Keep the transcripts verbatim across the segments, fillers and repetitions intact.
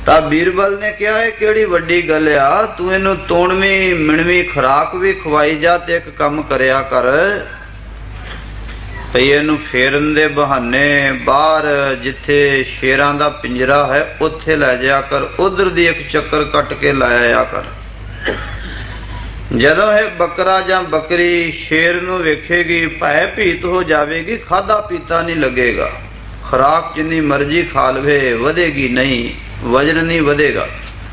ਤਾਂ ਬੀਰਬਲ ਨੇ ਕਿਹਾ ਇਹ ਕਿਹੜੀ ਵੱਡੀ ਗੱਲ ਆ, ਤੂੰ ਇਹਨੂੰ ਤੋਣਵੀਂ ਮਿਣਵੀਂ ਖੁਰਾਕ ਵੀ ਖਵਾਈ ਜਾ ਤੇ ਇੱਕ ਕੰਮ ਕਰਿਆ ਕਰ ਭਈ ਇਹਨੂੰ ਫੇਰਨ ਦੇ ਬਹਾਨੇ ਬਾਹਰ ਜਿੱਥੇ ਸ਼ੇਰਾਂ ਦਾ ਪਿੰਜਰਾ ਹੈ ਉੱਥੇ ਲੈ ਜਾਇਆ ਕਰ, ਉਧਰ ਦੀ ਇੱਕ ਚੱਕਰ ਕੱਟ ਕੇ ਲਾਇਆ ਕਰ। ਜਦੋਂ ਇਹ ਬੱਕਰਾ ਜਾਂ ਬੱਕਰੀ ਸ਼ੇਰ ਨੂੰ ਵੇਖੇਗੀ ਭੈ ਭੀਤ ਹੋ ਜਾਵੇਗੀ, ਖਾਦਾ ਪੀਤਾ ਨਹੀਂ ਲੱਗੇਗਾ, ਖੁਰਾਕ ਜਿੰਨੀ ਮਰਜ਼ੀ ਖਾ ਲਵੇ ਵਧੇਗੀ ਨਹੀਂ, ਵਜਨ ਨਹੀਂ ਵਧੇਗਾ।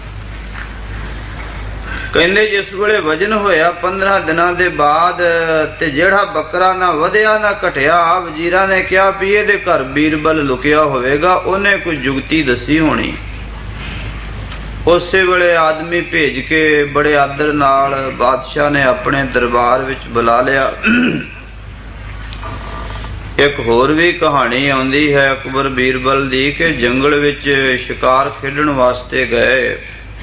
ਕਹਿੰਦੇ ਜਿਸ ਵੇਲੇ ਵਜਨ ਹੋਇਆ ਪੰਦਰਾਂ ਦਿਨਾਂ ਦੇ ਬਾਅਦ ਤੇ ਜਿਹੜਾ ਬੱਕਰਾ ਨਾ ਵਧਿਆ ਨਾ ਘਟਿਆ, ਵਜ਼ੀਰਾਂ ਨੇ ਕਿਹਾ ਵੀ ਇਹਦੇ ਘਰ ਬੀਰਬਲ ਲੁਕਿਆ ਹੋਵੇਗਾ, ਉਹਨੇ ਕੋਈ ਜੁਗਤੀ ਦੱਸੀ ਹੋਣੀ। ਉਸੇ ਵੇਲੇ ਆਦਮੀ ਭੇਜ ਕੇ ਬੜੇ ਆਦਰ ਨਾਲ ਬਾਦਸ਼ਾਹ ਨੇ ਆਪਣੇ ਦਰਬਾਰ ਵਿੱਚ ਬੁਲਾ ਲਿਆ। ਇੱਕ ਹੋਰ ਵੀ ਕਹਾਣੀ ਆਉਂਦੀ ਹੈ ਅਕਬਰ ਬੀਰਬਲ ਦੀ ਕਿ ਜੰਗਲ ਵਿੱਚ ਸ਼ਿਕਾਰ ਖੇਡਣ ਵਾਸਤੇ ਗਏ,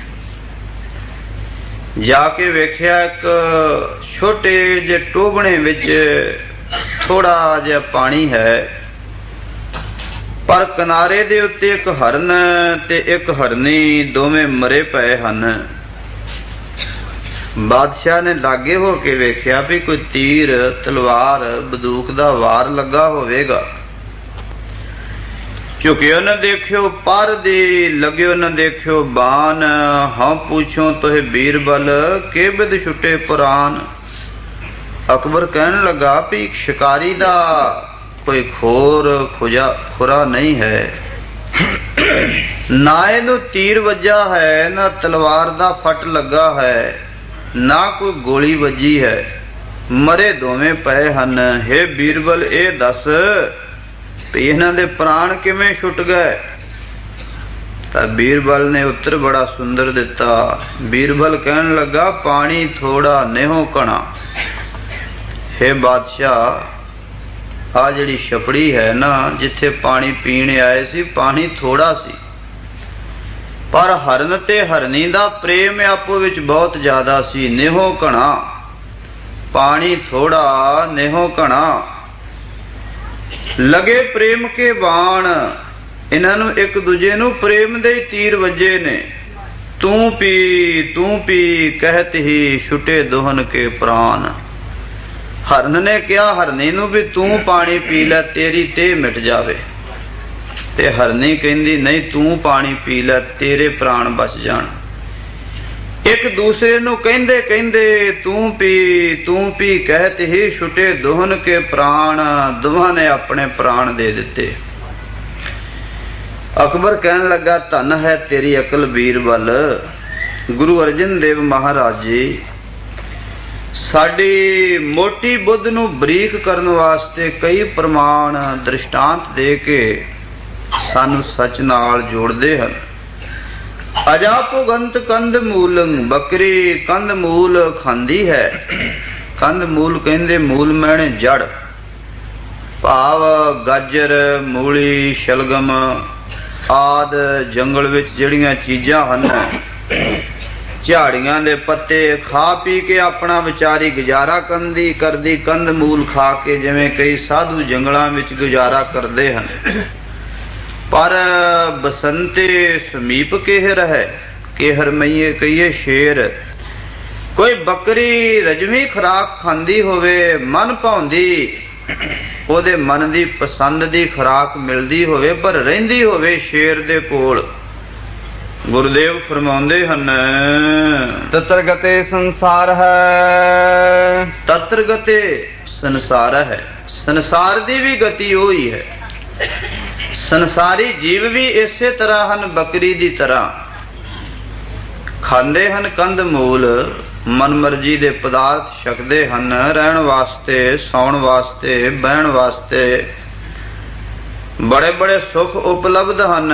ਜਾ ਕੇ ਵੇਖਿਆ ਇੱਕ ਛੋਟੇ ਜਿਹੇ ਟੋਭਣੇ ਵਿੱਚ ਥੋੜਾ ਜਿਹਾ ਪਾਣੀ ਹੈ, ਪਰ ਕਿਨਾਰੇ ਦੇ ਉੱਤੇ ਇੱਕ ਹਰਨ ਤੇ ਇੱਕ ਹਰਨੀ ਦੋਵੇਂ ਮਰੇ ਪਏ ਹਨ। ਬਾਦਸ਼ਾਹ ਨੇ ਲਾਗੇ ਹੋ ਕੇ ਵੇਖਿਆ ਵੀ ਕੋਈ ਤੀਰ ਤਲਵਾਰ ਬੰਦੂਕ ਦਾ ਵਾਰ ਲੱਗਾ ਹੋਵੇਗਾ। ਝੁਕਿਓ ਨਾ ਦੇਖਿਓ ਪਰ ਦੀ, ਲੱਗਿਓ ਨਾ ਦੇਖਿਓ ਬਾਨ, ਹਾਂ ਪੁੱਛੋ ਤੋਹਿ ਬੀਰਬਲ ਕੇ ਬਿਦ ਛੁੱਟੇ ਪੁਰਾਨ। ਅਕਬਰ ਕਹਿਣ ਲੱਗਾ ਵੀ ਸ਼ਿਕਾਰੀ ਦਾ ਕੋਈ ਖੋਰ ਖੁਜਾ ਖੁਰਾ ਨਹੀਂ ਹੈ, ਨਾ ਇਹਨੂੰ ਤੀਰ ਵੱਜਾ ਹੈ, ਨਾ ਤਲਵਾਰ ਦਾ ਫੱਟ ਲੱਗਾ ਹੈ, ਨਾ ਕੋਈ ਗੋਲੀ ਵੱਜੀ ਹੈ, ਮਰੇ ਦੋਵੇਂ ਪਏ ਹਨ। ਹੇ ਬੀਰਬਲ ਇਹ ਦੱਸ ਵੀ ਇਹਨਾਂ ਦੇ ਪ੍ਰਾਣ ਕਿਵੇਂ ਛੁੱਟ ਗਏ? ਤਾਂ ਬੀਰਬਲ ਨੇ ਉੱਤਰ ਬੜਾ ਸੁੰਦਰ ਦਿੱਤਾ। ਬੀਰਬਲ ਕਹਿਣ ਲੱਗਾ ਪਾਣੀ ਥੋੜਾ ਨੇਹੋ ਘਣਾ। ਹੇ ਬਾਦਸ਼ਾਹ ਆ ਜਿਹੜੀ ਛਪੜੀ ਹੈ ਨਾ, ਜਿੱਥੇ ਪਾਣੀ ਪੀਣ ਆਏ ਸੀ, ਪਾਣੀ ਥੋੜਾ ਸੀ, ਪਰ ਹਰਨ ਤੇ ਹਰਨੀ ਦਾ ਪ੍ਰੇਮ ਆਪੋ ਵਿੱਚ ਬਹੁਤ ਜ਼ਿਆਦਾ ਸੀ। ਨੇਹੋ ਘਣਾ, ਪਾਣੀ ਥੋੜਾ ਨੇਹੋ ਘਣਾ, ਲਗੇ ਪ੍ਰੇਮ ਕੇ ਬਾਣ, ਇਹਨਾਂ ਨੂੰ ਇੱਕ ਦੂਜੇ ਨੂੰ ਪ੍ਰੇਮ ਦੇ ਤੀਰ ਵੱਜੇ ਨੇ। ਤੂੰ ਪੀ ਤੂੰ ਪੀ ਕਹਿਤ ਹੀ ਛੁੱਟੇ ਦੋਹਨ ਕੇ ਪ੍ਰਾਨ। ਹਰਨ ਨੇ ਕਿਹਾ ਹਰਨੀ ਨੂੰ ਵੀ ਤੂੰ ਪਾਣੀ ਪੀ ਲੈ, ਤੇਰੀ ਤੇ ਮਿਟ ਜਾਵੇ, ਤੇ ਹਰਨੀ ਕਹਿੰਦੀ ਨਹੀਂ ਤੂੰ ਪਾਣੀ ਪੀ ਲੈ, ਤੇਰੇ ਪ੍ਰਾਣ ਬਚ ਜਾਣ। ਇੱਕ ਦੂਸਰੇ ਨੂੰ ਕਹਿੰਦੇ ਕਹਿੰਦੇ ਤੂੰ ਪੀ ਤੂੰ ਪੀ ਕਹਿਤ ਹੀ ਛੁੱਟੇ ਦੋਹਨ ਕੇ ਪ੍ਰਾਣ, ਦੋਹਾਂ ਨੇ ਆਪਣੇ ਪ੍ਰਾਣ ਦੇ ਦਿੱਤੇ। ਅਕਬਰ ਕਹਿਣ ਲੱਗਾ ਧੰਨ ਹੈ ਤੇਰੀ ਅਕਲ ਬੀਰਬਲ। ਗੁਰੂ ਅਰਜਨ ਦੇਵ ਮਹਾਰਾਜ ਜੀ ਸਾਡੀ ਮੋਟੀ ਬੁੱਧ ਨੂੰ ਬਰੀਕ ਕਰਨ ਵਾਸਤੇ ਕਈ ਪ੍ਰਮਾਣ ਦ੍ਰਿਸ਼ਟਾਂਤ ਦੇ ਕੇ ਸਾਨੂੰ ਸੱਚ ਨਾਲ ਜੋੜਦੇ ਹਨ। ਅਜਾ ਭੁਗੰਤ ਕੰਦ ਮੂਲੰ, ਬੱਕਰੀ ਕੰਦ ਮੂਲ ਖਾਂਦੀ ਹੈ। ਕੰਦ ਮੂਲ ਕਹਿੰਦੇ ਮੂਲ ਮੈਣੇ ਜੜ, ਭਾਵ ਗਾਜਰ ਮੂਲੀ ਸ਼ਲਗਮ ਆਦ ਜੰਗਲ ਵਿੱਚ ਜਿਹੜੀਆਂ ਚੀਜ਼ਾਂ ਹਨ, ਝਾੜੀਆਂ ਦੇ ਪੱਤੇ ਖਾ ਪੀ ਕੇ ਆਪਣਾ ਵਿਚਾਰੀ ਗੁਜ਼ਾਰਾ ਕਰਦੀ ਕਰਦੀ ਕੰਦ ਮੂਲ ਖਾ ਕੇ, ਜਿਵੇਂ ਕਈ ਸਾਧੂ ਜੰਗਲਾਂ ਵਿੱਚ ਗੁਜ਼ਾਰਾ ਕਰਦੇ ਹਨ। ਪਰ ਬਸੰਤੇ ਸਮੀਪ ਕੇਹਰ ਹੈ, ਕੇਹਰ ਮਈਏ ਕਹੀਏ ਸ਼ੇਰ। ਕੋਈ ਬੱਕਰੀ ਰਜਵੀਂ ਖੁਰਾਕ ਖਾਂਦੀ ਹੋਵੇ, ਮਨ ਭਾਉਂਦੀ, ਉਹਦੇ ਮਨ ਦੀ ਪਸੰਦ ਦੀ ਖੁਰਾਕ ਮਿਲਦੀ ਹੋਵੇ, ਪਰ ਰਹਿੰਦੀ ਹੋਵੇ ਸ਼ੇਰ ਦੇ ਕੋਲ। ਗੁਰਦੇਵ ਫਰਮਾਉਂਦੇ ਹਨ ਤਤਰ ਗਤੇ ਸੰਸਾਰ ਹੈ। ਤਤਰ ਗਤੇ ਸੰਸਾਰ ਹੈ, ਸੰਸਾਰ ਦੀ ਵੀ ਗਤੀ ਉਹੀ ਹੈ। ਸੰਸਾਰੀ ਜੀਵ ਵੀ ਇਸੇ ਤਰ੍ਹਾਂ ਹਨ, ਬੱਕਰੀ ਦੀ ਤਰ੍ਹਾਂ ਖਾਂਦੇ ਹਨ ਕੰਦ ਮੂਲ, ਮਨਮਰਜ਼ੀ ਦੇ ਪਦਾਰਥ ਛਕਦੇ ਹਨ, ਰਹਿਣ ਵਾਸਤੇ, ਸੌਣ ਵਾਸਤੇ, ਬਹਿਣ ਵਾਸਤੇ ਬੜੇ ਬੜੇ ਸੁੱਖ ਉਪਲਬਧ ਹਨ।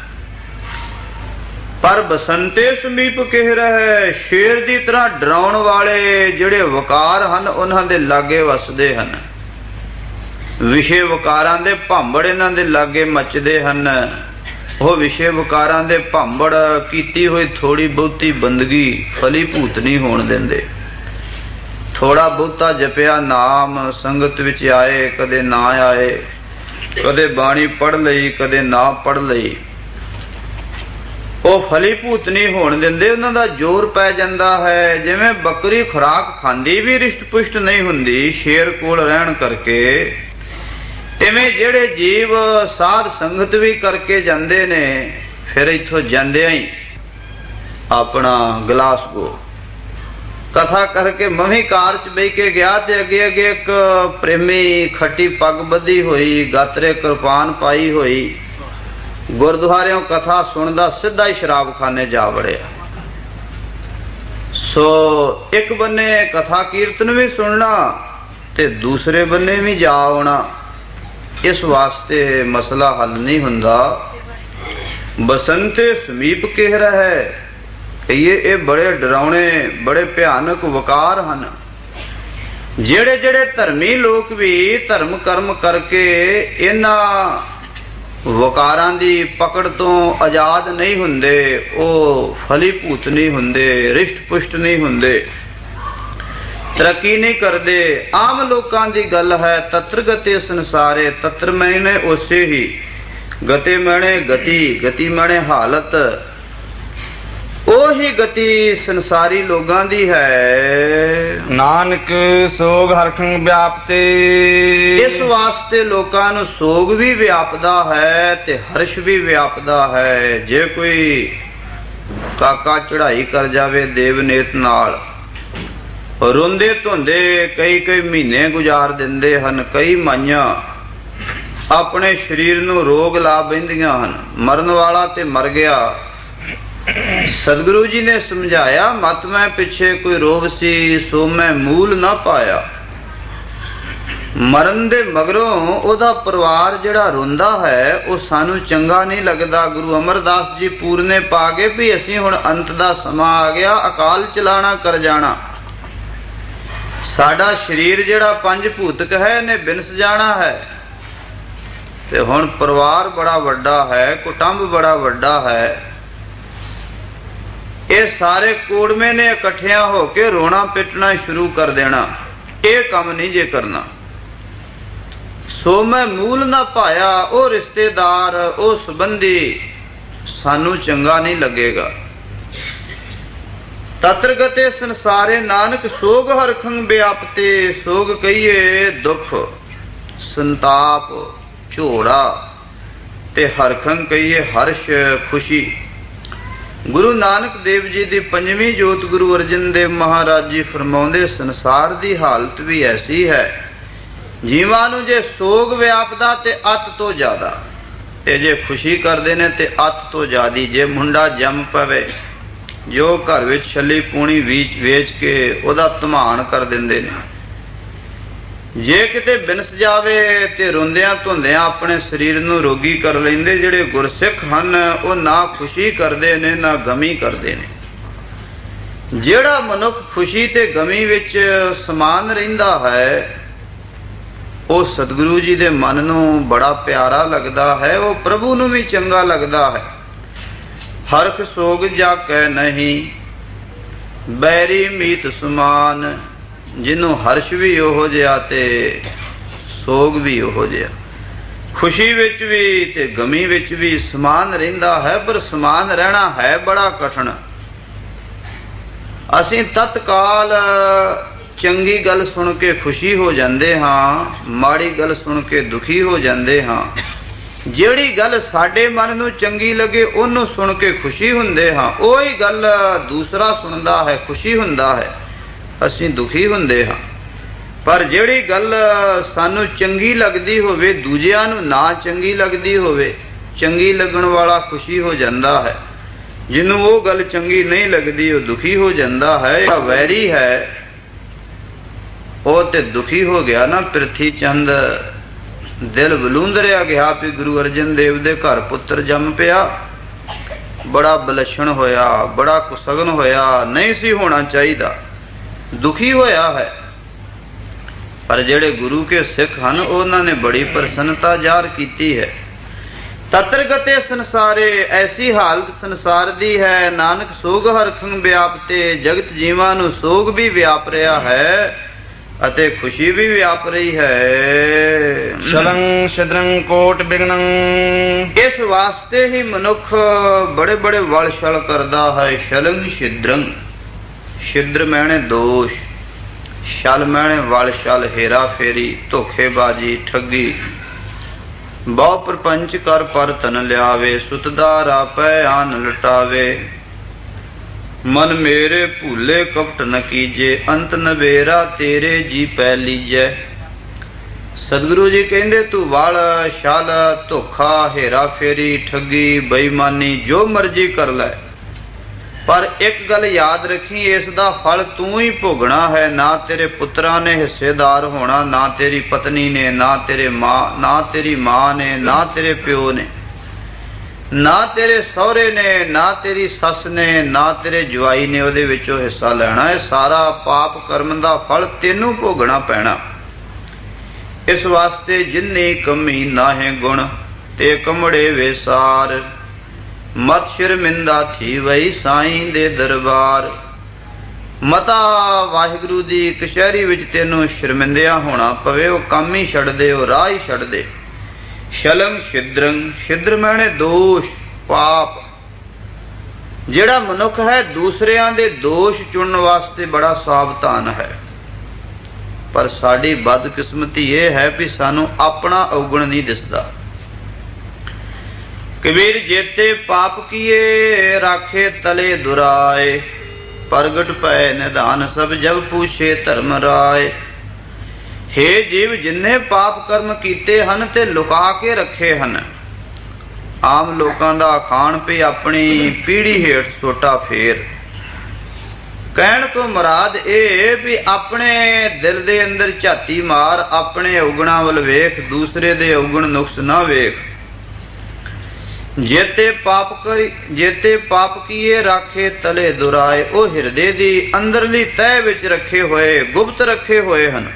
ਪਰ ਬਸੰਤੇ ਸਮੀਪ ਕਹਿ ਰਿਹਾ, ਸ਼ੇਰ ਦੀ ਤਰ੍ਹਾਂ ਡਰਾਉਣ ਵਾਲੇ ਜਿਹੜੇ ਵਕਾਰ ਹਨ ਉਹਨਾਂ ਦੇ ਲਾਗੇ ਵਸਦੇ ਹਨ। ਵਿਸ਼ੇ ਵਕਾਰਾਂ ਦੇ ਭਾਂਬੜ ਇਹਨਾਂ ਦੇ ਲਾਗੇ ਮੱਚਦੇ ਹਨ। ਉਹ ਵਿਸ਼ੇ ਵਕਾਰਾਂ ਦੇ ਭਾਂਬੜ ਕੀਤੀ ਹੋਈ ਥੋੜੀ ਬਹੁਤੀ ਬੰਦਗੀ ਫਲੀ ਭੂਤ ਨਹੀਂ ਹੋਣ ਦਿੰਦੇ। ਥੋੜਾ ਬਹੁਤਾ ਜਪਿਆ ਨਾਮ ਸੰਗਤ ਵਿੱਚ ਆਏ, ਕਦੇ ਨਾ ਆਏ, ਕਦੇ ਬਾਣੀ ਪੜ੍ਹ ਲਈ, ਕਦੇ ਨਾ ਪੜ੍ਹ ਲਈ, ਉਹ ਫਲੀਭੂਤ ਨਹੀਂ ਹੋਣ ਦਿੰਦੇ, ਉਹਨਾਂ ਦਾ ਜ਼ੋਰ ਪੈ ਜਾਂਦਾ ਹੈ। ਜਿਵੇਂ ਬੱਕਰੀ ਖੁਰਾਕ ਖਾਂਦੀ ਵੀ ਰਿਸ਼ਟ ਪੁਸ਼ਟ ਨਹੀਂ ਹੁੰਦੀ ਸ਼ੇਰ ਕੋਲ ਰਹਿਣ ਕਰਕੇ, ਤਿਵੇਂ ਜਿਹੜੇ ਜੀਵ ਸਾਧ ਸੰਗਤ ਵੀ ਕਰਕੇ ਜਾਂਦੇ ਨੇ, ਫਿਰ ਇੱਥੋਂ ਜਾਂਦਿਆਂ ਹੀ ਆਪਣਾ ਗਲਾਸ ਕੋ ਕਥਾ ਕਰਕੇ ਮਵੀ ਕਾਰ ਚ ਬਹਿ ਕੇ ਗਿਆ, ਤੇ ਅੱਗੇ ਅੱਗੇ ਇੱਕ ਪ੍ਰੇਮੀ ਖੱਟੀ ਪੱਗ ਬੱਧੀ ਹੋਈ, ਗਾਤਰੇ ਕਿਰਪਾਨ ਪਾਈ ਹੋਈ, ਗੁਰਦੁਆਰਿਓਂ ਕਥਾ ਸੁਣਦਾ ਸਿੱਧਾ ਹੀ ਸ਼ਰਾਬਖਾਨੇ ਜਾ ਵੜਿਆ। ਸੋ ਇੱਕ ਬੰਨੇ ਕਥਾ ਕੀਰਤਨ ਵੀ ਸੁਣਨਾ ਤੇ ਦੂਸਰੇ ਬੰਨੇ ਵੀ ਜਾ ਆਉਣਾ, ਇਸ ਵਾਸਤੇ ਮਸਲਾ ਹੱਲ ਨਹੀਂ ਹੁੰਦਾ। ਬਸੰਤੇ ਸਮੀਪ ਕਹਿ ਰਹਿ ਕਹੀਏ, ਇਹ ਬੜੇ ਡਰਾਉਣੇ ਬੜੇ ਭਿਆਨਕ ਵਕਾਰ ਹਨ। ਜਿਹੜੇ ਜਿਹੜੇ ਧਰਮੀ ਲੋਕ ਵੀ ਧਰਮ ਕਰਮ ਕਰਕੇ ਇਹਨਾਂ ਵਕਾਰਾਂ ਦੀ ਪਕੜ ਤੋਂ ਆਜ਼ਾਦ ਨਹੀਂ ਹੁੰਦੇ, ਉਹ ਫਲੀਭੂਤ ਨਹੀਂ ਹੁੰਦੇ, ਰਿਸ਼ਟ ਪੁਸ਼ਟ ਨਹੀਂ ਹੁੰਦੇ, ਤਰੱਕੀ ਨਹੀਂ ਕਰਦੇ। ਆਮ ਲੋਕਾਂ ਦੀ ਗੱਲ ਹੈ। ਤਤਰ ਗਤੇ ਸੰਸਾਰੇ, ਤਤਰ ਮੈਨੇ ਉਸੇ ਹੀ, ਗਤੇ ਮੈਨੇ ਗਤੀ, ਗਤੀ ਮੈਨੇ ਹਾਲਤ, ਉਹੀ ਗਤੀ ਸੰਸਾਰੀ ਲੋਕਾਂ ਦੀ ਹੈ। ਨਾਨਕ ਸੋਗ ਹਰਖੰ ਵਿਆਪਤੇ, ਇਸ ਵਾਸਤੇ ਲੋਕਾਂ ਨੂੰ ਸੋਗ ਵੀ ਵਿਆਪਦਾ ਹੈ ਤੇ ਹਰਸ਼ ਵੀ ਵਿਆਪਦਾ ਹੈ। ਜੇ ਕੋਈ ਕਾਕਾ ਚੜ੍ਹਾਈ ਕਰ ਜਾਵੇ ਦੇਵਨੇਤ ਨਾਲ, ਰੋਂਦੇ ਧੋਂਦੇ ਕਈ ਕਈ ਮਹੀਨੇ ਗੁਜ਼ਾਰ ਦਿੰਦੇ ਹਨ, ਕਈ ਮਾਈਆਂ ਆਪਣੇ ਸਰੀਰ ਨੂੰ ਰੋਗ ਲਾ ਬੈਂਦੀਆਂ ਹਨ। ਮਰਨ ਵਾਲਾ ਤੇ ਮਰ ਗਿਆ। ਸਤਿਗੁਰੂ ਜੀ ਨੇ ਸਮਝਾਇਆ, ਮਤ ਮੈਂ ਪਿੱਛੇ ਕੋਈ ਰੋਗ ਸੀ ਸੋ ਮੈਂ ਮੂਲ ਨਾ ਪਾਇਆ। ਮਰਨ ਦੇ ਮਗਰੋਂ ਉਹਦਾ ਪਰਿਵਾਰ ਜਿਹੜਾ ਰੋਂਦਾ ਹੈ ਉਹ ਸਾਨੂੰ ਚੰਗਾ ਨਹੀਂ ਲੱਗਦਾ। ਗੁਰੂ ਅਮਰਦਾਸ ਜੀ ਪੂਰਨੇ ਪਾ ਗਏ ਵੀ ਅਸੀਂ ਹੁਣ ਅੰਤ ਦਾ ਸਮਾਂ ਆ ਗਿਆ, ਅਕਾਲ ਚਲਾਣਾ ਕਰ ਜਾਣਾ। ਸਾਡਾ ਸਰੀਰ ਜਿਹੜਾ ਪੰਜ ਭੂਤਕ ਹੈ ਇਹਨੇ ਬਿਨਸ ਜਾਣਾ ਹੈ, ਤੇ ਹੁਣ ਪਰਿਵਾਰ ਬੜਾ ਵੱਡਾ ਹੈ, ਕੁਟੁੰਬ ਬੜਾ ਵੱਡਾ ਹੈ। ਇਹ ਸਾਰੇ ਕੋੜਵੇਂ ਨੇ ਇਕੱਠਿਆਂ ਹੋ ਕੇ ਰੋਣਾ ਪਿੱਟਣਾ ਸ਼ੁਰੂ ਕਰ ਦੇਣਾ। ਇਹ ਕੰਮ ਨਹੀਂ ਜੇ ਕਰਨਾ। ਸੋ ਮੈਂ ਮੂਲ ਨਾ ਪਾਇਆ, ਉਹ ਰਿਸ਼ਤੇਦਾਰ ਉਹ ਸੰਬੰਧੀ ਸਾਨੂੰ ਚੰਗਾ ਨਹੀਂ ਲੱਗੇਗਾ। ਤਤਰ ਗਤੇ ਸੰਸਾਰੇ ਨਾਨਕ ਸੋਗ ਹਰਖੰ ਵਿਆਪਤੇ, ਸੋਗ ਕਹੀਏ ਦੁੱਖ ਸੰਤਾਪ ਝੋੜਾ, ਤੇ ਹਰਖੰ ਕਹੀਏ ਹਰਸ਼ ਖੁਸ਼ੀ। ਗੁਰੂ ਨਾਨਕ ਦੇਵ ਜੀ ਦੀ ਪੰਜਵੀਂ ਜੋਤ ਗੁਰੂ ਅਰਜਨ ਦੇਵ ਮਹਾਰਾਜ ਜੀ ਫਰਮਾਉਂਦੇ, ਸੰਸਾਰ ਦੀ ਹਾਲਤ ਵੀ ਐਸੀ ਹੈ, ਜੀਵਾਂ ਨੂੰ ਜੇ ਸੋਗ ਵਿਆਪਦਾ ਤੇ ਅੱਤ ਤੋਂ ਜ਼ਿਆਦਾ, ਤੇ ਜੇ ਖੁਸ਼ੀ ਕਰਦੇ ਨੇ ਤੇ ਅੱਤ ਤੋਂ ਜ਼ਿਆਦੀ। ਜੇ ਮੁੰਡਾ ਜੰਮ ਪਵੇ, ਜੋ ਘਰ ਵਿੱਚ ਛੱਲੀ ਪੂਣੀ ਵੇਚ ਵੇਚ ਕੇ ਉਹਦਾ ਧਮਾਨ ਕਰ ਦਿੰਦੇ ਨੇ। ਜੇ ਕਿਤੇ ਬਿਨਸ ਜਾਵੇ ਤੇ ਰੋਂਦਿਆਂ ਧੁੰਦਿਆਂ ਆਪਣੇ ਸਰੀਰ ਨੂੰ ਰੋਗੀ ਕਰ ਲੈਂਦੇ। ਜਿਹੜੇ ਗੁਰਸਿੱਖ ਹਨ ਉਹ ਨਾ ਖੁਸ਼ੀ ਕਰਦੇ ਨੇ ਨਾ ਗਮੀ ਕਰਦੇ ਨੇ। ਜਿਹੜਾ ਮਨੁੱਖ ਖੁਸ਼ੀ ਤੇ ਗਮੀ ਵਿੱਚ ਸਮਾਨ ਰਹਿੰਦਾ ਹੈ ਉਹ ਸਤਿਗੁਰੂ ਜੀ ਦੇ ਮਨ ਨੂੰ ਬੜਾ ਪਿਆਰਾ ਲੱਗਦਾ ਹੈ, ਉਹ ਪ੍ਰਭੂ ਨੂੰ ਵੀ ਚੰਗਾ ਲੱਗਦਾ ਹੈ। ਹਰਖ ਸੋਗ ਜਾ ਕੈ ਨਹੀਂ, ਬੈਰੀ ਮੀਤ ਸਮਾਨ। ਜਿਹਨੂੰ ਹਰਸ਼ ਵੀ ਉਹੋ ਜਿਹਾ ਤੇ ਸੋਗ ਵੀ ਉਹੋ ਜਿਹਾ, ਖੁਸ਼ੀ ਵਿੱਚ ਵੀ ਤੇ ਗਮੀ ਵਿੱਚ ਵੀ ਸਮਾਨ ਰਹਿੰਦਾ ਹੈ। ਪਰ ਸਮਾਨ ਰਹਿਣਾ ਹੈ ਬੜਾ ਕਠਿਨ। ਅਸੀਂ ਤਤਕਾਲ ਚੰਗੀ ਗੱਲ ਸੁਣ ਕੇ ਖੁਸ਼ੀ ਹੋ ਜਾਂਦੇ ਹਾਂ, ਮਾੜੀ ਗੱਲ ਸੁਣ ਕੇ ਦੁਖੀ ਹੋ ਜਾਂਦੇ ਹਾਂ। ਜਿਹੜੀ ਗੱਲ ਸਾਡੇ ਮਨ ਨੂੰ ਚੰਗੀ ਲੱਗੇ ਉਹਨੂੰ ਸੁਣ ਕੇ ਖੁਸ਼ੀ ਹੁੰਦੇ ਹਾਂ, ਉਹੀ ਗੱਲ ਦੂਸਰਾ ਸੁਣਦਾ ਹੈ ਖੁਸ਼ੀ ਹੁੰਦਾ ਹੈ, ਅਸੀਂ ਦੁਖੀ ਹੁੰਦੇ ਹਾਂ। ਪਰ ਜਿਹੜੀ ਗੱਲ ਸਾਨੂੰ ਚੰਗੀ ਲੱਗਦੀ ਹੋਵੇ ਦੂਜਿਆਂ ਨੂੰ ਨਾ ਚੰਗੀ ਲੱਗਦੀ ਹੋਵੇ, ਚੰਗੀ ਲੱਗਣ ਵਾਲਾ ਖੁਸ਼ੀ ਹੋ ਜਾਂਦਾ ਹੈ, ਜਿਹਨੂੰ ਉਹ ਗੱਲ ਚੰਗੀ ਨਹੀਂ ਲੱਗਦੀ ਉਹ ਦੁਖੀ ਹੋ ਜਾਂਦਾ ਹੈ। ਇਹ ਵੈਰੀ ਹੈ ਉਹ ਤੇ ਦੁਖੀ ਹੋ ਗਿਆ ਨਾ। ਪ੍ਰਿਥੀ ਚੰਦ ਦਿਲ ਬਲੂੰਦਰਿਆ ਗਿਆ ਵੀ ਗੁਰੂ ਅਰਜਨ ਦੇਵ ਦੇ ਘਰ ਪੁੱਤਰ ਜੰਮ ਪਿਆ, ਬੜਾ ਬਲਸ਼ਣ ਹੋਇਆ, ਬੜਾ ਕੁਸਗਨ ਹੋਇਆ, ਨਹੀਂ ਸੀ ਹੋਣਾ ਚਾਹੀਦਾ, ਦੁਖੀ ਹੋਇਆ ਹੈ। ਪਰ ਜਿਹੜੇ ਗੁਰੂ ਕੇ ਸਿੱਖ ਹਨ ਉਹਨਾਂ ਨੇ ਬੜੀ ਪ੍ਰਸੰਨਤਾ ਜ਼ਾਹਰ ਕੀਤੀ ਹੈ। ਤਤਰ ਗਤੇ ਸੰਸਾਰੇ, ਐਸੀ ਹਾਲਤ ਸੰਸਾਰ ਦੀ ਹੈ। ਨਾਨਕ ਸੋਗ ਹਰਖੰ ਵਿਆਪਤੇ, ਜਗਤ ਜੀਵਾਂ ਨੂੰ ਸੋਗ ਵੀ ਵਿਆਪ ਰਿਹਾ ਹੈ। ਅਤੇ ਖੁਸ਼ੀ ਵੀ ਵਿਆਪ ਰਹੀ ਹੈ। ਸ਼ਲੰ ਛਿਦਰੰ ਕੋਟ ਬਿਗਨੰ। ਇਸ ਵਾਸਤੇ ਹੀ ਮਨੁੱਖ ਬੜੇ ਬੜੇ ਵਲ ਛਲ ਕਰਦਾ ਹੈ। ਸ਼ਲੰ ਛਿਦਰੰ, ਛਿਦਰ ਮੈਣੇ ਦੋਸ਼, ਛਲ ਮੈਣੇ ਵਲ ਛਲ, ਹੇਰਾ ਫੇਰੀ, ਧੋਖੇਬਾਜੀ, ਠੱਗੀ। ਬਹੁ ਪ੍ਰਪੰਚ ਕਰ ਪਰ ਤਨ ਲਿਆਵੇ, ਸੁਤਦਾਰ ਆਪੈ ਆਨ ਲਟਾਵੇ। ਮਨ ਮੇਰੇ ਭੂਲੇ ਕਪਟ ਨ ਕੀਜੇ, ਅੰਤ ਨਵੇਰਾ ਤੇਰੇ ਜੀ ਪੈ ਲੀਜੈ। ਸਤਿਗੁਰੂ ਜੀ ਕਹਿੰਦੇ ਤੂੰ ਵਲ ਛਲ, ਧੋਖਾ, ਹੇਰਾ ਫੇਰੀ, ਠੱਗੀ, ਬੇਈਮਾਨੀ ਜੋ ਮਰਜ਼ੀ ਕਰ ਲੈ, ਪਰ ਇੱਕ ਗੱਲ ਯਾਦ ਰੱਖੀ, ਇਸ ਦਾ ਫਲ ਤੂੰ ਹੀ ਭੋਗਣਾ ਹੈ। ਨਾ ਤੇਰੇ ਪੁੱਤਰਾਂ ਨੇ ਹਿੱਸੇਦਾਰ ਹੋਣਾ, ਨਾ ਤੇਰੀ ਪਤਨੀ ਨੇ, ਨਾ ਤੇਰੇ ਮਾਂ ਨਾ ਤੇਰੀ ਮਾਂ ਨੇ, ਨਾ ਤੇਰੇ ਪਿਓ ਨੇ, ਨਾ ਤੇਰੇ ਸਹੁਰੇ ਨੇ, ਨਾ ਤੇਰੀ ਸੱਸ ਨੇ, ਨਾ ਤੇਰੇ ਜਵਾਈ ਨੇ ਉਹਦੇ ਵਿੱਚੋਂ ਹਿੱਸਾ ਲੈਣਾ ਹੈ। ਸਾਰਾ ਪਾਪ ਕਰਮ ਦਾ ਫਲ ਤੈਨੂੰ ਭੋਗਣਾ ਪੈਣਾ। ਇਸ ਵਾਸਤੇ ਜਿੰਨੀ ਕਮੀ ਨਾਹੇ ਗੁਣ, ਤੇ ਕਮੜੇ ਵੇਸਾਰ। ਮਤ ਸ਼ਰਮਿੰਦਾ ਥੀ ਵਈ ਸਾਈਂ ਦੇ ਦਰਬਾਰ। ਮਤਾ ਵਾਹਿਗੁਰੂ ਦੀ ਕਚਹਿਰੀ ਵਿੱਚ ਤੈਨੂੰ ਸ਼ਰਮਿੰਦਿਆ ਹੋਣਾ ਪਵੇ, ਉਹ ਕੰਮ ਹੀ ਛੱਡ ਦੇ, ਉਹ ਰਾਹ ਹੀ ਛੱਡ ਦੇ। ਸ਼ਲਮ ਛਿਦਰੰ, ਛਿਦਰ ਮੈਣੇ ਦੋਸ਼, ਪਾਪ। ਜਿਹੜਾ ਮਨੁੱਖ ਹੈ ਦੂਸਰਿਆਂ ਦੇ ਦੋਸ਼ ਚੁਣਨ ਵਾਸਤੇ ਬੜਾ ਸਾਵਧਾਨ ਹੈ, ਪਰ ਸਾਡੀ ਬਦਕਿਸਮਤੀ ਇਹ ਹੈ ਵੀ ਸਾਨੂੰ ਆਪਣਾ ਔਗਣ ਨਹੀਂ ਦਿਸਦਾ। ਕਬੀਰ ਜੇਤੇ ਪਾਪ ਕੀਏ, ਰਾਖੇ ਤਲੇ ਦੁਰਾਏ। ਪ੍ਰਗਟ ਪੈ ਨਿਧਾਨ ਸਭ ਜਬ ਪੂਛੇ ਧਰਮ ਰਾਏ। ਹੇ ਜੀਵ, ਜਿੰਨੇ ਪਾਪ ਕਰਮ ਕੀਤੇ ਹਨ ਤੇ ਲੁਕਾ ਕੇ ਰੱਖੇ ਹਨ। ਆਮ ਲੋਕਾਂ ਦਾ ਖਾਣ ਪੀ ਆਪਣੀ ਪੀੜੀ ਹੇਠ ਛੋਟਾ ਫੇਰ। ਕਹਿਣ ਤੋਂ ਮੁਰਾਦ ਇਹ ਵੀ ਆਪਣੇ ਦਿਲ ਦੇ ਅੰਦਰ ਝਾਤੀ ਮਾਰ, ਆਪਣੇ ਔਗਣਾਂ ਵੱਲ ਵੇਖ, ਦੂਸਰੇ ਦੇ ਔਗਣ ਨੁਕਸ ਨਾ ਵੇਖ। ਜੇਤੇ ਪਾਪ ਕਰੀ ਜੇਤੇ ਪਾਪ ਕੀਏ, ਰਾਖੇ ਤਲੇ ਦੁਰਾਏ। ਉਹ ਹਿਰਦੇ ਦੀ ਅੰਦਰਲੀ ਤਹਿ ਵਿੱਚ ਰੱਖੇ ਹੋਏ, ਗੁਪਤ ਰੱਖੇ ਹੋਏ ਹਨ।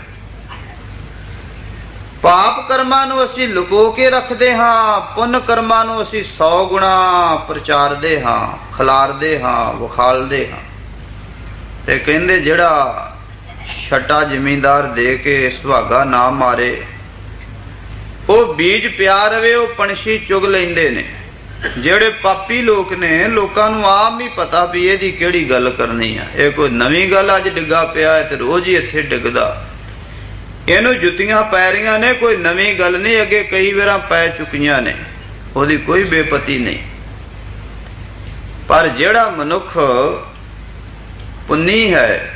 ਪਾਪ ਕਰਮਾਂ ਨੂੰ ਅਸੀਂ ਲੁਕੋ ਕੇ ਰੱਖਦੇ ਹਾਂ, ਪੁੰਨ ਕਰਮਾਂ ਨੂੰ ਅਸੀਂ ਸੌ ਗੁਣਾ ਪ੍ਰਚਾਰਦੇ ਹਾਂ, ਖਿਲਾਰਦੇ ਹਾਂ, ਵਿਖਾਲਦੇ ਹਾਂ। ਤੇ ਕਹਿੰਦੇ ਜਿਹੜਾ ਛੱਟਾ ਜ਼ਿਮੀਂਦਾਰ ਦੇ ਕੇ ਸੁਹਾਗਾ ਨਾ ਮਾਰੇ, ਉਹ ਬੀਜ ਪਿਆ ਰਵੇ, ਉਹ ਪੰਛੀ ਚੁਗ ਲੈਂਦੇ ਨੇ। ਜਿਹੜੇ ਪਾਪੀ ਲੋਕ ਨੇ, ਲੋਕਾਂ ਨੂੰ ਆਪ ਹੀ ਪਤਾ ਵੀ ਇਹਦੀ ਕਿਹੜੀ ਗੱਲ ਕਰਨੀ ਆ। ਇਹ ਕੋਈ ਨਵੀਂ ਗੱਲ ਅੱਜ ਡਿੱਗਾ ਪਿਆ ਹੈ ਤੇ ਰੋਜ਼ ਹੀ ਇੱਥੇ ਡਿੱਗਦਾ, ਇਹਨੂੰ ਜੁੱਤੀਆਂ ਪੈ ਰਹੀਆਂ ਨੇ, ਕੋਈ ਨਵੀਂ ਗੱਲ ਨਹੀਂ, ਅੱਗੇ ਕਈ ਵਾਰਾਂ ਪੈ ਚੁੱਕੀਆਂ ਨੇ, ਉਹਦੀ ਕੋਈ ਬੇਪਤੀ ਨਹੀਂ। ਪਰ ਜਿਹੜਾ ਮਨੁੱਖ ਪੁੰਨੀ ਹੈ,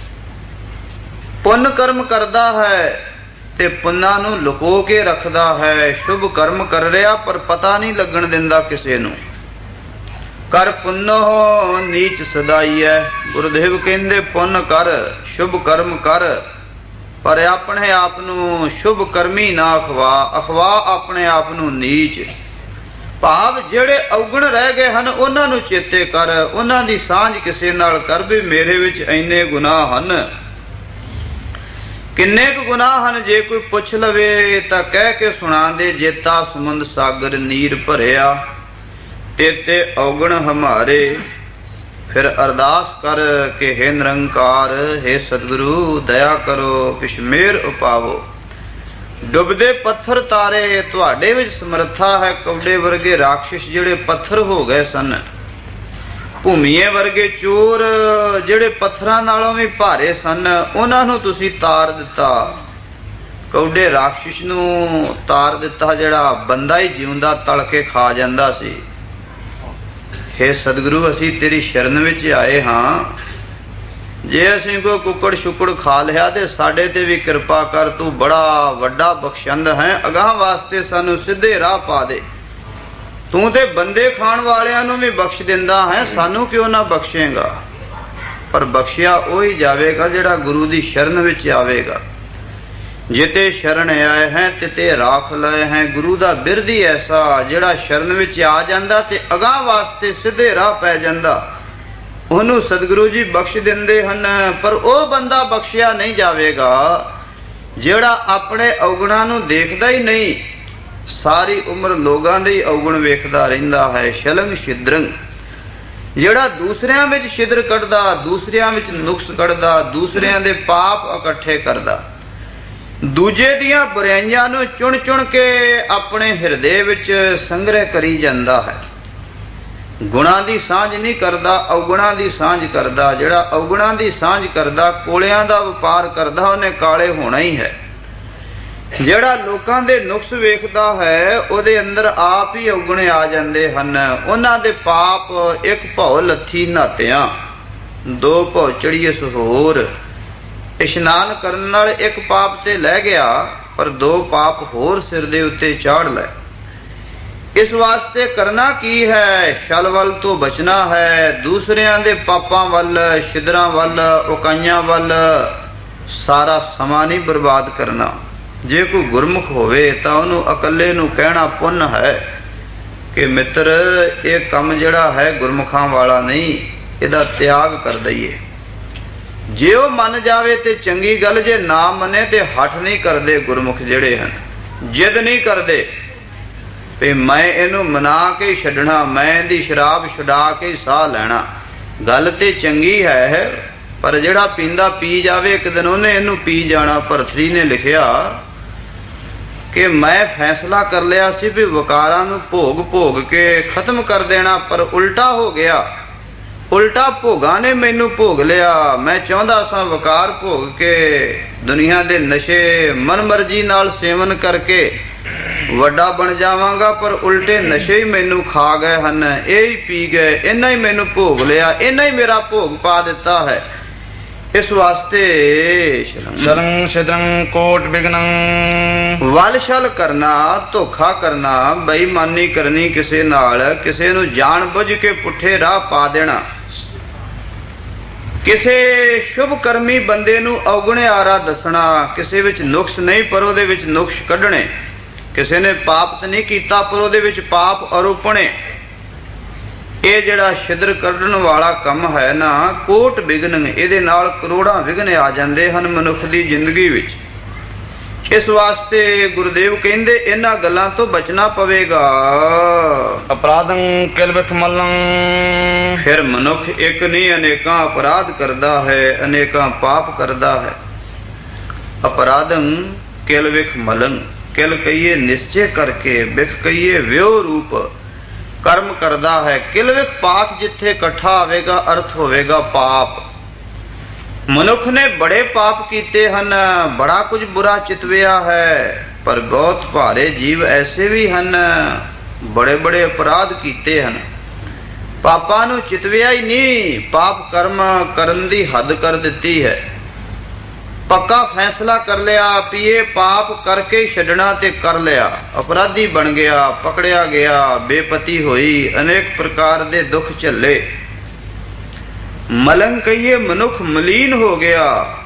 ਪੁੰਨ ਕਰਮ ਕਰਦਾ ਹੈ ਤੇ ਪੁੰਨਾਂ ਨੂੰ ਲੁਕੋ ਕੇ ਰੱਖਦਾ ਹੈ, ਸ਼ੁਭ ਕਰਮ ਕਰ ਰਿਹਾ ਪਰ ਪਤਾ ਨਹੀਂ ਲੱਗਣ ਦਿੰਦਾ ਕਿਸੇ ਨੂੰ। ਕਰ ਪੁੰਨੋ ਨੀਚ ਸਦਾਈਐ। ਗੁਰਦੇਵ ਕਹਿੰਦੇ ਪੁੰਨ ਕਰ, ਸ਼ੁਭ ਕਰਮ ਕਰ, ਪਰ ਆਪਣੇ ਆਪ ਨੂੰ ਸ਼ੁਭ ਕਰਮੀ ਨਾ ਅਖਵਾ, ਅਖਵਾ ਆਪਣੇ ਆਪ ਨੂੰ ਨੀਚ। ਭਾਵ ਜਿਹੜੇ ਔਗਣ ਰਹਿ ਗਏ ਹਨ ਉਹਨਾਂ ਨੂੰ ਚੇਤੇ ਕਰ, ਉਹਨਾਂ ਦੀ ਸਾਂਝ ਕਿਸੇ ਨਾਲ ਕਰ ਵੀ ਮੇਰੇ ਵਿੱਚ ਇੰਨੇ ਗੁਨਾਹ ਹਨ। ਕਿੰਨੇ ਕੁ ਗੁਨਾਹ ਹਨ? ਜੇ ਕੋਈ ਪੁੱਛ ਲਵੇ ਤਾਂ ਕਹਿ ਕੇ ਸੁਣਾ ਦੇ। ਜੇਤਾ ਸਮੁੰਦ ਸਾਗਰ ਨੀਰ ਭਰਿਆ, ਤੇਤੇ ਔਗਣ ਹਮਾਰੇ। ਫਿਰ ਅਰਦਾਸ ਕਰ ਕਿ ਹੈ ਨਿਰੰਕਾਰ, ਹੈ ਸਤਿਗੁਰੂ ਦਇਆ ਕਰੋ, ਕਿਛ ਮਿਹਰ ਉਪਾਵੋ। ਡੁੱਬਦੇ ਪੱਥਰ ਤਾਰੇ, ਤੁਹਾਡੇ ਵਿੱਚ ਸਮਰੱਥਾ ਹੈ। ਕੌਡੇ ਵਰਗੇ ਰਾਖਸ਼ ਜਿਹੜੇ ਪੱਥਰ ਹੋ ਗਏ ਸਨ, ਭੂਮੀਏ ਵਰਗੇ ਚੋਰ ਜਿਹੜੇ ਪੱਥਰਾਂ ਨਾਲੋਂ ਵੀ ਭਾਰੇ ਸਨ, ਉਹਨਾਂ ਨੂੰ ਤੁਸੀਂ ਤਾਰ ਦਿੱਤਾ। ਕੌਡੇ ਰਾਖਸ਼ ਨੂੰ ਤਾਰ ਦਿੱਤਾ ਜਿਹੜਾ ਬੰਦਾ ਹੀ ਜਿਉਂਦਾ ਤਲ ਕੇ ਖਾ ਜਾਂਦਾ ਸੀ। ਹੇ ਸਤਿਗੁਰੂ, ਅਸੀਂ ਤੇਰੀ ਸ਼ਰਨ ਵਿੱਚ ਆਏ ਹਾਂ। ਜੇ ਅਸੀਂ ਕੋਈ ਕੁੱਕੜ ਸ਼ੁੱਕੜ ਖਾ ਲਿਆ ਤੇ ਸਾਡੇ ਤੇ ਵੀ ਕਿਰਪਾ ਕਰ, ਤੂੰ ਬੜਾ ਵੱਡਾ ਬਖਸ਼ੰਦ ਹੈ। ਅਗਾਹ ਵਾਸਤੇ ਸਾਨੂੰ ਸਿੱਧੇ ਰਾਹ ਪਾ ਦੇ। ਤੂੰ ਤੇ ਬੰਦੇ ਖਾਣ ਵਾਲਿਆਂ ਨੂੰ ਵੀ ਬਖਸ਼ ਦਿੰਦਾ ਹੈ, ਸਾਨੂੰ ਕਿਉਂ ਨਾ ਬਖਸ਼ੇਗਾ? ਪਰ ਬਖਸ਼ਿਆ ਉਹ ਹੀ ਜਾਵੇਗਾ ਜਿਹੜਾ ਗੁਰੂ ਦੀ ਸ਼ਰਨ ਵਿੱਚ ਆਵੇਗਾ। ਜਿਤੇ ਸ਼ਰਨ ਆਏ ਹੈ ਤਿਤੇ ਰਾਖ ਲਏ ਹੈ। ਗੁਰੂ ਦਾ ਬਿਰਧ ਹੀ ਐਸਾ ਜਿਹੜਾ ਸ਼ਰਨ ਵਿੱਚ ਆ ਜਾਂਦਾ ਤੇ ਅਗਾਹ ਵਾਸਤੇ ਸਿੱਧੇ ਰਾਹ ਪੈ ਜਾਂਦਾ, ਉਹਨੂੰ ਸਤਿਗੁਰੂ ਜੀ ਬਖਸ਼ ਦਿੰਦੇ ਹਨ। ਪਰ ਉਹ ਬੰਦਾ ਬਖਸ਼ਿਆ ਨਹੀਂ ਜਾਵੇਗਾ ਜਿਹੜਾ ਆਪਣੇ ਔਗਣਾਂ ਨੂੰ ਦੇਖਦਾ ਹੀ ਨਹੀਂ, ਸਾਰੀ ਉਮਰ ਲੋਕਾਂ ਦੇ ਹੀ ਔਗਣ ਵੇਖਦਾ ਰਹਿੰਦਾ ਹੈ। ਸ਼ਲੰਗ ਛਿਦਰੰਗ, ਜਿਹੜਾ ਦੂਸਰਿਆਂ ਵਿੱਚ ਛਿਦਰ ਕੱਢਦਾ, ਦੂਸਰਿਆਂ ਵਿੱਚ ਨੁਕਸ ਕੱਢਦਾ, ਦੂਸਰਿਆਂ ਦੇ ਪਾਪ ਇਕੱਠੇ ਕਰਦਾ, ਦੂਜੇ ਦੀਆਂ ਬੁਰਾਈਆਂ ਨੂੰ ਚੁਣ ਚੁਣ ਕੇ ਆਪਣੇ ਹਿਰਦੇ ਵਿੱਚ ਸੰਗ੍ਰਹਿ ਕਰੀ ਜਾਂਦਾ ਹੈ। ਗੁਣਾਂ ਦੀ ਸਾਂਝ ਨਹੀਂ ਕਰਦਾ, ਔਗੁਣਾਂ ਦੀ ਸਾਂਝ ਕਰਦਾ। ਜਿਹੜਾ ਔਗੁਣਾਂ ਦੀ ਸਾਂਝ ਕਰਦਾ, ਕੋਲਿਆਂ ਦਾ ਵਪਾਰ ਕਰਦਾ, ਉਹਨੇ ਕਾਲੇ ਹੋਣਾ ਹੀ ਹੈ। ਜਿਹੜਾ ਲੋਕਾਂ ਦੇ ਨੁਕਸ ਵੇਖਦਾ ਹੈ, ਉਹਦੇ ਅੰਦਰ ਆਪ ਹੀ ਔਗੁਣੇ ਆ ਜਾਂਦੇ ਹਨ। ਉਹਨਾਂ ਦੇ ਪਾਪ ਇੱਕ ਭਉ ਲੱਥੀ ਨਾਤਿਆਂ, ਦੋ ਭਉ ਚੜੀਏ ਸਹੋਰ। ਇਸ਼ਨਾਨ ਕਰਨ ਨਾਲ ਇੱਕ ਪਾਪ ਤੇ ਲੈ ਗਿਆ, ਪਰ ਦੋ ਪਾਪ ਹੋਰ ਸਿਰ ਦੇ ਉੱਤੇ ਚਾੜ ਲੈ। ਇਸ ਵਾਸਤੇ ਕਰਨਾ ਕੀ ਹੈ? ਛਲ ਵੱਲ ਤੋਂ ਬਚਣਾ ਹੈ। ਦੂਸਰਿਆਂ ਦੇ ਪਾਪਾਂ ਵੱਲ, ਛਿਦਰਾਂ ਵੱਲ, ਉਕਾਈਆਂ ਵੱਲ ਸਾਰਾ ਸਮਾਂ ਨਹੀਂ ਬਰਬਾਦ ਕਰਨਾ। ਜੇ ਕੋਈ ਗੁਰਮੁਖ ਹੋਵੇ ਤਾਂ ਉਹਨੂੰ ਇਕੱਲੇ ਨੂੰ ਕਹਿਣਾ ਪੁੰਨ ਹੈ ਕਿ ਮਿੱਤਰ, ਇਹ ਕੰਮ ਜਿਹੜਾ ਹੈ ਗੁਰਮੁਖਾਂ ਵਾਲਾ ਨਹੀਂ, ਇਹਦਾ ਤਿਆਗ ਕਰ ਦਈਏ। ਜੇ ਉਹ ਮੰਨ ਜਾਵੇ ਤੇ ਚੰਗੀ ਗੱਲ, ਜੇ ਨਾ ਮੰਨੇ ਤੇ ਹੱਠ ਨਹੀਂ ਕਰਦੇ। ਗੁਰਮੁਖ ਜਿਹੜੇ ਹਨ ਜਿੱਦ ਨਹੀਂ ਕਰਦੇ ਤੇ ਮੈਂ ਇਹਨੂੰ ਮਨਾ ਕੇ ਛੱਡਣਾ, ਮੈਂ ਇਹਦੀ ਸ਼ਰਾਬ ਛੁਡਾ ਕੇ ਸਾਹ ਲੈਣਾ। ਗੱਲ ਤੇ ਚੰਗੀ ਹੈ, ਪਰ ਜਿਹੜਾ ਪੀਂਦਾ ਪੀ ਜਾਵੇ, ਇੱਕ ਦਿਨ ਉਹਨੇ ਇਹਨੂੰ ਪੀ ਜਾਣਾ। ਭਰਤਰੀ ਨੇ ਲਿਖਿਆ ਕਿ ਮੈਂ ਫੈਸਲਾ ਕਰ ਲਿਆ ਸੀ ਵੀ ਵਕਾਰਾਂ ਨੂੰ ਭੋਗ ਭੋਗ ਕੇ ਖਤਮ ਕਰ ਦੇਣਾ, ਪਰ ਉਲਟਾ ਹੋ ਗਿਆ। ਉਲਟਾ ਭੋਗਾਂ ਨੇ ਮੈਨੂੰ ਭੋਗ ਲਿਆ। ਮੈਂ ਚਾਹੁੰਦਾ ਸਾਂ ਵਕਾਰ ਭੋਗ ਕੇ ਦੁਨੀਆ ਦੇ ਨਸ਼ੇ ਮਨਮਰਜ਼ੀ ਨਾਲ ਸੇਵਨ ਕਰਕੇ ਵੱਡਾ ਬਣ ਜਾਵਾਂਗਾ, ਪਰ ਉਲਟੇ ਨਸ਼ੇ ਹੀ ਮੈਨੂੰ ਖਾ ਗਏ ਹਨ। ਇਹ ਹੀ ਪੀ ਗਏ, ਇਹਨਾਂ ਹੀ ਮੈਨੂੰ ਭੋਗ ਲਿਆ, ਇਹਨਾਂ ਹੀ ਮੇਰਾ ਭੋਗ ਪਾ ਦਿੱਤਾ ਹੈ। ਇਸ ਵਾਸਤੇ ਸ਼ਰੰ ਛਿਦਰੰ ਕੋਟ ਬਿਗਨੰ, ਵਲ ਛਲ ਕਰਨਾ, ਧੋਖਾ ਕਰਨਾ, ਬੇਈਮਾਨੀ ਕਰਨੀ ਕਿਸੇ ਨਾਲ, ਕਿਸੇ ਨੂੰ ਜਾਣ ਬੁੱਝ ਕੇ ਪੁੱਠੇ ਰਾਹ ਪਾ ਦੇਣਾ, ਕਿਸੇ ਸ਼ੁਭ ਕਰਮੀ ਬੰਦੇ ਨੂੰ ਔਗੁਣੇ ਆਰਾ ਦੱਸਣਾ, ਕਿਸੇ ਵਿੱਚ ਨੁਕਸ ਨਹੀਂ ਪਰ ਉਹਦੇ ਵਿੱਚ ਨੁਕਸ ਕੱਢਣੇ, ਕਿਸੇ ਨੇ ਪਾਪ ਤਾਂ ਨਹੀਂ ਕੀਤਾ ਪਰ ਉਹਦੇ ਵਿੱਚ ਪਾਪ ਆਰੋਪਣੇ। ਇਹ ਜਿਹੜਾ ਛਿਦਰ ਕੱਢਣ ਵਾਲਾ ਕੰਮ ਹੈ ਨਾ, ਕੋਟ ਵਿਗਨ, ਇਹਦੇ ਨਾਲ ਕਰੋੜਾਂ ਵਿਘਨ ਆ ਜਾਂਦੇ ਹਨ ਮਨੁੱਖ ਦੀ ਜ਼ਿੰਦਗੀ ਵਿੱਚ। ਇਸ ਵਾਸਤੇ ਗੁਰਦੇਵ ਕਹਿੰਦੇ ਇਹਨਾਂ ਗੱਲਾਂ ਤੋਂ ਬਚਣਾ ਪਵੇਗਾ। ਅਪਰਾਧੰ ਕਿਲ ਵਿਖ ਮਲੰ, ਫਿਰ ਮਨੁੱਖ ਇੱਕ ਨਹੀਂ ਅਨੇਕਾਂ ਅਪਰਾਧ ਕਰਦਾ ਹੈ, ਅਨੇਕਾਂ ਪਾਪ ਕਰਦਾ ਹੈ। ਅਪਰਾਧੰ ਕਿਲ ਵਿਖ ਮਲੰ, ਕਿਲ ਕਹੀਏ ਨਿਸ਼ਚੇ ਕਰਕੇ, ਵਿਖ ਕਹੀਏ ਵਿਉ ਰੂਪ ਕਰਮ ਕਰਦਾ ਹੈ। ਕਿਲ ਵਿਖ ਪਾਠ ਜਿੱਥੇ ਇਕੱਠਾ ਆਵੇਗਾ ਅਰਥ ਹੋਵੇਗਾ ਪਾਪ। ਮਨੁੱਖ ਨੇ ਬੜੇ ਪਾਪ ਕੀਤੇ ਹਨ, ਬੜਾ ਕੁਝ ਬੁਰਾ ਚਿਤਵਿਆ ਹੈ, ਪਰ ਬਹੁਤ ਭਾਰੇ ਜੀਵ ਐਸੇ ਵੀ ਹਨ ਬੜੇ ਬੜੇ ਅਪਰਾਧ ਕੀਤੇ ਹਨ, ਪਾਪਾਂ ਨੂੰ ਚਿਤਵਿਆ ਹੀ ਨਹੀਂ, ਪਾਪ ਕਰਮ ਕਰਨ ਦੀ ਹੱਦ ਕਰ ਦਿੱਤੀ ਹੈ। ਪੱਕਾ ਫੈਸਲਾ ਕਰ ਲਿਆ ਵੀ ਇਹ ਪਾਪ ਕਰਕੇ ਛੱਡਣਾ ਤੇ ਕਰ ਲਿਆ, ਅਪਰਾਧੀ ਬਣ ਗਿਆ, ਪਕੜਿਆ ਗਿਆ, ਬੇਪਤੀ ਹੋਈ, ਅਨੇਕ ਪ੍ਰਕਾਰ ਦੇ ਦੁੱਖ ਝੱਲੇ। ਮਲੰਗ ਕਹੀਏ ਮਨੁੱਖ ਮਲੀਨ ਹੋ ਗਿਆ,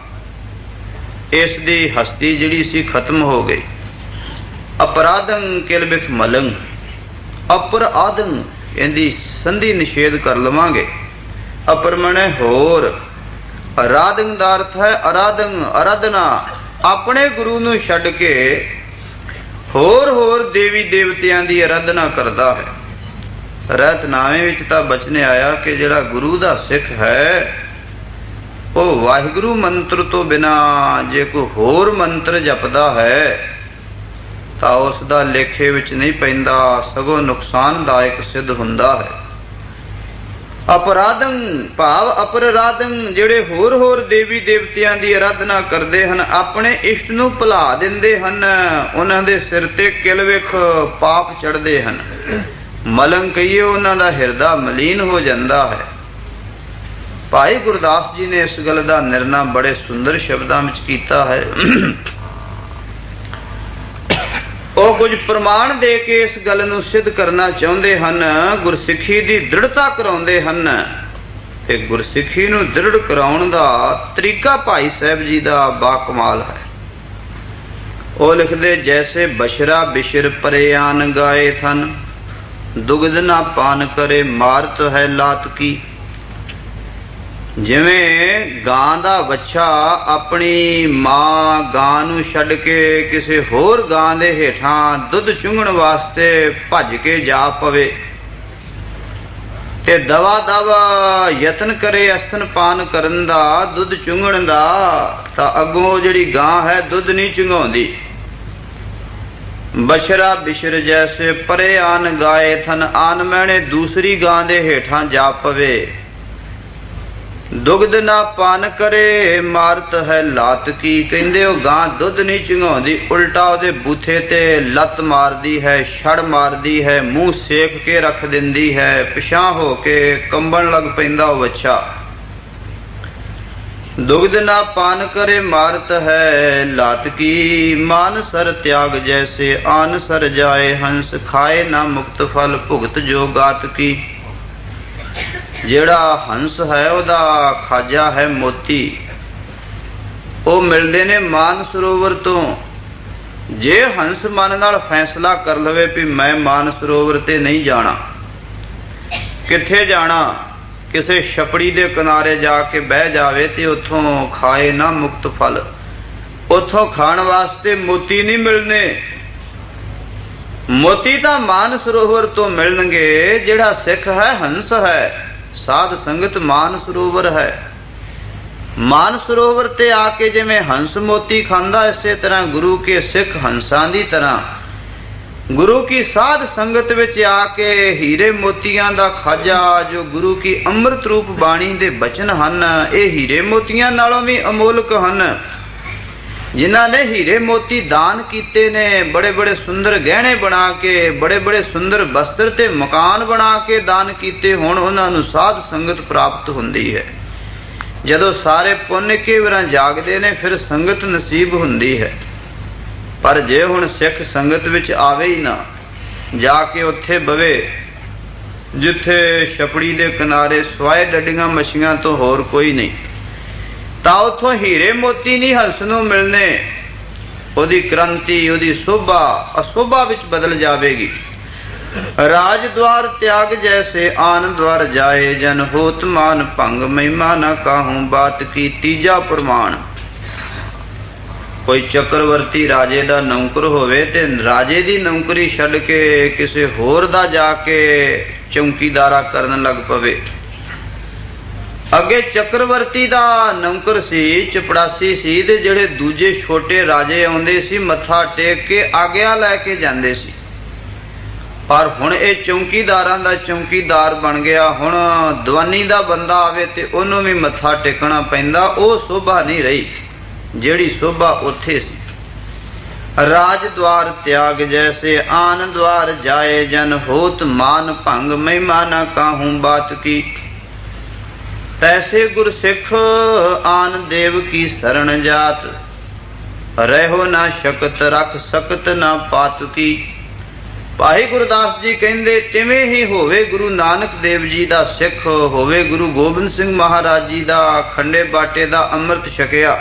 ਇਸ ਦੀ ਹਸਤੀ ਜਿਹੜੀ ਸੀ ਖਤਮ ਹੋ ਗਈ। ਅਪਰਾਧੰ ਕਿਲ ਵਿਖ ਮਲੰਗ, ਅਪਰਾਧੰ ਇਹਦੀ ਸੰਧੀ ਨਿਸ਼ੇਧ ਕਰ ਲਵਾਂਗੇ। ਅਪਰਮਣੇ ਹੋਰ, ਅਰਾਧਨ ਦਾ ਅਰਥ ਹੈ ਅਰਾਧਨ, ਅਰਾਧਨਾ, ਆਪਣੇ ਗੁਰੂ ਨੂੰ ਛੱਡ ਕੇ ਹੋਰ ਹੋਰ ਦੇਵੀ ਦੇਵਤਿਆਂ ਦੀ ਅਰਾਧਨਾ ਕਰਦਾ ਹੈ। ਰਹਿਤਨਾਮੇ ਵਿੱਚ ਤਾਂ ਬਚਨ ਆਇਆ ਕਿ ਜਿਹੜਾ ਗੁਰੂ ਦਾ ਸਿੱਖ ਹੈ ਉਹ ਵਾਹਿਗੁਰੂ ਮੰਤਰ ਤੋਂ ਬਿਨਾ ਜੇ ਕੋਈ ਹੋਰ ਮੰਤਰ ਜਪਦਾ ਹੈ ਤਾਂ ਉਸ ਦਾ ਲੇਖੇ ਵਿੱਚ ਨਹੀਂ ਪੈਂਦਾ, ਸਗੋਂ ਨੁਕਸਾਨਦਾਇਕ ਸਿੱਧ ਹੁੰਦਾ ਹੈ। ਅਪਰਾਧੰ ਭਾਵ ਅਪਰਾਧੰ, ਜਿਹੜੇ ਹੋਰ ਹੋਰ ਦੇਵੀ ਦੇਵਤਿਆਂ ਦੀ ਅਰਾਧਨਾ ਕਰਦੇ ਹਨ, ਆਪਣੇ ਇਸ਼ਟ ਨੂੰ ਭੁਲਾ ਦਿੰਦੇ ਹਨ, ਉਹਨਾਂ ਦੇ ਸਿਰ ਤੇ ਕਿਲ ਵਿਖ ਪਾਪ ਚੜ੍ਹਦੇ ਹਨ। ਮਲੰਗ ਕਹੀਏ ਉਹਨਾਂ ਦਾ ਹਿਰਦਾ ਮਲੀਨ ਹੋ ਜਾਂਦਾ ਹੈ। ਭਾਈ ਗੁਰਦਾਸ ਜੀ ਨੇ ਇਸ ਗੱਲ ਦਾ ਨਿਰਣਾ ਬੜੇ ਸੁੰਦਰ ਸ਼ਬਦਾਂ ਵਿੱਚ ਕੀਤਾ ਹੈ। ਉਹ ਕੁਝ ਪ੍ਰਮਾਣ ਦੇ ਕੇ ਇਸ ਗੱਲ ਨੂੰ ਸਿੱਧ ਕਰਨਾ ਚਾਹੁੰਦੇ ਹਨ, ਗੁਰਸਿੱਖੀ ਦੀ ਦ੍ਰਿੜਤਾ ਕਰਾਉਂਦੇ ਹਨ। ਤੇ ਗੁਰਸਿੱਖੀ ਨੂੰ ਦ੍ਰਿੜ ਕਰਾਉਣ ਦਾ ਤਰੀਕਾ ਭਾਈ ਸਾਹਿਬ ਜੀ ਦਾ ਬਾਕਮਾਲ ਹੈ। ਉਹ ਲਿਖਦੇ, ਜੈਸੇ ਬਸ਼ਰਾ ਬਿਸ਼ਰ ਪਰਿਆਨ ਗਾਏ ਥਨ, ਦੁਗਧ ਨਾ ਪਾਨ ਕਰੇ ਮਾਰਤ ਹੈ ਲਾਤ ਕੀ। ਜਿਵੇਂ ਗਾਂ ਦਾ ਵੱਛਾ ਆਪਣੀ ਮਾਂ ਗਾਂ ਨੂੰ ਛੱਡ ਕੇ ਕਿਸੇ ਹੋਰ ਗਾਂ ਦੇ ਹੇਠਾਂ ਦੁੱਧ ਚੁੰਘਣ ਵਾਸਤੇ ਭੱਜ ਕੇ ਜਾ ਪਵੇ ਇਹ ਦਵਾ ਦਵਾ ਯਤਨ ਕਰੇ ਅਸਥਨ ਪਾਨ ਕਰਨ ਦਾ, ਦੁੱਧ ਚੁੰਘਣ ਦਾ, ਤਾਂ ਅੱਗੋਂ ਜਿਹੜੀ ਗਾਂ ਹੈ ਦੁੱਧ ਨਹੀਂ ਚੁੰਘਾਉਂਦੀ। ਬਸ਼ਰਾ ਬਿਸ਼ਰ ਜੈਸੇ ਪਰੇ ਆਨ ਗਾਏ ਥਨ, ਆਨ ਮੈਣੇ ਦੂਸਰੀ ਗਾਂ ਦੇ ਹੇਠਾਂ ਜਾ ਪਵੇ। ਦੁਗਧ ਨਾ ਪਾਨ ਕਰੇ ਮਾਰਤ ਹੈ ਲਾਤ ਕੀ, ਕਹਿੰਦੇ ਉਹ ਗਾਂ ਦੁੱਧ ਨਹੀਂ ਚੁੰਘਾਉਂਦੀ, ਉਲਟਾ ਉਹਦੇ ਬੂਥੇ ਤੇ ਲੱਤ ਮਾਰਦੀ ਹੈ, ਛੜ ਮਾਰਦੀ ਹੈ, ਮੂੰਹ ਸੇਕ ਕੇ ਰੱਖ ਦਿੰਦੀ ਹੈ, ਪਿਛਾਂ ਹੋ ਕੇ ਕੰਬਣ ਲੱਗ ਪੈਂਦਾ ਉਹ ਵੱਛਾ। ਦੁਗਧ ਨਾ ਪਾਨ ਕਰੇ ਮਾਰਤ ਹੈ ਲਾਤ ਕੀ, ਮਾਨ ਸਰ ਤਿਆਗ ਜੈਸੇ ਆਨ ਸਰ ਜਾਏ ਹੰਸ, ਖਾਏ ਨਾ ਮੁਕਤ ਫਲ ਭੁਗਤ ਜੋ ਗਾਤ ਕੀ। ਜਿਹੜਾ ਹੰਸ ਹੈ ਉਹਦਾ ਖਾਜਾ ਹੈ ਮੋਤੀ, ਉਹ ਮਿਲਦੇ ਨੇ ਮਾਨ ਸਰੋਵਰ ਤੋਂ। ਜੇ ਹੰਸ ਮਨ ਨਾਲ ਫੈਸਲਾ ਕਰ ਲਵੇ ਵੀ ਮੈਂ ਮਾਨ ਸਰੋਵਰ ਤੇ ਨਹੀਂ ਜਾਣਾ, ਕਿੱਥੇ ਜਾਣਾ, ਕਿਸੇ ਛਪੜੀ ਦੇ ਕਿਨਾਰੇ ਜਾ ਕੇ ਬਹਿ ਜਾਵੇ ਤੇ ਉੱਥੋਂ ਖਾਏ ਨਾ ਮੁਕਤ ਫਲ, ਉੱਥੋਂ ਖਾਣ ਵਾਸਤੇ ਮੋਤੀ ਨਹੀਂ ਮਿਲਨੇ। ਮੋਤੀ ਤਾਂ ਮਾਨ ਸਰੋਵਰ ਤੋਂ ਮਿਲਣਗੇ। ਜਿਹੜਾ ਸਿੱਖ ਹੈ ਹੰਸ ਹੈ, ਸਾਧ ਸੰਗਤ ਮਾਨ ਸਰੋਵਰ ਹੈ। ਮਾਨ ਸਰੋਵਰ ਤੇ ਆ ਕੇ ਜਿਵੇਂ ਹੰਸ ਮੋਤੀ ਖਾਂਦਾ, ਇਸੇ ਤਰ੍ਹਾਂ ਗੁਰੂ ਕੇ ਸਿੱਖ ਹੰਸਾਂ ਦੀ ਤਰ੍ਹਾਂ ਗੁਰੂ ਕੀ ਸਾਧ ਸੰਗਤ ਵਿੱਚ ਆ ਕੇ ਹੀਰੇ ਮੋਤੀਆਂ ਦਾ ਖਾਜਾ, ਜੋ ਗੁਰੂ ਕੀ ਅੰਮ੍ਰਿਤ ਰੂਪ ਬਾਣੀ ਦੇ ਬਚਨ ਹਨ, ਇਹ ਹੀਰੇ ਮੋਤੀਆਂ ਨਾਲੋਂ ਵੀ ਅਮੋਲਕ ਹਨ। ਜਿਨ੍ਹਾਂ ਨੇ ਹੀਰੇ ਮੋਤੀ ਦਾਨ ਕੀਤੇ ਨੇ, ਬੜੇ ਬੜੇ ਸੁੰਦਰ ਗਹਿਣੇ ਬਣਾ ਕੇ, ਬੜੇ ਬੜੇ ਸੁੰਦਰ ਬਸਤਰ ਤੇ ਮਕਾਨ ਬਣਾ ਕੇ ਦਾਨ ਕੀਤੇ, ਹੁਣ ਉਹਨਾਂ ਨੂੰ ਸਾਧ ਸੰਗਤ ਪ੍ਰਾਪਤ ਹੁੰਦੀ ਹੈ। ਜਦੋਂ ਸਾਰੇ ਪੁੰਨ ਕੇ ਵਾਰਾਂ ਜਾਗਦੇ ਨੇ, ਫਿਰ ਸੰਗਤ ਨਸੀਬ ਹੁੰਦੀ ਹੈ। ਪਰ ਜੇ ਹੁਣ ਸਿੱਖ ਸੰਗਤ ਵਿੱਚ ਆਵੇ ਹੀ ਨਾ, ਜਾ ਕੇ ਉੱਥੇ ਬਵੇ ਜਿੱਥੇ ਛਪੜੀ ਦੇ ਕਿਨਾਰੇ ਸਵਾਏ ਡੱਡੀਆਂ ਮੱਛੀਆਂ ਤੋਂ ਹੋਰ ਕੋਈ ਨਹੀਂ, ਤਾਂ ਉੱਥੋਂ ਹੀਰੇ ਮੋਤੀ ਨਹੀਂ ਹੰਸ ਨੂੰ ਮਿਲਨੇ। ਉਹਦੀ ਕ੍ਰਾਂਤੀ, ਉਹਦੀ ਸੋਭਾ ਅਸੋਭਾ ਵਿੱਚ ਬਦਲ ਜਾਵੇਗੀ। ਰਾਜ ਦਵਾਰ ਤਿਆਗ ਜੈਸੇ ਆਨ ਦਵਾਰ ਜਾਏ, ਜਨ ਹੋਤ ਮਾਨ ਭੰਗ ਮਹਿਮਾ ਨਾ ਕਾਹੂ ਬਾਤ ਕੀ। ਤੀਜਾ ਪ੍ਰਮਾਣ, ਕੋਈ ਚੱਕਰਵਰਤੀ ਰਾਜੇ ਦਾ ਨੌਕਰ ਹੋਵੇ ਤੇ ਰਾਜੇ ਦੀ ਨੌਕਰੀ ਛੱਡ ਕੇ ਕਿਸੇ ਹੋਰ ਦਾ ਜਾ ਕੇ ਚੌਂਕੀਦਾਰਾ ਕਰਨ ਲੱਗ ਪਵੇ। ਅੱਗੇ ਚੱਕਰਵਰਤੀ ਦਾ ਨੌਕਰ ਸੀ, ਚਪੜਾਸੀ ਸੀ, ਤੇ ਜਿਹੜੇ ਦੂਜੇ ਛੋਟੇ ਰਾਜੇ ਆਉਂਦੇ ਸੀ ਮੱਥਾ ਟੇਕ ਕੇ ਆਗਿਆ ਲੈ ਕੇ ਜਾਂਦੇ ਸੀ। ਪਰ ਹੁਣ ਇਹ ਚੌਂਕੀਦਾਰਾਂ ਦਾ ਚੌਂਕੀਦਾਰ ਬਣ ਗਿਆ। ਹੁਣ ਦੀਵਾਨੀ ਦਾ ਬੰਦਾ ਆਵੇ ਤੇ ਉਹਨੂੰ ਵੀ ਮੱਥਾ ਟੇਕਣਾ ਪੈਂਦਾ। ਉਹ ਸੋਭਾ ਨਹੀਂ ਰਹੀ ਜਿਹੜੀ ਸੋਭਾ ਉੱਥੇ ਸੀ। ਰਾਜ ਦਵਾਰ ਤਿਆਗ ਜੈਸੇ ਆਨ ਦਵਾਰ ਜਾਏ, ਜਨ ਹੋਤ ਮਾਨ ਭੰਗ ਮਹਿਮਾ ਨਾ ਕਾਹੂ ਬਾਤ ਕੀ। ਤੈਸੇ ਗੁਰ ਸਿੱਖ ਆਨ ਦੇਵ ਕੀ ਸਰਣ ਜਾਤ, ਰਹਿਓ ਨਾ ਸ਼ਕਤ ਰਖ ਸਕਤ ਨਾ ਪਾਤ ਕੀ। ਭਾਈ ਗੁਰਦਾਸ ਜੀ ਕਹਿੰਦੇ ਤਿਵੇਂ ਹੀ ਹੋਵੇ ਗੁਰੂ ਨਾਨਕ ਦੇਵ ਜੀ ਦਾ ਸਿੱਖ, ਹੋਵੇ ਗੁਰੂ ਗੋਬਿੰਦ ਸਿੰਘ ਮਹਾਰਾਜ ਜੀ ਦਾ ਖੰਡੇ ਬਾਟੇ ਦਾ ਅੰਮ੍ਰਿਤ ਛਕਿਆ,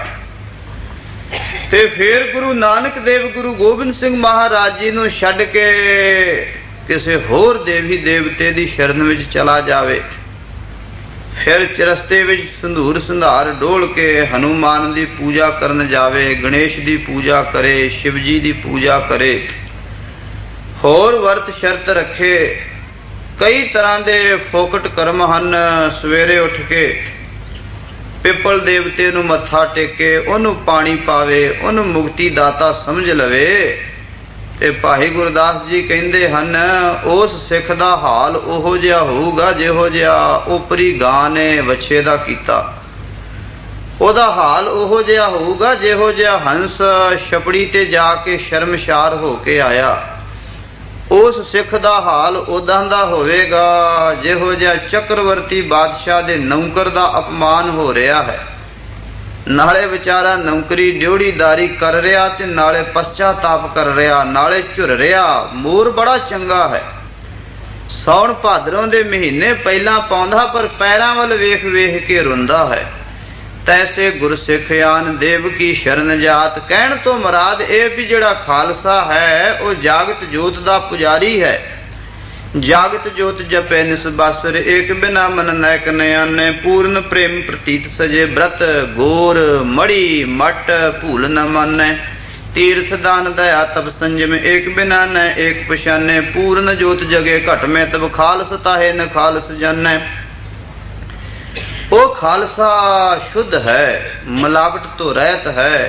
ਤੇ ਫਿਰ ਗੁਰੂ ਨਾਨਕ ਦੇਵ ਗੁਰੂ ਗੋਬਿੰਦ ਸਿੰਘ ਮਹਾਰਾਜ ਜੀ ਨੂੰ ਛੱਡ ਕੇ ਕਿਸੇ ਹੋਰ ਦੇਵੀ ਦੇਵਤੇ ਦੀ ਸ਼ਰਨ ਵਿੱਚ ਚਲਾ ਜਾਵੇ, ਫਿਰ ਚਰਸਤੇ ਵਿੱਚ ਸੰਧੂਰ ਸੰਧਾਰ ਡੋਲ ਕੇ ਹਨੂਮਾਨ ਦੀ ਪੂਜਾ ਕਰਨ ਜਾਵੇ, ਗਣੇਸ਼ ਦੀ ਪੂਜਾ ਕਰੇ, ਸ਼ਿਵ ਜੀ ਦੀ ਪੂਜਾ ਕਰੇ, ਹੋਰ ਵਰਤ ਸ਼ਰਤ ਰੱਖੇ। ਕਈ ਤਰ੍ਹਾਂ ਦੇ ਫੋਕਟ ਕਰਮ ਹਨ। ਸਵੇਰੇ ਉੱਠ ਕੇ ਪਿੱਪਲ ਦੇਵਤੇ ਨੂੰ ਮੱਥਾ ਟੇਕੇ, ਉਹਨੂੰ ਪਾਣੀ ਪਾਵੇ, ਉਹਨੂੰ ਮੁਕਤੀ ਦਾਤਾ ਸਮਝ ਲਵੇ। ਤੇ ਭਾਈ ਗੁਰਦਾਸ ਜੀ ਕਹਿੰਦੇ ਹਨ ਉਸ ਸਿੱਖ ਦਾ ਹਾਲ ਉਹੋ ਜਿਹਾ ਹੋਊਗਾ ਜਿਹੋ ਜਿਹਾ ਉਪਰੀ ਗਾਂ ਨੇ ਵੱਛੇ ਦਾ ਕੀਤਾ। ਉਹਦਾ ਹਾਲ ਉਹੋ ਜਿਹਾ ਹੋਊਗਾ ਜਿਹੋ ਜਿਹਾ ਹੰਸ ਛਪੜੀ ਤੇ ਜਾ ਕੇ ਸ਼ਰਮਸ਼ਾਰ ਹੋ ਕੇ ਆਇਆ। ਉਸ ਸਿੱਖ ਦਾ ਹਾਲ ਉਦਾਂ ਦਾ ਹੋਵੇਗਾ ਜਿਹੋ ਜਿਹਾ ਚੱਕਰਵਰਤੀ ਬਾਦਸ਼ਾਹ ਦੇ ਨੌਕਰ ਦਾ ਅਪਮਾਨ ਹੋ ਰਿਹਾ ਹੈ। ਨਾਲੇ ਵਿਚਾਰਾ ਨੌਕਰੀ ਡਿਉੜੀਦਾਰੀ ਕਰ ਰਿਹਾ ਤੇ ਨਾਲੇ ਪਛਤਾਤਾਪ ਕਰ ਰਿਹਾ, ਨਾਲੇ ਝੁਰ ਰਿਹਾ। ਮੋਰ ਬੜਾ ਚੰਗਾ ਹੈ, ਸੌਣ ਭਾਦਰੋਂ ਦੇ ਮਹੀਨੇ ਪਹਿਲਾਂ ਪਾਉਂਦਾ, ਪਰ ਪੈਰਾਂ ਵੱਲ ਵੇਖ ਵੇਖ ਕੇ ਰੋਂਦਾ ਹੈ। ਤੈਸੇ ਗੁਰਸਿੱਖ ਆਨ ਦੇਵ ਕੀ ਸ਼ਰਨ ਜਾਤ। ਕਹਿਣ ਤੋਂ ਮੁਰਾਦ ਇਹ ਵੀ ਜਿਹੜਾ ਖਾਲਸਾ ਹੈ ਉਹ ਜਾਗਤ ਜੋਤ ਦਾ ਪੁਜਾਰੀ ਹੈ। ਜਾਗਤ ਜੋਤ ਜਪੈ ਨਿਸਬਾਸੁਰ, ਏਕ ਬਿਨਾ ਮਨ ਨਾਇਕ ਨਿਆਨੇ, ਪੂਰਨ ਪ੍ਰੇਮ ਪ੍ਰਤੀਤ ਸਜੇ ਬ੍ਰਤ, ਗੋਰ ਮੜੀ ਮਟ ਭੂਲ ਨ ਮਾਨੈ। तीर्थ दान दया तब संयम एक बिना न एक पशाने पूर्ण जोत जगे घट में तब खालस ताहे न खालस जाने। वो खालसा शुद्ध है, मिलावट तो रहत है।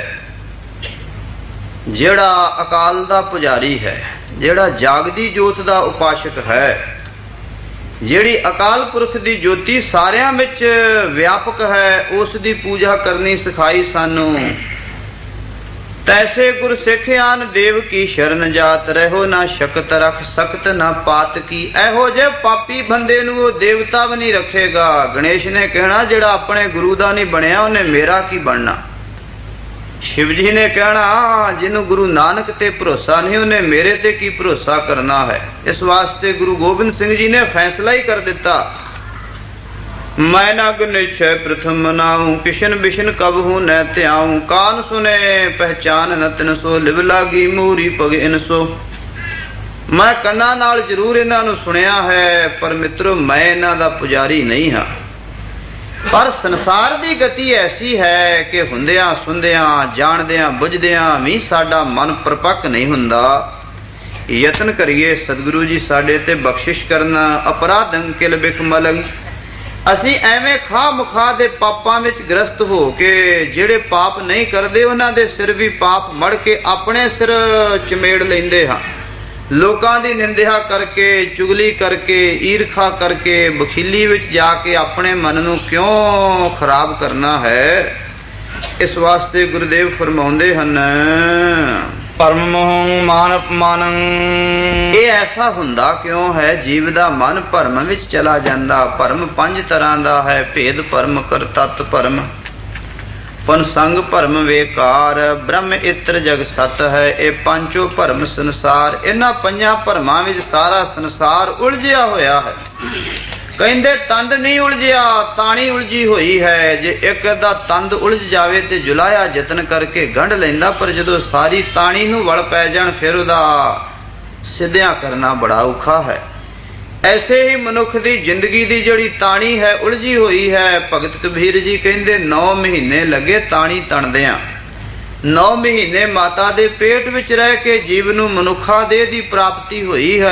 जेड़ा अकाल दा पुजारी है, जेड़ा जागदी जोत दा उपासक है, ਜਿਹੜੀ ਅਕਾਲ ਪੁਰਖ ਦੀ ਜੋਤੀ ਸਾਰਿਆਂ ਵਿੱਚ ਵਿਆਪਕ ਹੈ, ਉਸ ਦੀ ਪੂਜਾ ਕਰਨੀ ਸਿਖਾਈ ਸਾਨੂੰ। ਤੈਸੇ ਗੁਰ ਸਿੱਖ ਆਨ ਦੇਵ ਕੀ ਸ਼ਰਨ ਜਾਤ, ਰਹੋ ਨਾ ਸ਼ਕਤ ਰਖ ਸਕਤ ਨਾ ਪਾਤ ਕੀ। ਇਹੋ ਜੇ ਪਾਪੀ ਬੰਦੇ ਨੂੰ ਉਹ ਦੇਵਤਾ ਵੀ ਨਹੀਂ ਰੱਖੇਗਾ। ਗਣੇਸ਼ ਨੇ ਕਹਿਣਾ ਜਿਹੜਾ ਆਪਣੇ ਗੁਰੂ ਦਾ ਨਹੀਂ ਬਣਿਆ ਉਹਨੇ ਮੇਰਾ ਕੀ ਬਣਨਾ। शिव जी ने कहना जिन्हों गुरु नानक ते भरोसा नहीं उन्हें मेरे ते की भरोसा करना है। इस वास्ते गुरु गोबिंद सिंह जी ने फैसला ही कर दिता, मैं नग निश्चय प्रथम मनाऊं, किशन बिशन कब हूं न त्याऊं, कान सुने पहचान न तिन सो, लिव लागी मूरी पग इन सो। मैं कन्ना नाल जरूर इन्हां नूं सुनिया है, पर मित्रो मैं इन्हां दा पुजारी नहीं हां। पर संसार की गति ऐसी है कि हुंदियां सुनदियां जाणदियां बुझदियां भी साडा मन परपक्क नहीं हुंदा। यतन करिए सतगुरु जी साडे ते बख्शिश करना। अपराधं किल बिख मलंग, असी एवें खा मुखा दे पापां विच ग्रस्त हो के जेड़े पाप नहीं करदे उन्हां दे सिर भी पाप मड़ के अपने सिर चमेड़ लैंदे हां। लोकां दी निंदिया करके, चुगली करके, ईरखा करके, बखीली विच जाके अपने मन नूं क्यों खराब करना है। इस वास्ते गुरुदेव फरमाउंदे हन, परम मोह मान अपमानੰ। ਇਹ ਐਸਾ ਹੁੰਦਾ ਕਿਉਂ ਹੈ? ਜੀਵ ਦਾ ਮਨ ਭਰਮ ਵਿੱਚ ਚਲਾ ਜਾਂਦਾ। ਭਰਮ ਪੰਜ ਤਰ੍ਹਾਂ ਦਾ ਹੈ, ਭੇਦ ਭਰਮ, ਕਰਤੱਤ ਭਰਮ, ਪਨ ਸੰਗ ਭਰਮ ਵੇਕਾਰ, ਬ੍ਰਹਮ ਇਤਰ ਜਗ ਸਤ ਹੈ। ਇਹ ਪੰਜੋ ਭਰਮ ਸੰਸਾਰ, ਇਹਨਾਂ ਪੰਜਾਂ ਭਰਮਾਂ ਵਿੱਚ ਸਾਰਾ ਸੰਸਾਰ ਉਲਝਿਆ ਹੋਇਆ ਹੈ। ਕਹਿੰਦੇ ਤੰਦ ਨਹੀਂ ਉਲਝਿਆ, ਤਾਣੀ ਉਲਝੀ ਹੋਈ ਹੈ। ਜੇ ਇੱਕ ਦਾ ਤੰਦ ਉਲਝ ਜਾਵੇ ਤੇ ਜੁਲਾਇਆ ਯਤਨ ਕਰਕੇ ਗੰਢ ਲੈਂਦਾ, ਪਰ ਜਦੋਂ ਸਾਰੀ ਤਾਣੀ ਨੂੰ ਵਲ ਪੈ ਜਾਣ ਫਿਰ ਉਹਦਾ ਸਿੱਧਿਆਂ ਕਰਨਾ ਬੜਾ ਔਖਾ ਹੈ। ऐसे ही मनुख दी जिंदगी दी जड़ी ताणी है उलझी हुई है। भगत कबीर जी कहंदे नौ महीने लगे ताणी तणदियां। नौ महीने माता दे पेट विच रह के जीव नूं मनुखा देह दी प्राप्ति हुई है।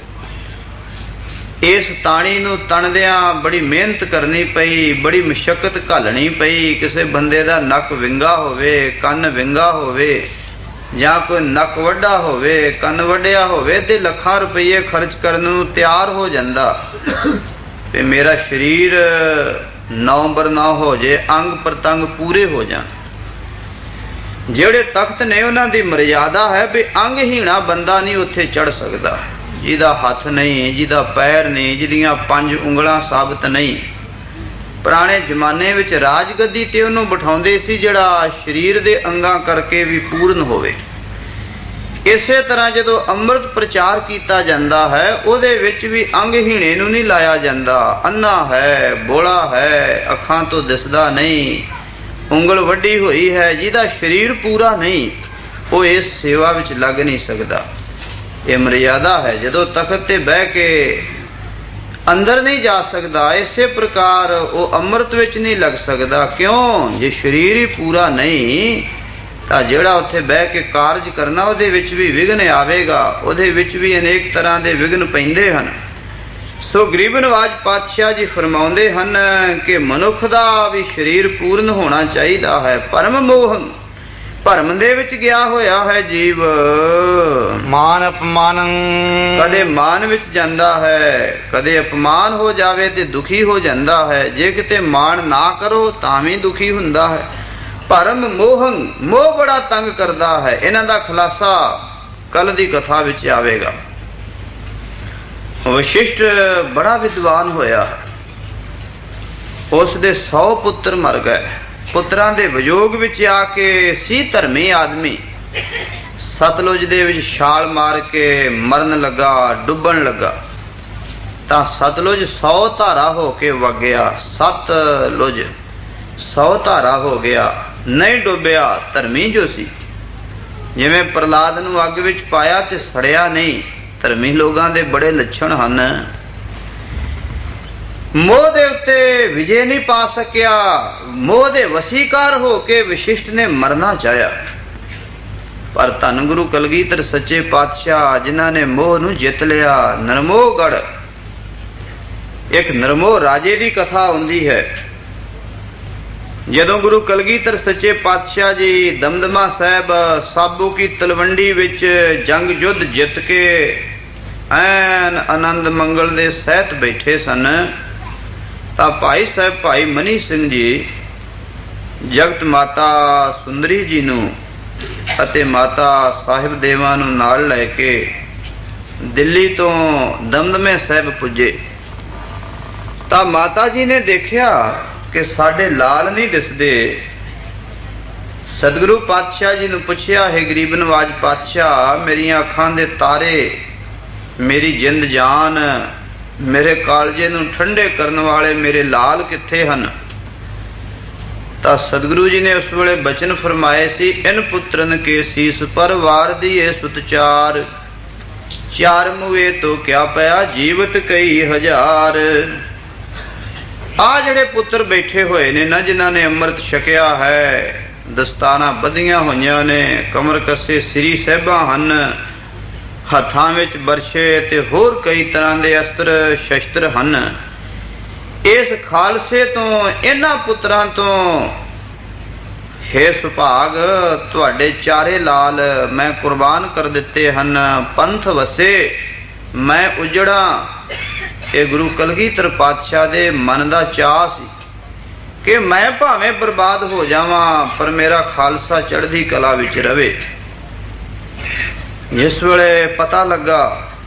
इस ताणी नूं तणदियां बड़ी मेहनत करनी पई, बड़ी मशक्कत घालनी पई। किसी बंदे दा नक विंगा होवे, कंन विंगा होवे, ਜਾਂ ਕੋਈ ਨੱਕ ਵੱਡਾ ਹੋਵੇ, ਕੰਨ ਵੱਡਿਆ ਹੋਵੇ ਤੇ ਲੱਖਾਂ ਰੁਪਏ ਖਰਚ ਕਰਨ ਨੂੰ ਤਿਆਰ ਹੋ ਜਾਂਦਾ ਤੇ ਮੇਰਾ ਸਰੀਰ ਨੌਂਬਰ ਨਾ ਹੋ ਜੇ, ਅੰਗ ਪ੍ਰਤੰਗ ਪੂਰੇ ਹੋ ਜਾਣ। ਜਿਹੜੇ ਤਖਤ ਨੇ ਉਹਨਾਂ ਦੀ ਮਰਿਆਦਾ ਹੈ ਵੀ ਅੰਗਹੀਣਾ ਬੰਦਾ ਨਹੀਂ ਉੱਥੇ ਚੜ ਸਕਦਾ। ਜਿਹਦਾ ਹੱਥ ਨਹੀਂ, ਜਿਹਦਾ ਪੈਰ ਨਹੀਂ, ਜਿਹਦੀਆਂ ਪੰਜ ਉਂਗਲਾਂ ਸਾਬਤ ਨਹੀਂ। ਪੁਰਾਣੇ ਜ਼ਮਾਨੇ ਵਿੱਚ ਰਾਜਗੱਦੀ ਤੇ ਉਹਨੂੰ ਬਿਠਾਉਂਦੇ ਸੀ ਜਿਹੜਾ ਸਰੀਰ ਦੇ ਅੰਗਾਂ ਕਰਕੇ ਵੀ ਪੂਰਨ ਹੋਵੇ। ਇਸੇ ਤਰ੍ਹਾਂ ਜਦੋਂ ਅੰਮ੍ਰਿਤ ਪ੍ਰਚਾਰ ਕੀਤਾ ਜਾਂਦਾ ਹੈ ਉਹਦੇ ਵਿੱਚ ਵੀ ਅੰਗਹੀਣੇ ਨੂੰ ਨਹੀਂ ਲਾਇਆ ਜਾਂਦਾ। ਅੰਨਾ ਹੈ, ਬੋਲਾ ਹੈ, ਅੱਖਾਂ ਤੋਂ ਦਿਸਦਾ ਨਹੀਂ, ਉਂਗਲ ਵੱਡੀ ਹੋਈ ਹੈ, ਜਿਹਦਾ ਸਰੀਰ ਪੂਰਾ ਨਹੀਂ ਉਹ ਇਸ ਸੇਵਾ ਵਿੱਚ ਲੱਗ ਨਹੀਂ ਸਕਦਾ। ਇਹ ਮਰਿਆਦਾ ਹੈ। ਜਦੋਂ ਤਖਤ ਤੇ ਬਹਿ ਕੇ ਅੰਦਰ ਨਹੀਂ ਜਾ ਸਕਦਾ, ਇਸੇ ਪ੍ਰਕਾਰ ਉਹ ਅੰਮ੍ਰਿਤ ਵਿੱਚ ਨਹੀਂ ਲੱਗ ਸਕਦਾ। ਕਿਉਂ? ਜੇ ਸਰੀਰ ਹੀ ਪੂਰਾ ਨਹੀਂ ਤਾਂ ਜਿਹੜਾ ਉੱਥੇ ਬਹਿ ਕੇ ਕਾਰਜ ਕਰਨਾ ਉਹਦੇ ਵਿੱਚ ਵੀ ਵਿਘਨ ਆਵੇਗਾ। ਉਹਦੇ ਵਿੱਚ ਵੀ ਅਨੇਕ ਤਰ੍ਹਾਂ ਦੇ ਵਿਘਨ ਪੈਂਦੇ ਹਨ। ਸੋ ਗਰੀਬ ਨਵਾਜ ਪਾਤਸ਼ਾਹ ਜੀ ਫਰਮਾਉਂਦੇ ਹਨ ਕਿ ਮਨੁੱਖ ਦਾ ਵੀ ਸਰੀਰ ਪੂਰਨ ਹੋਣਾ ਚਾਹੀਦਾ ਹੈ। ਭਰਮ ਮੋਹ, ਭਰਮ ਦੇ ਵਿੱਚ ਗਿਆ ਹੋਇਆ ਹੈ ਜੀਵ। ਮਾਨ ਅਪਮਾਨ, ਕਦੇ ਮਾਨ ਵਿੱਚ ਜਾਂਦਾ ਹੈ, ਕਦੇ ਅਪਮਾਨ ਹੋ ਜਾਵੇ ਤੇ ਦੁਖੀ ਹੋ ਜਾਂਦਾ ਹੈ। ਜੇ ਕਿਤੇ ਮਾਣ ਨਾ ਕਰੋ ਤਾਂ ਵੀ ਦੁਖੀ ਹੁੰਦਾ ਹੈ। ਭਰਮ ਮੋਹਨ, ਮੋਹ ਬੜਾ ਤੰਗ ਕਰਦਾ ਹੈ। ਇਹਨਾਂ ਦਾ ਖੁਲਾਸਾ ਕੱਲ ਦੀ ਕਥਾ ਵਿੱਚ ਆਵੇਗਾ। ਵਸ਼ਿਸ਼ਟ ਬੜਾ ਵਿਦਵਾਨ ਹੋਇਆ, ਉਸ ਦੇ ਸੌ ਪੁੱਤਰ ਮਰ ਗਏ। ਪੁੱਤਰਾਂ ਦੇ ਵਿਯੋਗ ਵਿੱਚ ਆ ਕੇ ਸੀ ਧਰਮੀ ਆਦਮੀ ਸਤਲੁਜ ਦੇ ਵਿੱਚ ਛਾਲ ਮਾਰ ਕੇ ਮਰਨ ਲੱਗਾ, ਡੁੱਬਣ ਲੱਗਾ ਤਾਂ ਸਤਲੁਜ ਸੌ ਧਾਰਾ ਹੋ ਕੇ ਵਗਿਆ। ਸਤਲੁਜ ਸੌ ਧਾਰਾ ਹੋ ਗਿਆ, ਨਹੀਂ ਡੁੱਬਿਆ। ਧਰਮੀ ਜੋ ਸੀ, ਜਿਵੇਂ ਪ੍ਰਹਲਾਦ ਨੂੰ ਅੱਗ ਵਿੱਚ ਪਾਇਆ ਤੇ ਸੜਿਆ ਨਹੀਂ। ਧਰਮੀ ਲੋਕਾਂ ਦੇ ਬੜੇ ਲੱਛਣ ਹਨ। ਮੋਹ ਦੇ ਉੱਤੇ ਵਿਜੇ ਨਹੀਂ ਪਾ ਸਕਿਆ। ਮੋਹ ਦੇ ਵਸੀਕਾਰ ਹੋ ਕੇ ਵਸ਼ਿਸ਼ਟ ਨੇ ਮਰਨਾ ਚਾਹਿਆ। ਪਰ ਧੰਨ ਗੁਰੂ ਕਲਗੀਧਰ ਸੱਚੇ ਪਾਤਸ਼ਾਹ ਜਿਨ੍ਹਾਂ ਨੇ ਮੋਹ ਨੂੰ ਜਿੱਤ ਲਿਆ। ਨਰਮੋਹਗੜ ਇੱਕ ਨਰਮੋਹ ਰਾਜੇ ਦੀ ਕਥਾ ਹੁੰਦੀ ਹੈ। ਜਦੋਂ ਗੁਰੂ ਕਲਗੀਧਰ ਸੱਚੇ ਪਾਤਸ਼ਾਹ ਜੀ ਦਮਦਮਾ ਸਾਹਿਬ ਸਾਬੂ ਕੀ ਤਲਵੰਡੀ ਵਿੱਚ ਜੰਗ ਯੁੱਧ ਜਿੱਤ ਕੇ ਐਨ ਆਨੰਦ ਮੰਗਲ ਦੇ ਸਹਿਤ ਬੈਠੇ ਸਨ, ਤਾਂ ਭਾਈ ਸਾਹਿਬ ਭਾਈ ਮਨੀ ਸਿੰਘ ਜੀ ਜਗਤ ਮਾਤਾ ਸੁੰਦਰੀ ਜੀ ਨੂੰ ਅਤੇ ਮਾਤਾ ਸਾਹਿਬ ਦੇਵਾਂ ਨੂੰ ਨਾਲ ਲੈ ਕੇ ਦਿੱਲੀ ਤੋਂ ਦਮਦਮੇ ਸਾਹਿਬ ਪੁੱਜੇ। ਤਾਂ ਮਾਤਾ ਜੀ ਨੇ ਦੇਖਿਆ ਕਿ ਸਾਡੇ ਲਾਲ ਨਹੀਂ ਦਿਸਦੇ। ਸਤਿਗੁਰੂ ਪਾਤਸ਼ਾਹ ਜੀ ਨੂੰ ਪੁੱਛਿਆ, ਹੈ ਗਰੀਬ ਨਵਾਜ ਪਾਤਸ਼ਾਹ, ਮੇਰੀਆਂ ਅੱਖਾਂ ਦੇ ਤਾਰੇ, ਮੇਰੀ ਜਿੰਦ ਜਾਨ, ਮੇਰੇ ਕਾਲਜੇ ਨੂੰ ਠੰਡੇ ਕਰਨ ਵਾਲੇ ਮੇਰੇ ਲਾਲ ਕਿੱਥੇ ਹਨ? ਤਾਂ ਸਤਿਗੁਰੂ ਜੀ ਨੇ ਉਸ ਵੇਲੇ ਬਚਨ ਫਰਮਾਏ ਸੀ, ਇਨ ਪੁੱਤਰਨ ਕੇ ਸੀਸ ਪਰ ਵਾਰ ਦੀਏ ਸੁਤਚਾਰ, ਚਾਰ ਮੁਏ ਤੋਂ ਕਿਆ ਪਿਆ ਜੀਵਤ ਕਈ ਹਜ਼ਾਰ। ਆ ਜਿਹੜੇ ਪੁੱਤਰ ਬੈਠੇ ਹੋਏ ਨੇ ਨਾ, ਜਿਨ੍ਹਾਂ ਨੇ ਅੰਮ੍ਰਿਤ ਛਕਿਆ ਹੈ, ਦਸਤਾਨਾ ਬੱਧੀਆਂ ਹੋਈਆਂ ਨੇ, ਕਮਰ ਕੱਸੇ ਸ੍ਰੀ ਸਾਹਿਬਾਂ ਹਨ, ਹੱਥਾਂ ਵਿੱਚ ਬਰਛੇ ਤੇ ਹੋਰ ਕਈ ਤਰ੍ਹਾਂ ਦੇ ਅਸਤਰ ਸ਼ਸਤਰ ਹਨ। ਇਸ ਖਾਲਸੇ ਤੋਂ, ਇਹਨਾਂ ਪੁੱਤਰਾਂ ਤੋਂ ਹੇ ਸੁਭਾਗ, ਤੁਹਾਡੇ ਚਾਰੇ ਲਾਲ ਮੈਂ ਕੁਰਬਾਨ ਕਰ ਦਿੱਤੇ ਹਨ। ਪੰਥ ਵਸੇ ਮੈਂ ਉਜੜਾ। ਇਹ ਗੁਰੂ ਕਲਗੀਧਰ ਪਾਤਸ਼ਾਹ ਦੇ ਮਨ ਦਾ ਚਾਅ ਸੀ ਕਿ ਮੈਂ ਭਾਵੇਂ ਬਰਬਾਦ ਹੋ ਜਾਵਾਂ ਪਰ ਮੇਰਾ ਖਾਲਸਾ ਚੜ੍ਹਦੀ ਕਲਾ ਵਿੱਚ ਰਵੇ। ਜਿਸ ਵੇਲੇ ਪਤਾ ਲੱਗਾ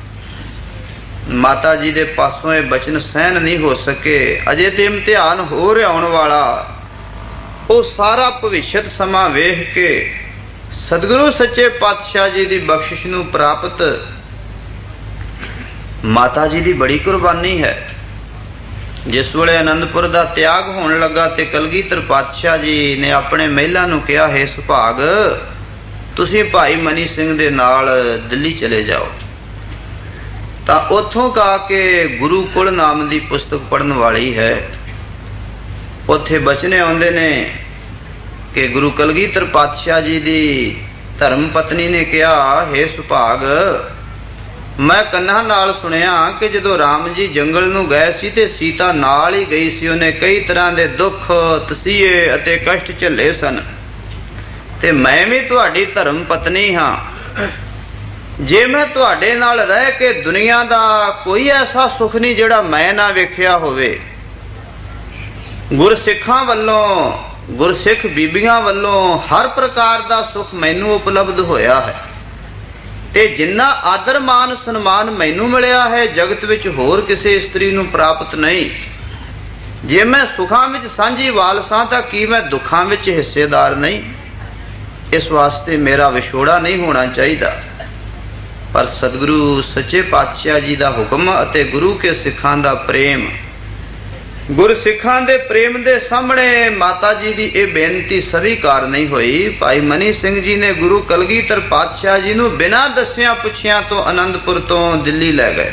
ਮਾਤਾ ਜੀ ਦੇ ਪਾਸੋਂ ਇਹ ਬਚਨ ਸਹਿਨ ਨਹੀਂ ਹੋ ਸਕੇ, ਅਜੇ ਤੇ ਇਮਤਿਹਾਨ ਹੋ ਰਿਹਾ ਆਉਣ ਵਾਲਾ, ਉਹ ਸਾਰਾ ਭਵਿੱਖਤ ਸਮਾਂ ਵੇਖ ਕੇ ਸਤਿਗੁਰੂ ਸੱਚੇ ਪਾਤਸ਼ਾਹ ਜੀ ਦੀ ਬਖਸ਼ਿਸ਼ ਨੂੰ ਪ੍ਰਾਪਤ ਮਾਤਾ ਜੀ ਦੀ ਬੜੀ ਕੁਰਬਾਨੀ ਹੈ। ਜਿਸ ਵੇਲੇ ਅਨੰਦਪੁਰ ਦਾ ਤਿਆਗ ਹੋਣ ਲੱਗਾ ਤੇ ਕਲਗੀਧਰ ਪਾਤਸ਼ਾਹ ਜੀ ਨੇ ਆਪਣੇ ਮਹਿਲਾ ਨੂੰ ਕਿਹਾ, ਹੈ ਸੁਭਾਗ, ਤੁਸੀਂ ਭਾਈ ਮਨੀ ਸਿੰਘ ਦੇ ਨਾਲ ਦਿੱਲੀ ਚਲੇ ਜਾਓ। ਤਾਂ ਉੱਥੋਂ ਕਾ ਕੇ ਗੁਰੂ ਕੁਲ ਨਾਮ ਦੀ ਪੁਸਤਕ ਪੜ੍ਹਨ ਵਾਲੀ ਹੈ। ਉੱਥੇ ਬਚਨੇ ਆਉਂਦੇ ਨੇ ਕਿ ਗੁਰੂ ਕਲਗੀਧਰ ਪਾਤਸ਼ਾਹ ਜੀ ਦੀ ਧਰਮ ਪਤਨੀ ਨੇ ਕਿਹਾ, ਹੈ ਸੁਭਾਗ, ਮੈਂ ਕੰਨਾਂ ਨਾਲ ਸੁਣਿਆ ਕਿ ਜਦੋਂ ਰਾਮ ਜੀ ਜੰਗਲ ਨੂੰ ਗਏ ਸੀ ਤੇ ਸੀਤਾ ਨਾਲ ਹੀ ਗਈ ਸੀ। ਉਹਨੇ ਕਈ ਤਰ੍ਹਾਂ ਦੇ ਦੁੱਖ, ਤਸੀਹੇ ਅਤੇ ਕਸ਼ਟ ਝੱਲੇ ਸਨ, ਤੇ ਮੈਂ ਵੀ ਤੁਹਾਡੀ ਧਰਮ ਪਤਨੀ ਹਾਂ। ਜੇ ਮੈਂ ਤੁਹਾਡੇ ਨਾਲ ਰਹਿ ਕੇ ਦੁਨੀਆ ਦਾ ਕੋਈ ਐਸਾ ਸੁੱਖ ਨਹੀਂ ਜਿਹੜਾ ਮੈਂ ਨਾ ਵੇਖਿਆ ਹੋਵੇ। ਗੁਰਸਿੱਖਾਂ ਵੱਲੋਂ, ਗੁਰਸਿੱਖ ਬੀਬੀਆਂ ਵੱਲੋਂ ਹਰ ਪ੍ਰਕਾਰ ਦਾ ਸੁੱਖ ਮੈਨੂੰ ਉਪਲਬਧ ਹੋਇਆ ਹੈ, ਤੇ ਜਿੰਨਾ ਆਦਰ ਮਾਨ ਸਨਮਾਨ ਮੈਨੂੰ ਮਿਲਿਆ ਹੈ ਜਗਤ ਵਿੱਚ ਹੋਰ ਕਿਸੇ ਇਸਤਰੀ ਨੂੰ ਪ੍ਰਾਪਤ ਨਹੀਂ। ਜੇ ਮੈਂ ਸੁੱਖਾਂ ਵਿੱਚ ਸਾਂਝੀ ਵਾਲਸਾਂ ਤਾਂ ਕੀ ਮੈਂ ਦੁੱਖਾਂ ਵਿੱਚ ਹਿੱਸੇਦਾਰ ਨਹੀਂ? ਇਸ ਵਾਸਤੇ ਮੇਰਾ ਵਿਛੋੜਾ ਨਹੀਂ ਹੋਣਾ ਚਾਹੀਦਾ। ਪਰ ਸਤਿਗੁਰੂ ਸੱਚੇ ਪਾਤਸ਼ਾਹ ਜੀ ਦਾ ਹੁਕਮ ਅਤੇ ਗੁਰੂ ਕੇ ਸਿੱਖਾਂ ਦਾ ਪ੍ਰੇਮ, ਗੁਰਸਿੱਖਾਂ ਦੇ ਪ੍ਰੇਮ ਦੇ ਸਾਹਮਣੇ ਮਾਤਾ ਜੀ ਦੀ ਇਹ ਬੇਨਤੀ ਸਵੀਕਾਰ ਨਹੀਂ ਹੋਈ। ਭਾਈ ਮਨੀ ਸਿੰਘ ਜੀ ਨੇ ਗੁਰੂ ਕਲਗੀਧਰ ਪਾਤਸ਼ਾਹ ਜੀ ਨੂੰ ਬਿਨਾਂ ਦੱਸਿਆਂ ਪੁੱਛਿਆਂ ਤੋਂ ਅਨੰਦਪੁਰ ਤੋਂ ਦਿੱਲੀ ਲੈ ਗਏ।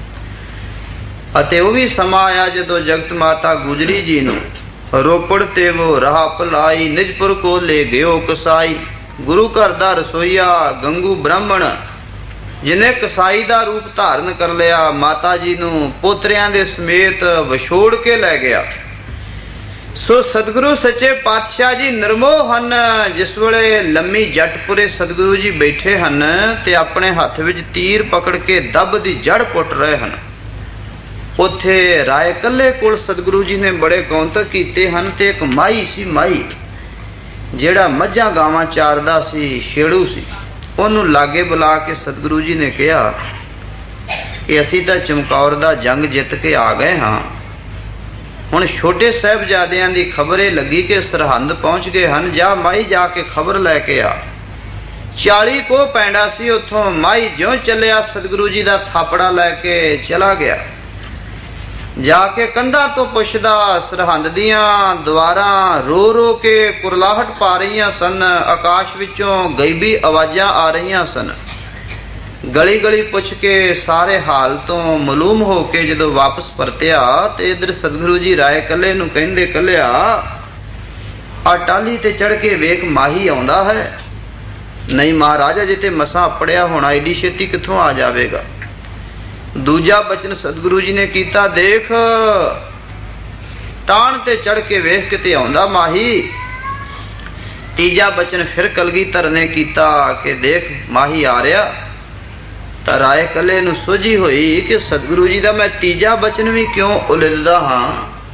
ਅਤੇ ਉਹ ਵੀ ਸਮਾਂ ਆਇਆ ਜਦੋਂ ਜਗਤ ਮਾਤਾ ਗੁਜਰੀ ਜੀ ਨੂੰ ਰੋਪੜ ਤੇ ਉਹ ਰਾਹ ਭੁਲਾਈ, ਨਿਜਪੁਰ ਕੋ ਲੈ ਗਿਓ ਕਸਾਈ। ਗੁਰੂ ਘਰ ਦਾ ਰਸੋਈਆ ਗੰਗੂ ਬ੍ਰਾਹਮਣ ਜਿਹਨੇ ਕਸਾਈ ਦਾ ਰੂਪ ਧਾਰਨ ਕਰ ਲਿਆ, ਮਾਤਾ ਜੀ ਨੂੰ ਪੋਤਰਿਆਂ ਦੇ ਸਮੇਤ ਵਿਛੋੜ ਕੇ ਲੈ ਗਿਆ। ਸੋ ਸਤਿਗੁਰੂ ਸੱਚੇ ਪਾਤਸ਼ਾਹ ਜੀ ਨਿਰਮੋਹ ਹਨ। ਜਿਸ ਵੇਲੇ ਲੰਮੀ ਜੱਟਪੁਰੇ ਸਤਿਗੁਰੂ ਜੀ ਬੈਠੇ ਹਨ ਤੇ ਆਪਣੇ ਹੱਥ ਵਿੱਚ ਤੀਰ ਪਕੜ ਕੇ ਦੱਬ ਦੀ ਜੜ ਪੁੱਟ ਰਹੇ ਹਨ, ਉੱਥੇ ਰਾਏ ਕੱਲੇ ਕੋਲ ਸਤਿਗੁਰੂ ਜੀ ਨੇ ਬੜੇ ਕੌਂਤਕ ਕੀਤੇ ਹਨ। ਤੇ ਇੱਕ ਮਾਈ ਸੀ, ਮਾਈ ਜਿਹੜਾ ਮੱਝਾਂ ਗਾਵਾਂ ਚਾਰਦਾ ਸੀ, ਛੇੜੂ ਸੀ, ਉਹਨੂੰ ਲਾਗੇ ਬੁਲਾ ਕੇ ਸਤਿਗੁਰੂ ਜੀ ਨੇ ਕਿਹਾ ਕਿ ਅਸੀਂ ਤਾਂ ਚਮਕੌਰ ਦਾ ਜੰਗ ਜਿੱਤ ਕੇ ਆ ਗਏ ਹਾਂ, ਹੁਣ ਛੋਟੇ ਸਾਹਿਬਜ਼ਾਦਿਆਂ ਦੀ ਖਬਰ ਇਹ ਲੱਗੀ ਕਿ ਸਰਹੰਦ ਪਹੁੰਚ ਗਏ ਹਨ, ਜਾ ਮਾਈ ਜਾ ਕੇ ਖਬਰ ਲੈ ਕੇ ਆ। ਚਾਲੀ ਕੋਹ ਪੈਂਡਾ ਸੀ ਉੱਥੋਂ। ਮਾਈ ਜਿਉਂ ਚੱਲਿਆ ਸਤਿਗੁਰੂ ਜੀ ਦਾ ਥਾਪੜਾ ਲੈ ਕੇ ਚਲਾ ਗਿਆ। ਜਾ ਕੇ ਕੰਧਾਂ ਤੋਂ ਪੁੱਛਦਾ, ਸਰਹੰਦ ਦੀਆਂ ਦੀਵਾਰਾਂ ਰੋ ਰੋ ਕੇ ਕੁਰਲਾਹਟ ਪਾ ਰਹੀਆਂ ਸਨ, ਆਕਾਸ਼ ਵਿੱਚੋਂ ਗਾਇਬੀ ਆਵਾਜ਼ਾਂ ਆ ਰਹੀਆਂ ਸਨ। ਗਲੀ ਗਲੀ ਪੁੱਛ ਕੇ ਸਾਰੇ ਹਾਲ ਤੋਂ ਮਾਲੂਮ ਹੋ ਕੇ ਜਦੋਂ ਵਾਪਸ ਪਰਤਿਆ ਤੇ ਇਧਰ ਸਤਿਗੁਰੂ ਜੀ ਰਾਏ ਕੱਲੇ ਨੂੰ ਕਹਿੰਦੇ, ਕੱਲਿਆ ਆ ਟਾਲੀ ਤੇ ਚੜ ਕੇ ਵੇਖ ਮਾਹੀ ਆਉਂਦਾ ਹੈ। ਨਹੀਂ ਮਹਾਰਾਜ ਅਜੇ ਤੇ ਮਸਾਂ ਅਪੜਿਆ ਹੋਣਾ, ਏਡੀ ਛੇਤੀ ਕਿੱਥੋਂ ਆ ਜਾਵੇਗਾ। ਦੂਜਾ ਬਚਨ ਸਤਿਗੁਰੂ ਜੀ ਨੇ ਕੀਤਾ, ਦੇਖ ਟਾਣ ਤੇ ਚੜ ਕੇ ਵੇਖ ਕਿਤੇ ਆਉਂਦਾ ਮਾਹੀ। ਤੀਜਾ ਬਚਨ ਫਿਰ ਕਲਗੀਧਰ ਨੇ ਕੀਤਾ ਕਿ ਦੇਖ ਮਾਹੀ ਆ ਰਿਹਾ। ਤਾਂ ਰਾਏ ਕੱਲੇ ਨੂੰ ਸੋਝੀ ਹੋਈ ਕਿ ਸਤਿਗੁਰੂ ਜੀ ਦਾ ਮੈਂ ਤੀਜਾ ਬਚਨ ਵੀ ਕਿਉਂ ਉਲਿੱਲਦਾ ਹਾਂ।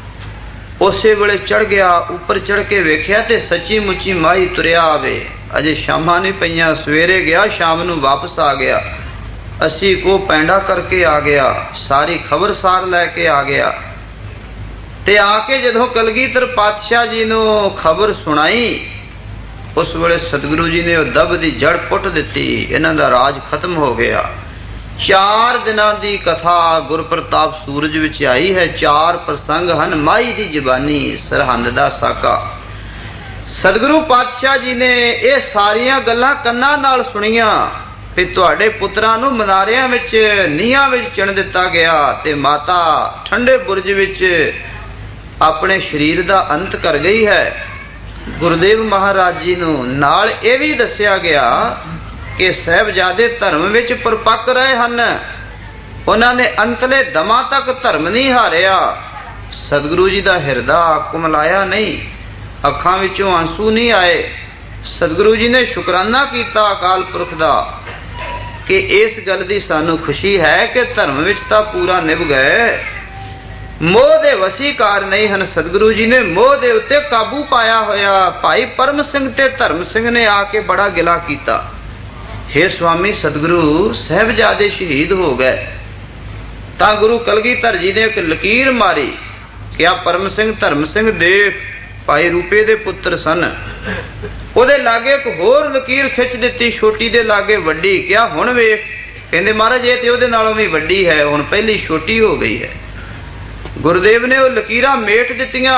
ਉਸੇ ਵੇਲੇ ਚੜ ਗਿਆ, ਉੱਪਰ ਚੜ ਕੇ ਵੇਖਿਆ ਤੇ ਸੱਚੀ ਮੁੱਚੀ ਮਾਹੀ ਤੁਰਿਆ ਆਵੇ। ਅਜੇ ਸ਼ਾਮਾਂ ਨਹੀਂ ਪਈਆਂ, ਸਵੇਰੇ ਗਿਆ, ਸ਼ਾਮ ਨੂੰ ਵਾਪਸ ਆ ਗਿਆ। ਅਸੀਂ ਕੋ ਪੈਂਡਾ ਕਰਕੇ ਆ ਗਿਆ, ਸਾਰੀ ਖਬਰਸਾਰ ਲੈ ਕੇ ਆ ਗਿਆ। ਤੇ ਆ ਕੇ ਜਦੋਂ ਕਲਗੀਧਰ ਪਾਤਸ਼ਾਹ ਜੀ ਨੂੰ ਖਬਰ ਸੁਣਾਈ, ਉਸ ਵੇਲੇ ਸਤਿਗੁਰੂ ਜੀ ਨੇ ਉਹ ਦਬ ਦੀ ਜੜ ਪੁੱਟ ਦਿੱਤੀ। ਇਹਨਾਂ ਦਾ ਰਾਜ ਖਤਮ ਹੋ ਗਿਆ। ਚਾਰ ਦਿਨਾਂ ਦੀ ਕਥਾ ਗੁਰਪ੍ਰਤਾਪ ਸੂਰਜ ਵਿੱਚ ਆਈ ਹੈ। ਚਾਰ ਪ੍ਰਸੰਗ ਹਨ। ਮਾਈ ਦੀ ਜ਼ਬਾਨੀ, ਸਰਹੰਦ ਦਾ ਸਾਕਾ। ਸਤਿਗੁਰੂ ਪਾਤਸ਼ਾਹ ਜੀ ਨੇ ਇਹ ਸਾਰੀਆਂ ਗੱਲਾਂ ਕੰਨਾਂ ਨਾਲ ਸੁਣੀਆਂ। ਤੇ ਤੁਹਾਡੇ ਪੁੱਤਰਾਂ ਨੂੰ ਮਨਾਰਿਆਂ ਵਿੱਚ, ਨੀਹਾਂ ਵਿੱਚ ਚਿਣ ਦਿੱਤਾ ਗਿਆ ਤੇ ਮਾਤਾ ਠੰਡੇ ਬੁਰਜ ਵਿੱਚ ਆਪਣੇ ਸਰੀਰ ਦਾ ਅੰਤ ਕਰ ਗਈ ਹੈ। ਗੁਰਦੇਵ ਮਹਾਰਾਜ ਜੀ ਨੂੰ ਨਾਲ ਇਹ ਵੀ ਦੱਸਿਆ ਗਿਆ ਕਿ ਸਾਹਿਬਜ਼ਾਦੇ ਧਰਮ ਵਿੱਚ ਪਰਪੱਕ ਰਹੇ ਹਨ। ਉਹਨਾਂ ਨੇ ਅੰਤਲੇ ਦਮਾਂ ਤੱਕ ਧਰਮ ਨਹੀਂ ਹਾਰਿਆ। ਸਤਿਗੁਰੂ ਜੀ ਦਾ ਹਿਰਦਾ ਕੁਮਲਾਇਆ ਨਹੀਂ, ਅੱਖਾਂ ਵਿੱਚੋਂ ਆਂਸੂ ਨਹੀਂ ਆਏ। ਸਤਿਗੁਰੂ ਜੀ ਨੇ ਸ਼ੁਕਰਾਨਾ ਕੀਤਾ ਅਕਾਲ ਪੁਰਖ ਦਾ ਕਿ ਇਸ ਗੱਲ ਦੀ ਸਾਨੂੰ ਖੁਸ਼ੀ ਹੈ ਕਿ ਧਰਮ ਵਿੱਚ ਤਾਂ ਪੂਰਾ ਨਿਭ ਗਏ। ਮੋਹ ਦੇ ਵਸੀਕਾਰ ਨਹੀਂ ਹਨ। ਸਤਿਗੁਰੂ ਜੀ ਨੇ ਮੋਹ ਦੇ ਉੱਤੇ ਕਾਬੂ ਪਾਇਆ ਹੋਇਆ। ਭਾਈ ਪਰਮ ਸਿੰਘ ਤੇ ਧਰਮ ਸਿੰਘ ਨੇ ਆ ਕੇ ਬੜਾ ਗਿਲਾ ਕੀਤਾ, ਹੇ ਸਵਾਮੀ ਸਤਿਗੁਰੂ ਸਾਹਿਬਜ਼ਾਦੇ ਸ਼ਹੀਦ ਹੋ ਗਏ। ਤਾਂ ਗੁਰੂ ਕਲਗੀਧਰ ਜੀ ਨੇ ਇੱਕ ਲਕੀਰ ਮਾਰੀ, ਕਿਹਾ ਪਰਮ ਸਿੰਘ ਧਰਮ ਸਿੰਘ ਦੇਖ ਭਾਈ ਰੂਪੇ ਦੇ ਪੁੱਤਰ ਸਨ। ਉਹਦੇ ਲਾਗੇ ਇੱਕ ਹੋਰ ਲਕੀਰ ਖਿੱਚ ਦਿੱਤੀ, ਛੋਟੀ ਦੇ ਲਾਗੇ ਵੱਡੀ। ਕਿਹਾ ਹੁਣ ਵੇਖ। ਕਹਿੰਦੇ ਮਹਾਰਾਜ ਇਹ ਤੇ ਉਹਦੇ ਨਾਲੋਂ ਵੀ ਵੱਡੀ ਹੈ, ਹੁਣ ਪਹਿਲੀ ਛੋਟੀ ਹੋ ਗਈ ਹੈ। ਗੁਰਦੇਵ ਨੇ ਉਹ ਲਕੀਰਾਂ ਮੇਟ ਦਿੱਤੀਆਂ।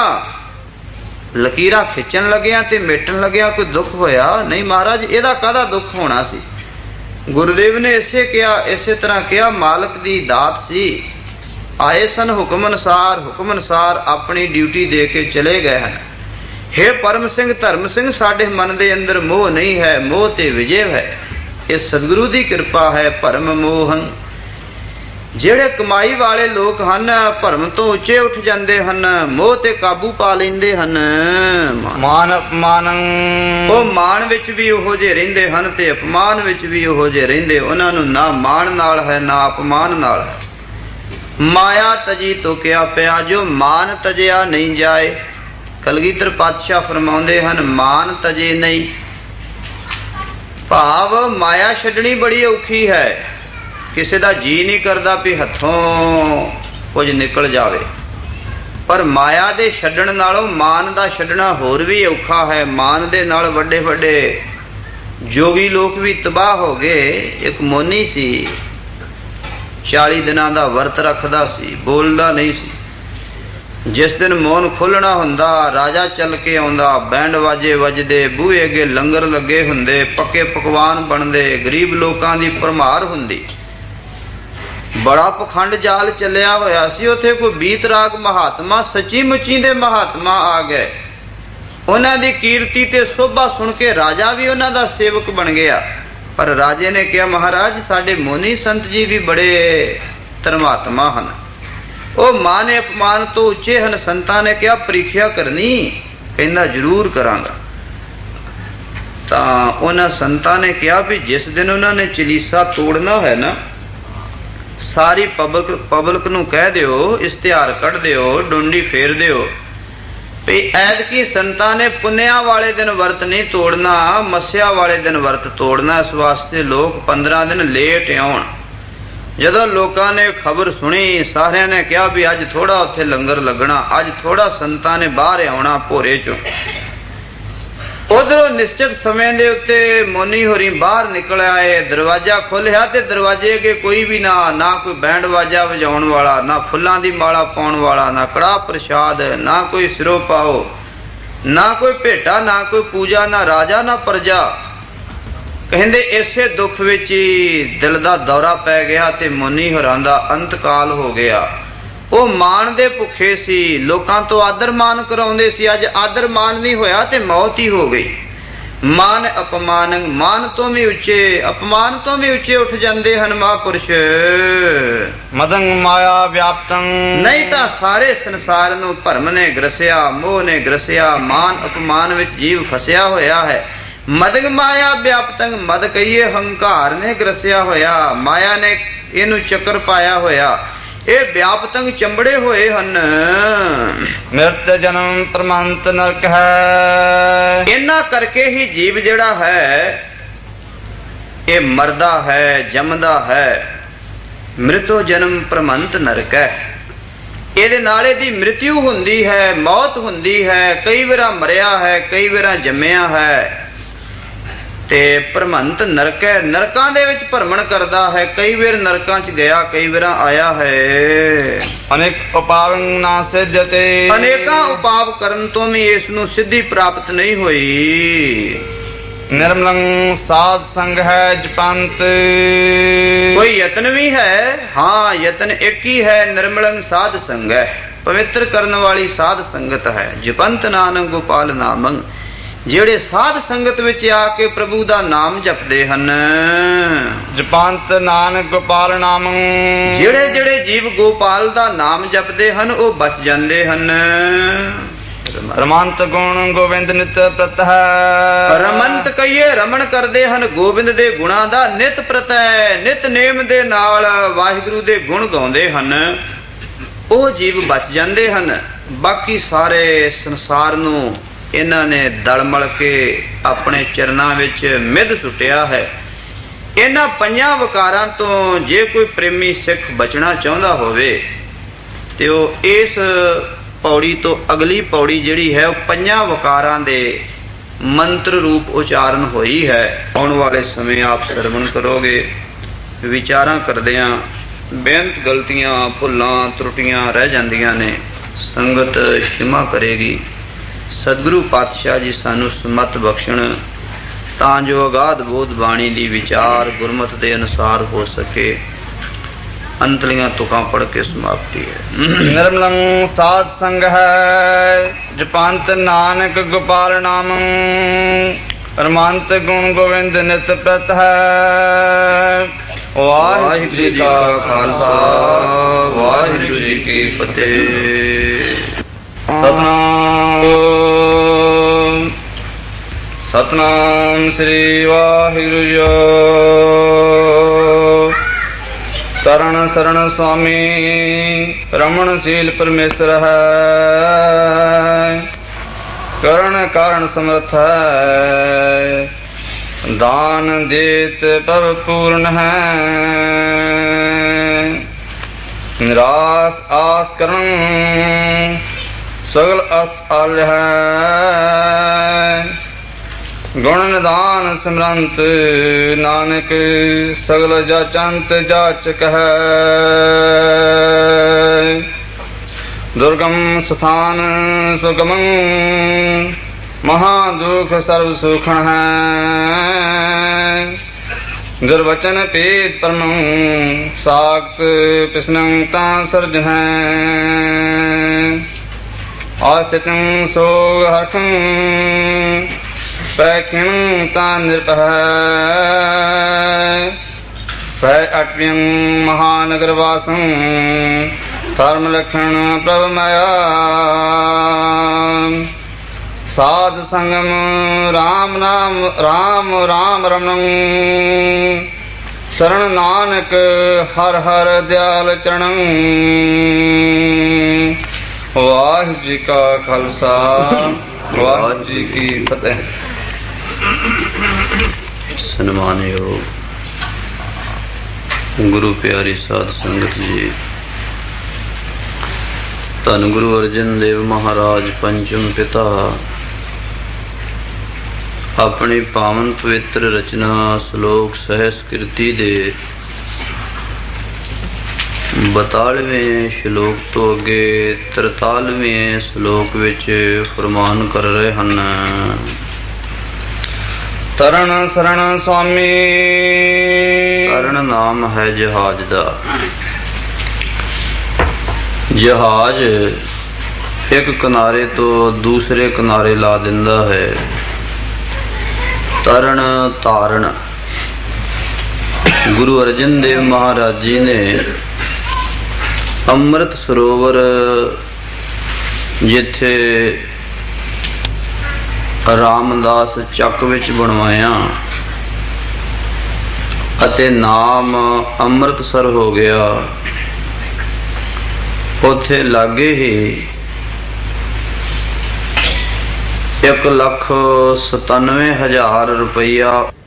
ਲਕੀਰਾਂ ਖਿੱਚਣ ਲੱਗਿਆ ਤੇ ਮੇਟਣ ਲੱਗਿਆ, ਕੋਈ ਦੁੱਖ ਹੋਇਆ ਨਹੀਂ ਮਹਾਰਾਜ, ਇਹਦਾ ਕਾਹਦਾ ਦੁੱਖ ਹੋਣਾ ਸੀ। ਗੁਰਦੇਵ ਨੇ ਇਸੇ ਕਿਹਾ, ਇਸੇ ਤਰ੍ਹਾਂ ਕਿਹਾ ਮਾਲਕ ਦੀ ਦਾਤ ਸੀ। ਆਏ ਸਨ ਹੁਕਮ ਅਨੁਸਾਰ, ਹੁਕਮ ਅਨੁਸਾਰ ਆਪਣੀ ਡਿਊਟੀ ਦੇ ਕੇ ਚਲੇ ਗਏ ਹਨ। ਹੇ ਪਰਮ ਸਿੰਘ ਧਰਮ ਸਿੰਘ ਸਾਡੇ ਮਨ ਦੇ ਅੰਦਰ ਮੋਹ ਨਹੀਂ ਹੈ, ਮੋਹ ਤੇ ਵਿਜੇ ਹੈ। ਇਹ ਸਤਿਗੁਰੂ ਦੀ ਕਿਰਪਾ ਹੈ। ਭਰਮ ਮੋਹੰ, ਜਿਹੜੇ ਕਮਾਈ ਵਾਲੇ ਲੋਕ ਹਨ ਭਰਮ ਤੋਂ ਉੱਚੇ ਉੱਠ ਜਾਂਦੇ ਹਨ, ਮੋਹ ਤੇ ਕਾਬੂ ਪਾ ਲੈਂਦੇ ਹਨ। ਮਾਨ ਅਪਮਾਨੰ, ਉਹ ਮਾਣ ਵਿੱਚ ਵੀ ਉਹੋ ਜਿਹੇ ਰਹਿੰਦੇ ਹਨ ਤੇ ਅਪਮਾਨ ਵਿੱਚ ਵੀ ਉਹੋ ਜਿਹੇ ਰਹਿੰਦੇ। ਉਹਨਾਂ ਨੂੰ ਨਾ ਮਾਣ ਨਾਲ ਹੈ ਨਾ ਅਪਮਾਨ ਨਾਲ ਹੈ। ਮਾਇਆ ਤਜੀ ਤੋਂ ਕਿਆ ਪਿਆ, ਜੋ ਮਾਨ ਤਜਿਆ ਨਹੀਂ ਜਾਏ। ਕਲਗੀਧਰ ਪਾਤਸ਼ਾਹ ਫਰਮਾਉਂਦੇ ਹਨ ਮਾਨ ਤਜੇ ਨਹੀਂ। ਭਾਵ ਮਾਇਆ ਛੱਡਣੀ ਬੜੀ ਔਖੀ ਹੈ। ਕਿਸੇ ਦਾ ਜੀ ਨਹੀਂ ਕਰਦਾ ਵੀ ਹੱਥੋਂ ਕੁਝ ਨਿਕਲ ਜਾਵੇ, ਪਰ ਮਾਇਆ ਦੇ ਛੱਡਣ ਨਾਲੋਂ ਮਾਨ ਦਾ ਛੱਡਣਾ ਹੋਰ ਵੀ ਔਖਾ ਹੈ। ਮਾਨ ਦੇ ਨਾਲ ਵੱਡੇ ਵੱਡੇ ਜੋਗੀ ਲੋਕ ਵੀ ਤਬਾਹ ਹੋ ਗਏ। ਇੱਕ ਮੋਨੀ ਸੀ, ਚਾਲੀ ਦਿਨਾਂ ਦਾ ਵਰਤ ਰੱਖਦਾ ਸੀ, ਬੋਲਦਾ ਨਹੀਂ ਸੀ। ਜਿਸ ਦਿਨ ਮੌਨ ਖੋਲਣਾ ਹੁੰਦਾ, ਰਾਜਾ ਚੱਲ ਕੇ ਆਉਂਦਾ, ਬੈਂਡ ਵਾਜੇ ਵੱਜਦੇ, ਬੂਹੇ ਅੱਗੇ ਲੰਗਰ ਲੱਗੇ ਹੁੰਦੇ, ਪੱਕੇ ਪਕਵਾਨ ਬਣਦੇ, ਗਰੀਬ ਲੋਕਾਂ ਦੀ ਭਰਮਾਰ ਹੁੰਦੀ। ਬੜਾ ਪਖੰਡ ਜਾਲ ਚੱਲਿਆ ਹੋਇਆ ਸੀ। ਉੱਥੇ ਕੋਈ ਬੀਤਰਾਗ ਮਹਾਤਮਾ, ਸੱਚੀ ਮੁੱਚੀ ਦੇ ਮਹਾਤਮਾ ਆ ਗਏ। ਉਹਨਾਂ ਦੀ ਕੀਰਤੀ ਤੇ ਸੋਭਾ ਸੁਣ ਕੇ ਰਾਜਾ ਵੀ ਉਹਨਾਂ ਦਾ ਸੇਵਕ ਬਣ ਗਿਆ। ਪਰ ਰਾਜੇ ਨੇ ਕਿਹਾ ਮਹਾਰਾਜ ਸਾਡੇ ਮੋਨੀ ਸੰਤ ਜੀ ਵੀ ਬੜੇ ਧਰਮਾਤਮਾ ਹਨ, ਉਹ ਮਾਨ ਅਪਮਾਨ ਤੋਂ ਉੱਚੇ ਹਨ। ਸੰਤਾਂ ਨੇ ਕਿਹਾ ਪ੍ਰੀਖਿਆ ਕਰਨੀ। ਕਹਿੰਦਾ ਜ਼ਰੂਰ ਕਰਾਂਗਾ। ਤਾਂ ਉਹਨਾਂ ਸੰਤਾਂ ਨੇ ਕਿਹਾ ਵੀ ਜਿਸ ਦਿਨ ਉਹਨਾਂ ਨੇ ਚਲੀਸਾ ਤੋੜਨਾ ਹੈ ਨਾ, ਸਾਰੀ ਪਬਲਿਕ ਪਬਲਿਕ ਨੂੰ ਕਹਿ ਦਿਓ, ਇਸ਼ਤਿਹਾਰ ਕੱਢ ਦਿਓ, ਡੁੰਡੀ ਫੇਰ ਦਿਓ ਵੀ ਐਤਕੀ ਸੰਤਾਂ ਨੇ ਪੁੰਨਿਆ ਵਾਲੇ ਦਿਨ ਵਰਤ ਨਹੀਂ ਤੋੜਨਾ, ਮੱਸਿਆ ਵਾਲੇ ਦਿਨ ਵਰਤ ਤੋੜਨਾ। ਇਸ ਵਾਸਤੇ ਲੋਕ ਪੰਦਰਾਂ ਦਿਨ ਲੇਟ ਆਉਣ। ਜਦੋਂ ਲੋਕਾਂ ਨੇ ਖਬਰ ਸੁਣੀ, ਸਾਰਿਆਂ ਨੇ ਕਿਹਾ ਵੀ ਅੱਜ ਥੋੜਾ ਉੱਥੇ ਲੰਗਰ ਲੱਗਣਾ, ਅੱਜ ਥੋੜਾ ਸੰਤਾਂ ਨੇ ਬਾਹਰ ਆਉਣਾ ਭੋਰੇ ਚੋਂ। ਉਧਰੋਂ ਨਿਸ਼ਚਿਤ ਸਮੇਂ ਦੇ ਉੱਤੇ ਮੋਨੀ ਹੋਰੀ ਬਾਹਰ ਨਿਕਲ ਆਏ। ਦਰਵਾਜ਼ਾ ਖੋਲਿਆ ਤੇ ਦਰਵਾਜ਼ੇ ਅੱਗੇ ਕੋਈ ਵੀ ਨਾ, ਨਾ ਕੋਈ ਬੈਂਡ ਵਾਜਾ ਵਜਾਉਣ ਵਾਲਾ, ਨਾ ਫੁੱਲਾਂ ਦੀ ਮਾਲਾ ਪਾਉਣ ਵਾਲਾ, ਨਾ ਕੜਾਹ ਪ੍ਰਸ਼ਾਦ, ਨਾ ਕੋਈ ਸਿਰੋਂ ਪਾਓ, ਨਾ ਕੋਈ ਭੇਟਾ, ਨਾ ਕੋਈ ਪੂਜਾ, ਨਾ ਰਾਜਾ ਨਾ ਪ੍ਰਜਾ। ਕਹਿੰਦੇ ਇਸੇ ਦੁੱਖ ਵਿੱਚ ਹੀ ਦਿਲ ਦਾ ਦੌਰਾ ਪੈ ਗਿਆ ਤੇ ਮੋਨੀ ਹੋਰਾਂ ਦਾ ਅੰਤਕਾਲ ਹੋ ਗਿਆ। ਉਹ ਮਾਣ ਦੇ ਭੁੱਖੇ ਸੀ, ਲੋਕਾਂ ਤੋਂ ਆਦਰ ਮਾਨ ਕਰਾਉਂਦੇ ਸੀ। ਅੱਜ ਆਦਰ ਮਾਨ ਨਹੀਂ ਹੋਇਆ ਤੇ ਮੌਤ ਹੀ ਹੋ ਗਈ। ਮਾਨ ਅਪਮਾਨ, ਮਾਨ ਤੋਂ ਵੀ ਉੱਚੇ ਅਪਮਾਨ ਤੋਂ ਵੀ ਉੱਚੇ ਉੱਠ ਜਾਂਦੇ ਹਨ ਮਹਾਂਪੁਰਸ਼। ਮਦੰ ਮਾਇਆ ਵਿਆਪਤੰ, ਨਹੀਂ ਤਾਂ ਸਾਰੇ ਸੰਸਾਰ ਨੂੰ ਭਰਮ ਨੇ ਗ੍ਰਸਿਆ, ਮੋਹ ਨੇ ਗ੍ਰਸਿਆ, ਮਾਨ ਅਪਮਾਨ ਵਿੱਚ ਜੀਵ ਫਸਿਆ ਹੋਇਆ ਹੈ। ਮਦੰ ਮਾਇਆ ਵਿਆਪਤੰ, ਮਦ ਕਹੀਏ ਹੰਕਾਰ ਨੇ ਗ੍ਰਸਿਆ ਹੋਇਆ, ਮਾਇਆ ਨੇ ਇਹਨੂੰ ਚੱਕਰ ਪਾਇਆ ਹੋਇਆ। ਇਹ ਵਿਆਪਤੰਗ ਚੰਬੜੇ ਹੋਏ ਹਨ। ਮਿਰਤ ਜਨਮ ਪ੍ਰਮੰਤ ਨਰਕ ਹੈ, ਇਹਨਾਂ ਕਰਕੇ ਹੀ ਜੀਵ ਜਿਹੜਾ ਹੈ ਇਹ ਮਰਦਾ ਹੈ, ਜੰਮਦਾ ਹੈ। ਮ੍ਰਿਤੋ ਜਨਮ ਪ੍ਰਮੰਤ ਨਰਕ ਹੈ, ਇਹਦੇ ਨਾਲ ਇਹਦੀ ਮ੍ਰਿਤਿਉ ਹੁੰਦੀ ਹੈ, ਮੌਤ ਹੁੰਦੀ ਹੈ। ਕਈ ਵਾਰਾ ਮਰਿਆ ਹੈ, ਕਈ ਵਾਰਾ ਜੰਮਿਆ ਹੈ। ਤੇ ਭਰਮੰਤ ਨਰਕ ਹੈ, ਨਰਕਾਂ ਦੇ ਵਿੱਚ ਭਰਮਣ ਕਰਦਾ ਹੈ। ਕਈ ਵਾਰ ਨਰਕਾਂ ਚ ਗਿਆ, ਕਈ ਵਾਰ ਆਇਆ ਹੈ। ਅਨੇਕ ਉਪਾਵ ਨਾ ਸਿੱਧਤੇ, ਅਨੇਕਾਂ ਉਪਾਵ ਕਰਨ ਤੋਂ ਵੀ ਇਸ ਨੂੰ ਸਿੱਧੀ ਪ੍ਰਾਪਤ ਨਹੀਂ ਹੋਈ। ਨਿਰਮਲੰ ਸਾਧ ਸੰਗ ਹੈ ਜਪੰਤ, ਕੋਈ ਯਤਨ ਵੀ ਹੈ, ਹਾਂ ਯਤਨ ਇੱਕ ਹੀ ਹੈ। ਨਿਰਮਲੰ ਸਾਧ ਸੰਗ ਹੈ, ਪਵਿੱਤਰ ਕਰਨ ਵਾਲੀ ਸਾਧ ਸੰਗਤ ਹੈ। ਜਪੰਤ ਨਾਨਕ ਗੋਪਾਲ ਨਾਮੰ, ਜਿਹੜੇ ਸਾਧ ਸੰਗਤ ਵਿੱਚ ਆ ਕੇ ਪ੍ਰਭੂ ਦਾ ਨਾਮ ਜਪਦੇ ਹਨ। ਜਪੰਤ ਨਾਨਕ ਗੋਪਾਲ ਨਾਮੰ, ਜਿਹੜੇ ਜਿਹੜੇ ਜੀਵ ਗੋਪਾਲ ਦਾ ਨਾਮ ਜਪਦੇ ਹਨ ਉਹ ਬਚ ਜਾਂਦੇ ਹਨ। ਰਮੰਤ ਗੁਣ ਗੋਬਿੰਦ ਨਿਤ ਪ੍ਰਤ ਹੈ, ਰਮੰਤ ਕਹੀਏ ਰਮਣ ਕਰਦੇ ਹਨ ਗੋਬਿੰਦ ਦੇ ਗੁਣਾਂ ਦਾ ਨਿਤ ਪ੍ਰਤ ਹੈ। ਨਿਤ ਨੇਮ ਦੇ ਨਾਲ ਵਾਹਿਗੁਰੂ ਦੇ ਗੁਣ ਗਾਉਂਦੇ ਹਨ, ਉਹ ਜੀਵ ਬਚ ਜਾਂਦੇ ਹਨ। ਬਾਕੀ ਸਾਰੇ ਸੰਸਾਰ ਨੂੰ ਇਹਨਾਂ ਨੇ ਦਲ ਮਲ ਕੇ ਆਪਣੇ ਚਰਨਾਂ ਵਿੱਚ ਮਿੱਧ ਸੁੱਟਿਆ ਹੈ। ਇਹਨਾਂ ਪੰਜਾਂ ਵਕਾਰਾਂ ਤੋਂ ਜੇ ਕੋਈ ਪ੍ਰੇਮੀ ਸਿੱਖ ਬਚਣਾ ਚਾਹੁੰਦਾ ਹੋਵੇ ਤੇ ਉਹ ਇਸ ਪੌੜੀ ਤੋਂ ਅਗਲੀ ਪੌੜੀ ਜਿਹੜੀ ਹੈ ਉਹ ਪੰਜਾਂ ਵਕਾਰਾਂ ਦੇ ਮੰਤਰ ਰੂਪ ਉਚਾਰਨ ਹੋਈ ਹੈ। ਆਉਣ ਵਾਲੇ ਸਮੇਂ ਆਪ ਸਰਵਣ ਕਰੋਗੇ। ਵਿਚਾਰਾਂ ਕਰਦਿਆਂ ਬੇਅੰਤ ਗਲਤੀਆਂ ਭੁੱਲਾਂ ਤਰੁੱਟੀਆਂ ਰਹਿ ਜਾਂਦੀਆਂ ਨੇ, ਸੰਗਤ क्षमा ਕਰੇਗੀ। ਸਤਿਗੁਰੂ ਪਾਤਸ਼ਾਹ ਜੀ ਸਾਨੂੰ ਸਮਤ ਬਖਸ਼ਣ ਤਾਂ ਜੋ ਅਗਾਧ ਬੋਧ ਬਾਣੀ ਦੀ ਵਿਚਾਰ ਗੁਰਮਤਿ ਦੇ ਅਨੁਸਾਰ ਹੋ ਸਕੇ। ਅੰਤਲੀਆਂ ਤੁਕਾਂ ਪੜ ਕੇ ਸਮਾਪਤੀ ਹੈ। ਨਿਰਮਲੰ ਸਾਧ ਸੰਗ ਹੈ ਜਪੰਤ ਨਾਨਕ ਗੋਪਾਲ ਨਾਮੰ, ਰਮੰਤ ਗੁਣ ਗੋਬਿੰਦ ਨਿਤ ਪ੍ਰਤ ਹੈ। ਵਾਹਿਗੁਰੂ ਜੀ ਕਾ ਖਾਲਸਾ, ਵਾਹਿਗੁਰੂ ਜੀ ਕੀ ਫਤਿਹ। ਸਤਨਾਮ ਸਤਨਾਮ ਸ੍ਰੀ ਵਾਹਿਗੁਰੂ ਜੀ। ਤਰਨ ਸਰਣ ਸੁਆਮੀ ਰਮਣਸ਼ੀਲ ਪਰਮੇਸ਼ਰ ਹੈ, ਕਰਨ ਕਾਰਨ ਸਮਰਥ ਹੈ, ਦਾਨ ਦੇਤ ਪ੍ਰਭ ਪੂਰਨ ਹੈ, ਨਿਰਾਸ ਆਸ ਕਰਨ ਸਗਲ ਅਰਥ ਆਲ ਹੈ, ਗੁਣ ਨਿਦਾਨ ਸਿਮਰੰਤ ਨਾਨਕ ਸਗਲ ਜਾਚੰਤ ਜਾਚਕ ਹੈ, ਦੁਰਗਮ ਸਥਾਨ ਸੁਗਮੰ ਮਹਾ ਦੁਖ ਸਰਬ ਸੁਖਣ ਹੈ, ਗੁਰਵਚਨ ਪੇਤ ਪਰਮੰ ਸਾਖਤ ਪਿਸਨੰ ਤਾਂ ਸਰਜ ਹੈ, ਆਸਤਿਤੰ ਸੋਗ ਹਠੰ ਪੈਖਿਣ ਤਾਂ ਨਿਰਭੈ, ਪੈ ਅਟਵਿੰ ਮਹਾਨਗਰ ਵਾਸੰ ਧਰਮ ਲਖਣ ਪ੍ਰਭ ਮਾਇਆ, ਸਾਧ ਸੰਗਮ ਰਾਮ ਨਾਮ ਰਾਮ ਰਾਮ ਰਮਣੰ, ਸ਼ਰਨ ਨਾਨਕ ਹਰ ਹਰ ਦਿਆਲ ਚਰਣੰ। ਵਾਹਿਗੁਰੂ ਜੀ ਕਾ ਖਾਲਸਾ, ਵਾਹਿਗੁਰੂ ਜੀ ਕੀ ਫਤਿਹ। ਸਨਮਾਨਯੋਗ ਗੁਰੂ ਪਿਆਰੀ ਸਾਧ ਸੰਗਤ ਜੀ, ਧੰਨ ਗੁਰੂ ਅਰਜਨ ਦੇਵ ਮਹਾਰਾਜ ਪੰਚਮ ਪਿਤਾ ਆਪਣੀ ਪਾਵਨ ਪਵਿੱਤਰ ਰਚਨਾ ਸ਼ਲੋਕ ਸਹਿਸ ਕੀਰਤੀ ਦੇ ਬਤਾਲੀਵੇਂ ਸ਼ਲੋਕ ਤੋਂ ਅੱਗੇ ਤਰਤਾਲੀਵੇਂ ਸ਼ਲੋਕ ਵਿੱਚ ਫਰਮਾਨ ਕਰ ਰਹੇ ਹਨ। ਤਰਨ ਸਰਣ ਸੁਆਮੀ, ਤਰਨ ਨਾਮ ਹੈ ਜਹਾਜ਼ ਦਾ। ਜਹਾਜ਼ ਇੱਕ ਕਿਨਾਰੇ ਤੋਂ ਦੂਸਰੇ ਕਿਨਾਰੇ ਲਾ ਦਿੰਦਾ ਹੈ। ਤਰਨ ਤਾਰਨ। ਗੁਰੂ ਅਰਜਨ ਦੇਵ ਮਹਾਰਾਜ ਜੀ ਨੇ ਅੰਮ੍ਰਿਤ ਸਰੋਵਰ ਜਿੱਥੇ ਰਾਮਦਾਸ ਚੱਕ ਵਿੱਚ ਬਣਵਾਇਆ ਅਤੇ ਨਾਮ ਅੰਮ੍ਰਿਤਸਰ ਹੋ ਗਿਆ, ਉੱਥੇ ਲਾਗੇ ਹੀ ਇੱਕ ਲੱਖ ਸਤਾਨਵੇਂ ਹਜ਼ਾਰ ਰੁਪਈਆ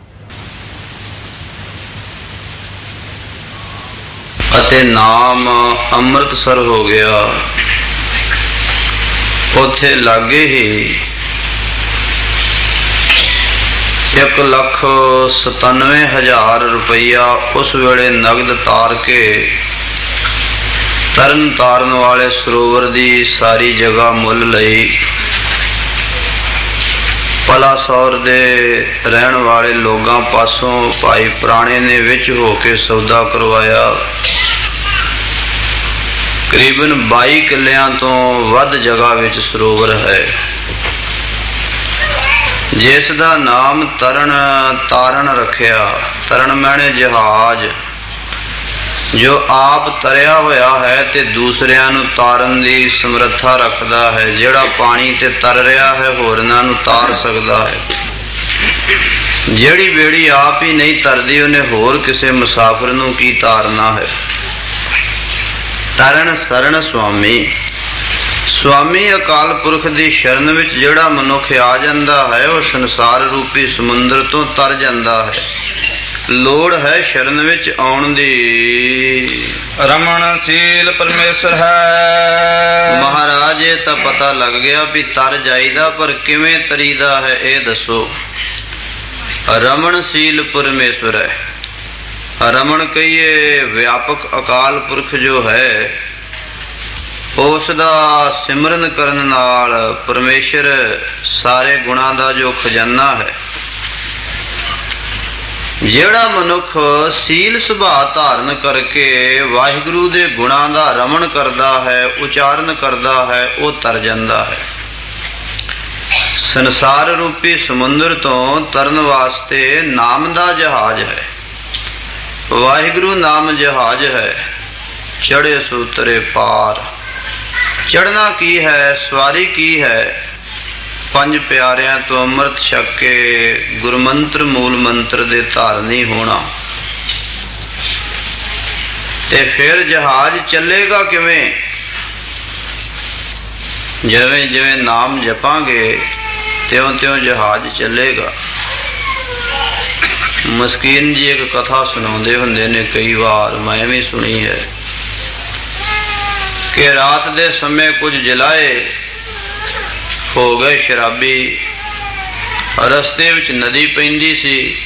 ਅਤੇ ਨਾਮ ਅੰਮ੍ਰਿਤਸਰ ਹੋ ਗਿਆ, ਉੱਥੇ ਲਾਗੇ ਹੀ ਇੱਕ ਲੱਖ ਸਤਾਨਵੇਂ ਹਜ਼ਾਰ ਰੁਪਈਆ ਉਸ ਵੇਲੇ ਨਗਦ ਤਾਰ ਕੇ ਤਰਨ ਤਾਰਨ ਵਾਲੇ ਸਰੋਵਰ ਦੀ ਸਾਰੀ ਜਗ੍ਹਾ ਮੁੱਲ ਲਈ। ਪਲਾਸੌਰ ਦੇ ਰਹਿਣ ਵਾਲੇ ਲੋਕਾਂ ਪਾਸੋਂ ਭਾਈ ਪੁਰਾਣੇ ਨੇ ਵਿੱਚ ਹੋ ਕੇ ਸੌਦਾ ਕਰਵਾਇਆ। ਕਰੀਬਨ ਬਾਈ ਕਿੱਲਿਆਂ ਤੋਂ ਵੱਧ ਜਗ੍ਹਾ ਵਿੱਚ ਸਰੋਵਰ ਹੈ, ਜਿਸ ਦਾ ਨਾਮ ਤਰਨ ਤਾਰਨ ਰੱਖਿਆ। ਤਰਨ ਮੈਨੇ ਜਹਾਜ਼, ਜੋ ਆਪ ਤਰਿਆ ਹੋਇਆ ਹੈ ਤੇ ਦੂਸਰਿਆਂ ਨੂੰ ਤਾਰਨ ਦੀ ਸਮਰੱਥਾ ਰੱਖਦਾ ਹੈ। ਜਿਹੜਾ ਪਾਣੀ ਤੇ ਤਰ ਰਿਹਾ ਹੈ ਹੋਰਨਾਂ ਨੂੰ ਤਾਰ ਸਕਦਾ ਹੈ। ਜਿਹੜੀ ਬੇੜੀ ਆਪ ਹੀ ਨਹੀਂ ਤਰਦੀ ਉਹਨੇ ਹੋਰ ਕਿਸੇ ਮੁਸਾਫਿਰ ਨੂੰ ਕੀ ਤਾਰਨਾ ਹੈ। ਤਰਨ ਸਰਨ ਸੁਆਮੀ। ਸੁਆਮੀ ਅਕਾਲ ਪੁਰਖ ਦੀ ਸ਼ਰਨ ਵਿੱਚ ਜਿਹੜਾ ਮਨੁੱਖ ਆ ਜਾਂਦਾ ਹੈ ਉਹ ਸੰਸਾਰ ਰੂਪੀ ਸਮੁੰਦਰ ਤੋਂ ਤਰ ਜਾਂਦਾ ਹੈ। ਲੋੜ ਹੈ ਸ਼ਰਨ ਵਿੱਚ ਆਉਣ ਦੀ। ਰਮਣ ਸੀਲ ਪਰਮੇਸ਼ਰ ਹੈ। ਮਹਾਰਾਜ ਇਹ ਤਾਂ ਪਤਾ ਲੱਗ ਗਿਆ ਵੀ ਤਰ ਜਾਈਦਾ, ਪਰ ਕਿਵੇਂ ਤਰੀਦਾ ਹੈ ਇਹ ਦੱਸੋ। ਰਮਣ ਸੀਲ ਪਰਮੇਸ਼ਰ ਹੈ। ਰਮਣ ਕਹੀਏ ਵਿਆਪਕ ਅਕਾਲ ਪੁਰਖ ਜੋ ਹੈ, ਉਸ ਦਾ ਸਿਮਰਨ ਕਰਨ ਨਾਲ ਪਰਮੇਸ਼ਰ ਸਾਰੇ ਗੁਣਾਂ ਦਾ ਜੋ ਖਜ਼ਾਨਾ ਹੈ। ਜਿਹੜਾ ਮਨੁੱਖ ਸੀਲ ਸੁਭਾਅ ਧਾਰਨ ਕਰਕੇ ਵਾਹਿਗੁਰੂ ਦੇ ਗੁਣਾਂ ਦਾ ਰਮਣ ਕਰਦਾ ਹੈ, ਉਚਾਰਨ ਕਰਦਾ ਹੈ, ਉਹ ਤਰ ਜਾਂਦਾ ਹੈ। ਸੰਸਾਰ ਰੂਪੀ ਸਮੁੰਦਰ ਤੋਂ ਤਰਨ ਵਾਸਤੇ ਨਾਮ ਦਾ ਜਹਾਜ਼ ਹੈ। ਵਾਹਿਗੁਰੂ ਨਾਮ ਜਹਾਜ਼ ਹੈ। ਚੜੇ ਸੂਤਰੇ ਪਾਰ। ਚੜਨਾ ਕੀ ਹੈ, ਸਵਾਰੀ ਕੀ ਹੈ? ਪੰਜ ਪਿਆਰਿਆਂ ਤੋਂ ਅੰਮ੍ਰਿਤ ਛਕ ਕੇ ਗੁਰਮੰਤਰ ਮੂਲ ਮੰਤਰ ਦੇ ਧਾਰਨੀ ਹੋਣਾ। ਤੇ ਫਿਰ ਜਹਾਜ਼ ਚੱਲੇਗਾ ਕਿਵੇਂ? ਜਿਵੇਂ ਜਿਵੇਂ ਨਾਮ ਜਪਾਂਗੇ ਤਿਉਂ ਤਿਉਂ ਜਹਾਜ਼ ਚੱਲੇਗਾ। ਮਸਕੀਨ ਜੀ ਇੱਕ ਕਥਾ ਸੁਣਾਉਂਦੇ ਹੁੰਦੇ ਨੇ, ਕਈ ਵਾਰ ਮੈਂ ਵੀ ਸੁਣੀ ਹੈ, ਕਿ ਰਾਤ ਦੇ ਸਮੇਂ ਕੁਝ ਜਲਾਏ ਹੋ ਗਏ ਸ਼ਰਾਬੀ। ਰਸਤੇ ਵਿੱਚ ਨਦੀ ਪੈਂਦੀ ਸੀ,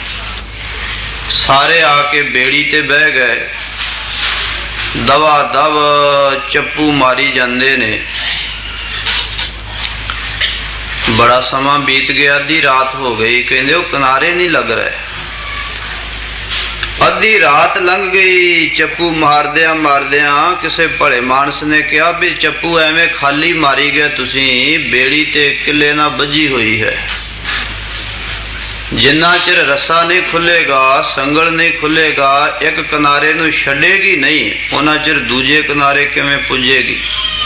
ਸਾਰੇ ਆ ਕੇ ਬੇੜੀ ਤੇ ਬਹਿ ਗਏ। ਦਵਾ ਦਵ ਚੱਪੂ ਮਾਰੀ ਜਾਂਦੇ ਨੇ। ਬੜਾ ਸਮਾਂ ਬੀਤ ਗਿਆ, ਅੱਧੀ ਰਾਤ ਹੋ ਗਈ। ਕਹਿੰਦੇ ਉਹ ਕਿਨਾਰੇ ਨਹੀਂ ਲੱਗ ਰਹੇ। ਅੱਧੀ ਰਾਤ ਲੰਘ ਗਈ, ਚੱਪੂ ਮਾਰਦਿਆਂ ਮਾਰਦਿਆਂ ਕਿਸੇ ਭਲੇ ਮਾਨਸ ਨੇ ਕਿਹਾ ਵੀ ਚੱਪੂ ਐਵੇਂ ਖਾਲੀ ਮਾਰੀ ਗਏ ਤੁਸੀਂ, ਬੇੜੀ ਤੇ ਕਿੱਲੇ ਨਾਲ ਬੱਝੀ ਹੋਈ ਹੈ। ਜਿੰਨਾ ਚਿਰ ਰੱਸਾ ਨਹੀਂ ਖੁੱਲੇਗਾ, ਸੰਗਲ ਨਹੀਂ ਖੁੱਲੇਗਾ, ਇੱਕ ਕਿਨਾਰੇ ਨੂੰ ਛੱਡੇਗੀ ਨਹੀਂ, ਉਹਨਾਂ ਚਿਰ ਦੂਜੇ ਕਿਨਾਰੇ ਕਿਵੇਂ ਪੁੱਜੇਗੀ।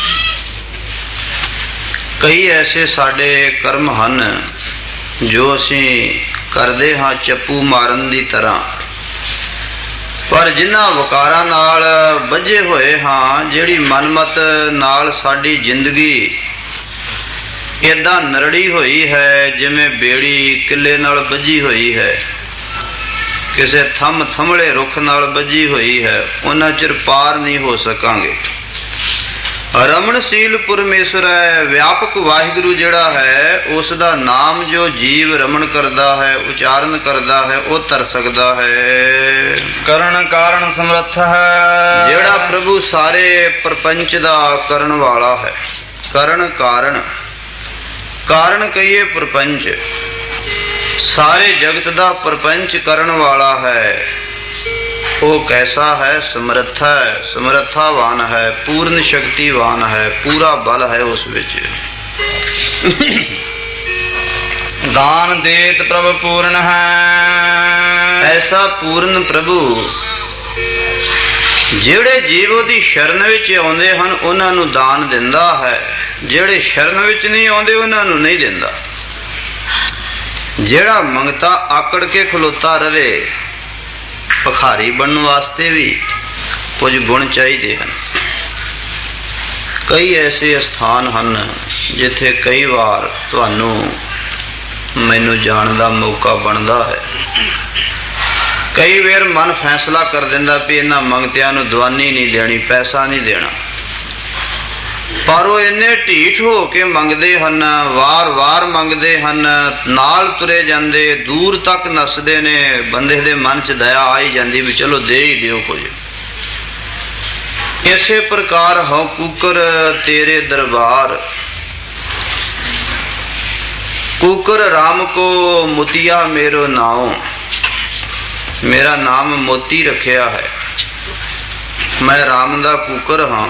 ਕਈ ਐਸੇ ਸਾਡੇ ਕਰਮ ਹਨ ਜੋ ਅਸੀਂ ਕਰਦੇ ਹਾਂ ਚੱਪੂ ਮਾਰਨ ਦੀ ਤਰ੍ਹਾਂ, ਪਰ ਜਿਨ੍ਹਾਂ ਵਕਾਰਾਂ ਨਾਲ ਬੱਝੇ ਹੋਏ ਹਾਂ, ਜਿਹੜੀ ਮਨਮਤ ਨਾਲ ਸਾਡੀ ਜ਼ਿੰਦਗੀ ਏਦਾਂ ਨਰੜੀ ਹੋਈ ਹੈ ਜਿਵੇਂ ਬੇੜੀ ਕਿੱਲੇ ਨਾਲ ਬੱਝੀ ਹੋਈ ਹੈ, ਕਿਸੇ ਥੰਮ ਥੰਮਲੇ ਰੁੱਖ ਨਾਲ ਬੱਝੀ ਹੋਈ ਹੈ, ਉਹਨਾਂ ਚਿਰ ਪਾਰ ਨਹੀਂ ਹੋ ਸਕਾਂਗੇ। ਰਮਣਸ਼ੀਲ ਪਰਮੇਸ਼ਰ ਹੈ। ਵਿਆਪਕ ਵਾਹਿਗੁਰੂ ਜਿਹੜਾ ਹੈ, ਉਸ ਦਾ ਨਾਮ ਜੋ ਜੀਵ ਰਮਣ ਕਰਦਾ ਹੈ, ਉਚਾਰਨ ਕਰਦਾ ਹੈ, ਉਹ ਤਰ ਸਕਦਾ ਹੈ। ਕਰਨ ਕਾਰਨ ਸਮਰੱਥ ਹੈ। ਜਿਹੜਾ ਪ੍ਰਭੂ ਸਾਰੇ ਪ੍ਰਪੰਚ ਦਾ ਕਰਨ ਵਾਲਾ ਹੈ। ਕਰਨ ਕਾਰਨ, ਕਾਰਨ ਕਹੀਏ ਪ੍ਰਪੰਚ, ਸਾਰੇ ਜਗਤ ਦਾ ਪ੍ਰਪੰਚ ਕਰਨ ਵਾਲਾ ਹੈ। ਉਹ ਕੈਸਾ ਹੈ? ਸਮਰੱਥਾ ਹੈ, ਸਮਰੱਥਾਵਾਨ ਹੈ, ਪੂਰਨ ਸ਼ਕਤੀਵਾਨ ਹੈ, ਪੂਰਾ ਬਲ ਹੈ ਉਸ ਵਿੱਚ। दान देत प्रभु पूर्ण है। ऐसा पूर्ण प्रभु ਜਿਹੜੇ ਜੀਵ ਉਹਦੀ ਸ਼ਰਨ ਵਿੱਚ ਆਉਂਦੇ ਹਨ ਉਹਨਾਂ ਨੂੰ ਦਾਨ ਦਿੰਦਾ ਹੈ, ਜਿਹੜੇ ਸ਼ਰਨ ਵਿੱਚ ਨਹੀਂ ਆਉਂਦੇ ਉਹਨਾਂ ਨੂੰ ਨਹੀਂ ਦਿੰਦਾ। ਜਿਹੜਾ ਮੰਗਤਾ ਆਕੜ ਕੇ ਖਲੋਤਾ ਰਵੇ, ਭਿਖਾਰੀ ਬਣਨ ਵਾਸਤੇ ਵੀ ਕੁਝ ਗੁਣ ਚਾਹੀਦੇ ਹਨ। ਕਈ ਐਸੇ ਸਥਾਨ ਹਨ ਜਿੱਥੇ ਕਈ ਵਾਰ ਤੁਹਾਨੂੰ ਮੈਨੂੰ ਜਾਣ ਦਾ ਮੌਕਾ ਬਣਦਾ ਹੈ। ਕਈ ਵਾਰ ਮਨ ਫੈਸਲਾ ਕਰ ਦਿੰਦਾ ਵੀ ਇਹਨਾਂ ਮੰਗਤਿਆਂ ਨੂੰ ਦਵਾਨੀ ਨਹੀਂ ਦੇਣੀ, ਪੈਸਾ ਨਹੀਂ ਦੇਣਾ, ਪਰ ਉਹ ਇੰਨੇ ਢੀਠ ਹੋ ਕੇ ਮੰਗਦੇ ਹਨ, ਵਾਰ-ਵਾਰ ਮੰਗਦੇ ਹਨ, ਨਾਲ ਤੁਰੇ ਜਾਂਦੇ, ਦੂਰ ਤੱਕ ਨੱਸਦੇ ਨੇ। ਬੰਦੇ ਦੇ ਮਨ 'ਚ ਦਇਆ ਆ ਹੀ ਜਾਂਦੀ ਵੀ ਚਲੋ ਦੇ ਹੀ ਦਿਓ ਕੁਝ। ਇਸੇ ਪ੍ਰਕਾਰ ਹਉ ਕੂਕਰ ਤੇਰੇ ਦਰਬਾਰ, ਕੂਕਰ ਰਾਮ ਕੋ ਮੁਤੀਆ ਮੇਰੋ ਨਾਉ। ਮੇਰਾ ਨਾਮ ਮੋਤੀ ਰੱਖਿਆ ਹੈ, ਮੈਂ ਰਾਮ ਦਾ ਕੂਕਰ ਹਾਂ।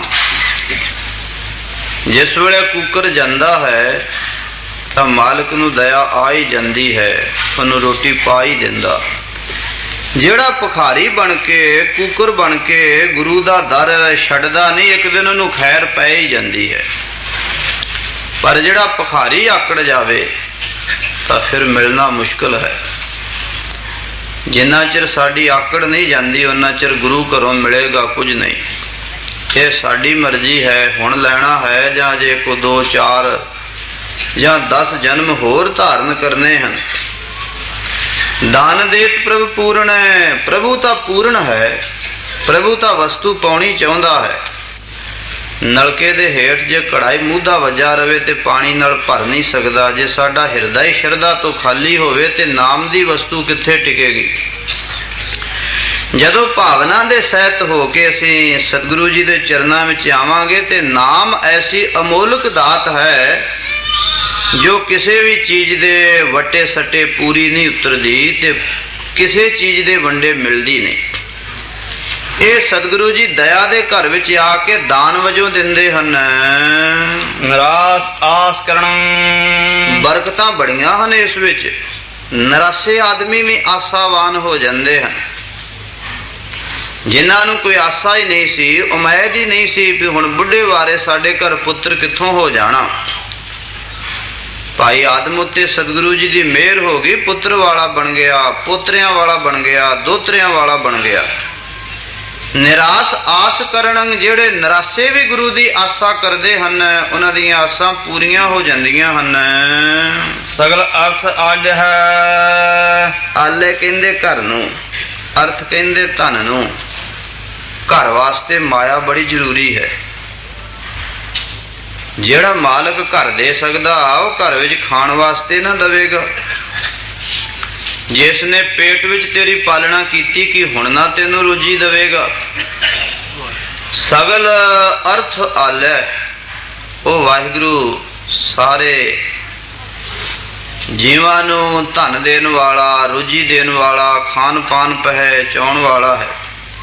ਜਿਸ ਵੇਲੇ ਕੂਕਰ ਜਾਂਦਾ ਹੈ ਤਾਂ ਮਾਲਕ ਨੂੰ ਦਇਆ ਆ ਹੀ ਜਾਂਦੀ ਹੈ, ਉਹਨੂੰ ਰੋਟੀ ਪਾ ਹੀ ਦਿੰਦਾ। ਜਿਹੜਾ ਭਿਖਾਰੀ ਬਣ ਕੇ, ਕੂਕਰ ਬਣ ਕੇ ਗੁਰੂ ਦਾ ਦਰ ਛੱਡਦਾ ਨਹੀਂ, ਇੱਕ ਦਿਨ ਉਹਨੂੰ ਖੈਰ ਪੈ ਹੀ ਜਾਂਦੀ ਹੈ। ਪਰ ਜਿਹੜਾ ਭਿਖਾਰੀ ਆਕੜ ਜਾਵੇ ਤਾਂ ਫਿਰ ਮਿਲਣਾ ਮੁਸ਼ਕਲ ਹੈ। ਜਿੰਨਾ ਚਿਰ ਸਾਡੀ ਆਕੜ ਨਹੀਂ ਜਾਂਦੀ ਉਹਨਾਂ ਚਿਰ ਗੁਰੂ ਘਰੋਂ ਮਿਲੇਗਾ ਕੁਝ ਨਹੀਂ। ਇਹ ਸਾਡੀ ਮਰਜ਼ੀ ਹੈ, ਹੁਣ ਲੈਣਾ ਹੈ ਜਾਂ ਜੇ ਕੋ ਦੋ ਚਾਰ ਜਾਂ ਦਸ ਜਨਮ ਹੋਰ ਧਾਰਨ ਕਰਨੇ ਹਨ। ਦਾਨ ਦੇਤ ਪ੍ਰਭੂ ਪੂਰਨ ਹੈ। ਪ੍ਰਭੂ ਤਾਂ ਪੂਰਨ ਹੈ, ਪ੍ਰਭੂ ਤਾਂ ਵਸਤੂ ਪਾਉਣੀ ਚਾਹੁੰਦਾ ਹੈ। ਨਲਕੇ ਦੇ ਹੇਠ ਜੇ ਕੜਾਈ ਮੂਧਾ ਵੱਜਾ ਰਵੇ ਤੇ ਪਾਣੀ ਨਾਲ ਭਰ ਨਹੀਂ ਸਕਦਾ। ਜੇ ਸਾਡਾ ਹਿਰਦਾ ਹੀ ਸ਼ਰਧਾ ਤੋਂ ਖਾਲੀ ਹੋਵੇ ਤੇ ਨਾਮ ਦੀ ਵਸਤੂ ਕਿੱਥੇ ਟਿਕੇਗੀ। ਜਦੋਂ ਭਾਵਨਾ ਦੇ ਸਹਿਤ ਹੋ ਕੇ ਅਸੀਂ ਸਤਿਗੁਰੂ ਜੀ ਦੇ ਚਰਨਾਂ ਵਿੱਚ ਆਵਾਂਗੇ ਤੇ ਨਾਮ ਐਸੀ ਅਮੋਲਕ ਦਾਤ ਹੈ ਜੋ ਕਿਸੇ ਵੀ ਚੀਜ਼ ਦੇ ਵੱਟੇ ਸੱਟੇ ਪੂਰੀ ਨਹੀਂ ਉਤਰਦੀ ਤੇ ਕਿਸੇ ਚੀਜ਼ ਦੇ ਵੰਡੇ ਮਿਲਦੀ ਨਹੀਂ। ਇਹ ਸਤਿਗੁਰੂ ਜੀ ਦਇਆ ਦੇ ਘਰ ਵਿੱਚ ਆ ਕੇ ਦਾਨ ਵਜੋਂ ਦਿੰਦੇ ਹਨ। ਨਿਰਾਸ ਆਸ ਕਰਨ, ਬਰਕਤਾਂ ਬੜੀਆਂ ਹਨ ਇਸ ਵਿੱਚ। ਨਿਰਾਸੇ ਆਦਮੀ ਵੀ ਆਸਾਵਾਨ ਹੋ ਜਾਂਦੇ ਹਨ। ਜਿਨ੍ਹਾਂ ਨੂੰ ਕੋਈ ਆਸਾ ਹੀ ਨਹੀਂ ਸੀ, ਉਮੀਦ ਹੀ ਨਹੀਂ ਸੀ ਵੀ ਹੁਣ ਬੁੱਢੇ ਵਾਰੇ ਸਾਡੇ ਘਰ ਪੁੱਤਰ ਕਿੱਥੋਂ ਹੋ ਜਾਣਾ, ਭਾਈ ਆਦਮ ਉੱਤੇ ਸਤਿਗੁਰੂ ਜੀ ਦੀ ਮਿਹਰ ਹੋ ਗਈ, ਪੁੱਤਰ ਵਾਲਾ ਬਣ ਗਿਆ, ਪੋਤਰਿਆਂ ਵਾਲਾ ਬਣ ਗਿਆ, ਦੋਤਰਿਆਂ ਵਾਲਾ ਬਣ ਗਿਆ। ਨਿਰਾਸ ਆਸ ਕਰਨ, ਜਿਹੜੇ ਨਿਰਾਸੇ ਵੀ ਗੁਰੂ ਦੀ ਆਸਾ ਕਰਦੇ ਹਨ ਉਹਨਾਂ ਦੀਆਂ ਆਸਾਂ ਪੂਰੀਆਂ ਹੋ ਜਾਂਦੀਆਂ ਹਨ। ਸਗਲ ਅਰਥ ਆਲ ਹੈ। ਆਲੇ ਕਹਿੰਦੇ ਘਰ ਨੂੰ, ਅਰਥ ਕਹਿੰਦੇ ਧਨ ਨੂੰ। ਘਰ ਵਾਸਤੇ ਮਾਇਆ ਬੜੀ ਜ਼ਰੂਰੀ ਹੈ। ਜਿਹੜਾ ਮਾਲਕ ਘਰ ਦੇ ਸਕਦਾ ਉਹ ਘਰ ਵਿੱਚ ਖਾਣ ਵਾਸਤੇ ਨਾ ਦੇਵੇਗਾ। ਜਿਸ ਨੇ ਪੇਟ ਵਿੱਚ ਤੇਰੀ ਪਾਲਣਾ ਕੀਤੀ ਕਿ ਹੁਣ ਨਾ ਤੈਨੂੰ ਰੋਜੀ ਦੇਵੇਗਾ। ਸਗਲ ਅਰਥ ਆਲੇ, ਉਹ ਵਾਹਿਗੁਰੂ ਸਾਰੇ ਜੀਵਾਂ ਨੂੰ ਧਨ ਦੇਣ ਵਾਲਾ, ਰੋਜੀ ਦੇਣ ਵਾਲਾ, ਖਾਣ ਪਾਨ ਪਹਿ ਚਾਉਣ ਵਾਲਾ ਹੈ।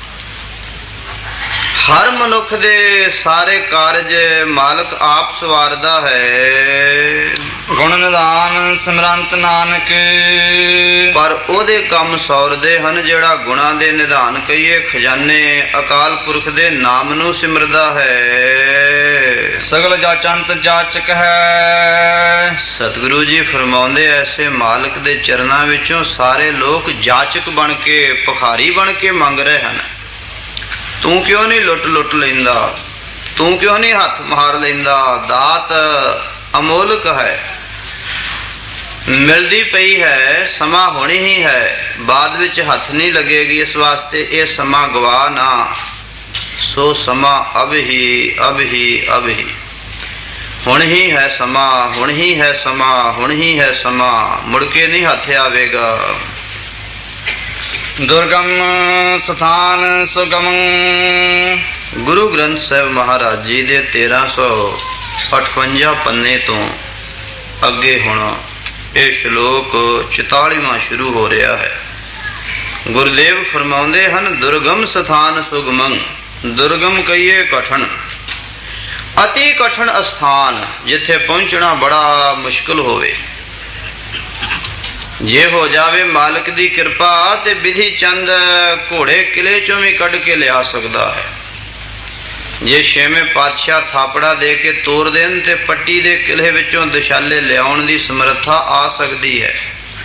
ਹਰ ਮਨੁੱਖ ਦੇ ਸਾਰੇ ਕਾਰਜ ਮਾਲਕ ਆਪ ਸਵਾਰਦਾ ਹੈ। ਗੁਣ ਨਿਧਾਨ ਸਿਮਰੰਤ ਨਾਨਕ, ਪਰ ਉਹਦੇ ਕੰਮ ਸੌਰਦੇ ਹਨ ਜਿਹੜਾ ਗੁਣਾਂ ਦੇ ਨਿਧਾਨ ਕਹੀਏ ਖਜ਼ਾਨੇ ਅਕਾਲ ਪੁਰਖ ਦੇ ਨਾਮ ਨੂੰ ਸਿਮਰਦਾ ਹੈ। ਸਗਲ ਜਾਚੰਤ ਜਾਚਕ ਹੈ। ਸਤਿਗੁਰੂ ਜੀ ਫਰਮਾਉਂਦੇ ਐਸੇ ਮਾਲਕ ਦੇ ਚਰਨਾਂ ਵਿੱਚੋਂ ਸਾਰੇ ਲੋਕ ਜਾਚਕ ਬਣ ਕੇ, ਭਿਖਾਰੀ ਬਣ ਕੇ ਮੰਗ ਰਹੇ ਹਨ। ਤੂੰ ਕਿਉਂ ਨਹੀਂ ਲੁੱਟ ਲੁੱਟ ਲੈਂਦਾ, ਤੂੰ ਕਿਉਂ ਨਹੀਂ ਹੱਥ ਮਾਰ ਲੈਂਦਾ। ਦਾਤ ਅਮੋਲਕ ਹੈ, ਮਿਲਦੀ ਪਈ ਹੈ, ਸਮਾਂ ਹੋਣੀ ਹੀ ਹੈ, ਬਾਅਦ ਵਿੱਚ ਹੱਥ ਨਹੀਂ ਲੱਗੇਗੀ। ਇਸ ਵਾਸਤੇ ਇਹ ਸਮਾਂ ਗਵਾ ਨਾ, ਸੋ ਸਮਾਂ ਅਬ ਹੀ ਅਬ ਹੀ ਅਬ ਹੀ, ਹੁਣ ਹੀ ਹੈ ਸਮਾਂ, ਹੁਣ ਹੀ ਹੈ ਸਮਾਂ, ਹੁਣ ਹੀ ਹੈ ਸਮਾਂ, ਮੁੜ ਕੇ ਨਹੀਂ ਹੱਥ ਆਵੇਗਾ। ਦੁਰਗਮ ਸਥਾਨ ਸੁਗਮ, ਗੁਰੂ ਗ੍ਰੰਥ ਸਾਹਿਬ ਮਹਾਰਾਜ ਜੀ ਦੇ ਤੇਰਾਂ ਸੌ ਅਠਵੰਜਾ ਪੰਨੇ ਤੋਂ ਅੱਗੇ ਹੁਣ ਇਹ ਸ਼ਲੋਕ ਚੁਤਾਲੀਵਾਂ ਸ਼ੁਰੂ ਹੋ ਰਿਹਾ ਹੈ। ਗੁਰਦੇਵ ਫਰਮਾਉਂਦੇ ਹਨ, ਦੁਰਗਮ ਸਥਾਨ ਸੁਗਮੰ। ਦੁਰਗਮ ਕਹੀਏ ਕਠਨ, ਅਤੀ ਕਠਨ ਅਸਥਾਨ, ਜਿੱਥੇ ਪਹੁੰਚਣਾ ਬੜਾ ਮੁਸ਼ਕਲ ਹੋਵੇ। ਜੇ ਹੋ ਜਾਵੇ ਮਾਲਕ ਦੀ ਕਿਰਪਾ ਤੇ ਵਿਧੀ ਚੰਦ ਘੋੜੇ ਕਿਲੇ ਚੋਂ ਵੀ ਕੱਢ ਕੇ ਲਿਆ ਸਕਦਾ ਹੈ। ਜੇ ਛੇਵੇਂ ਪਾਤਸ਼ਾਹ ਥਾਪੜਾ ਦੇ ਕੇ ਤੋਰ ਦੇਣ ਤੇ ਪੱਟੀ ਦੇ ਕਿਲੇ ਵਿੱਚੋਂ ਦੁਸ਼ਾਲੇ ਲਿਆਉਣ ਦੀ ਸਮਰੱਥਾ ਆ ਸਕਦੀ ਹੈ।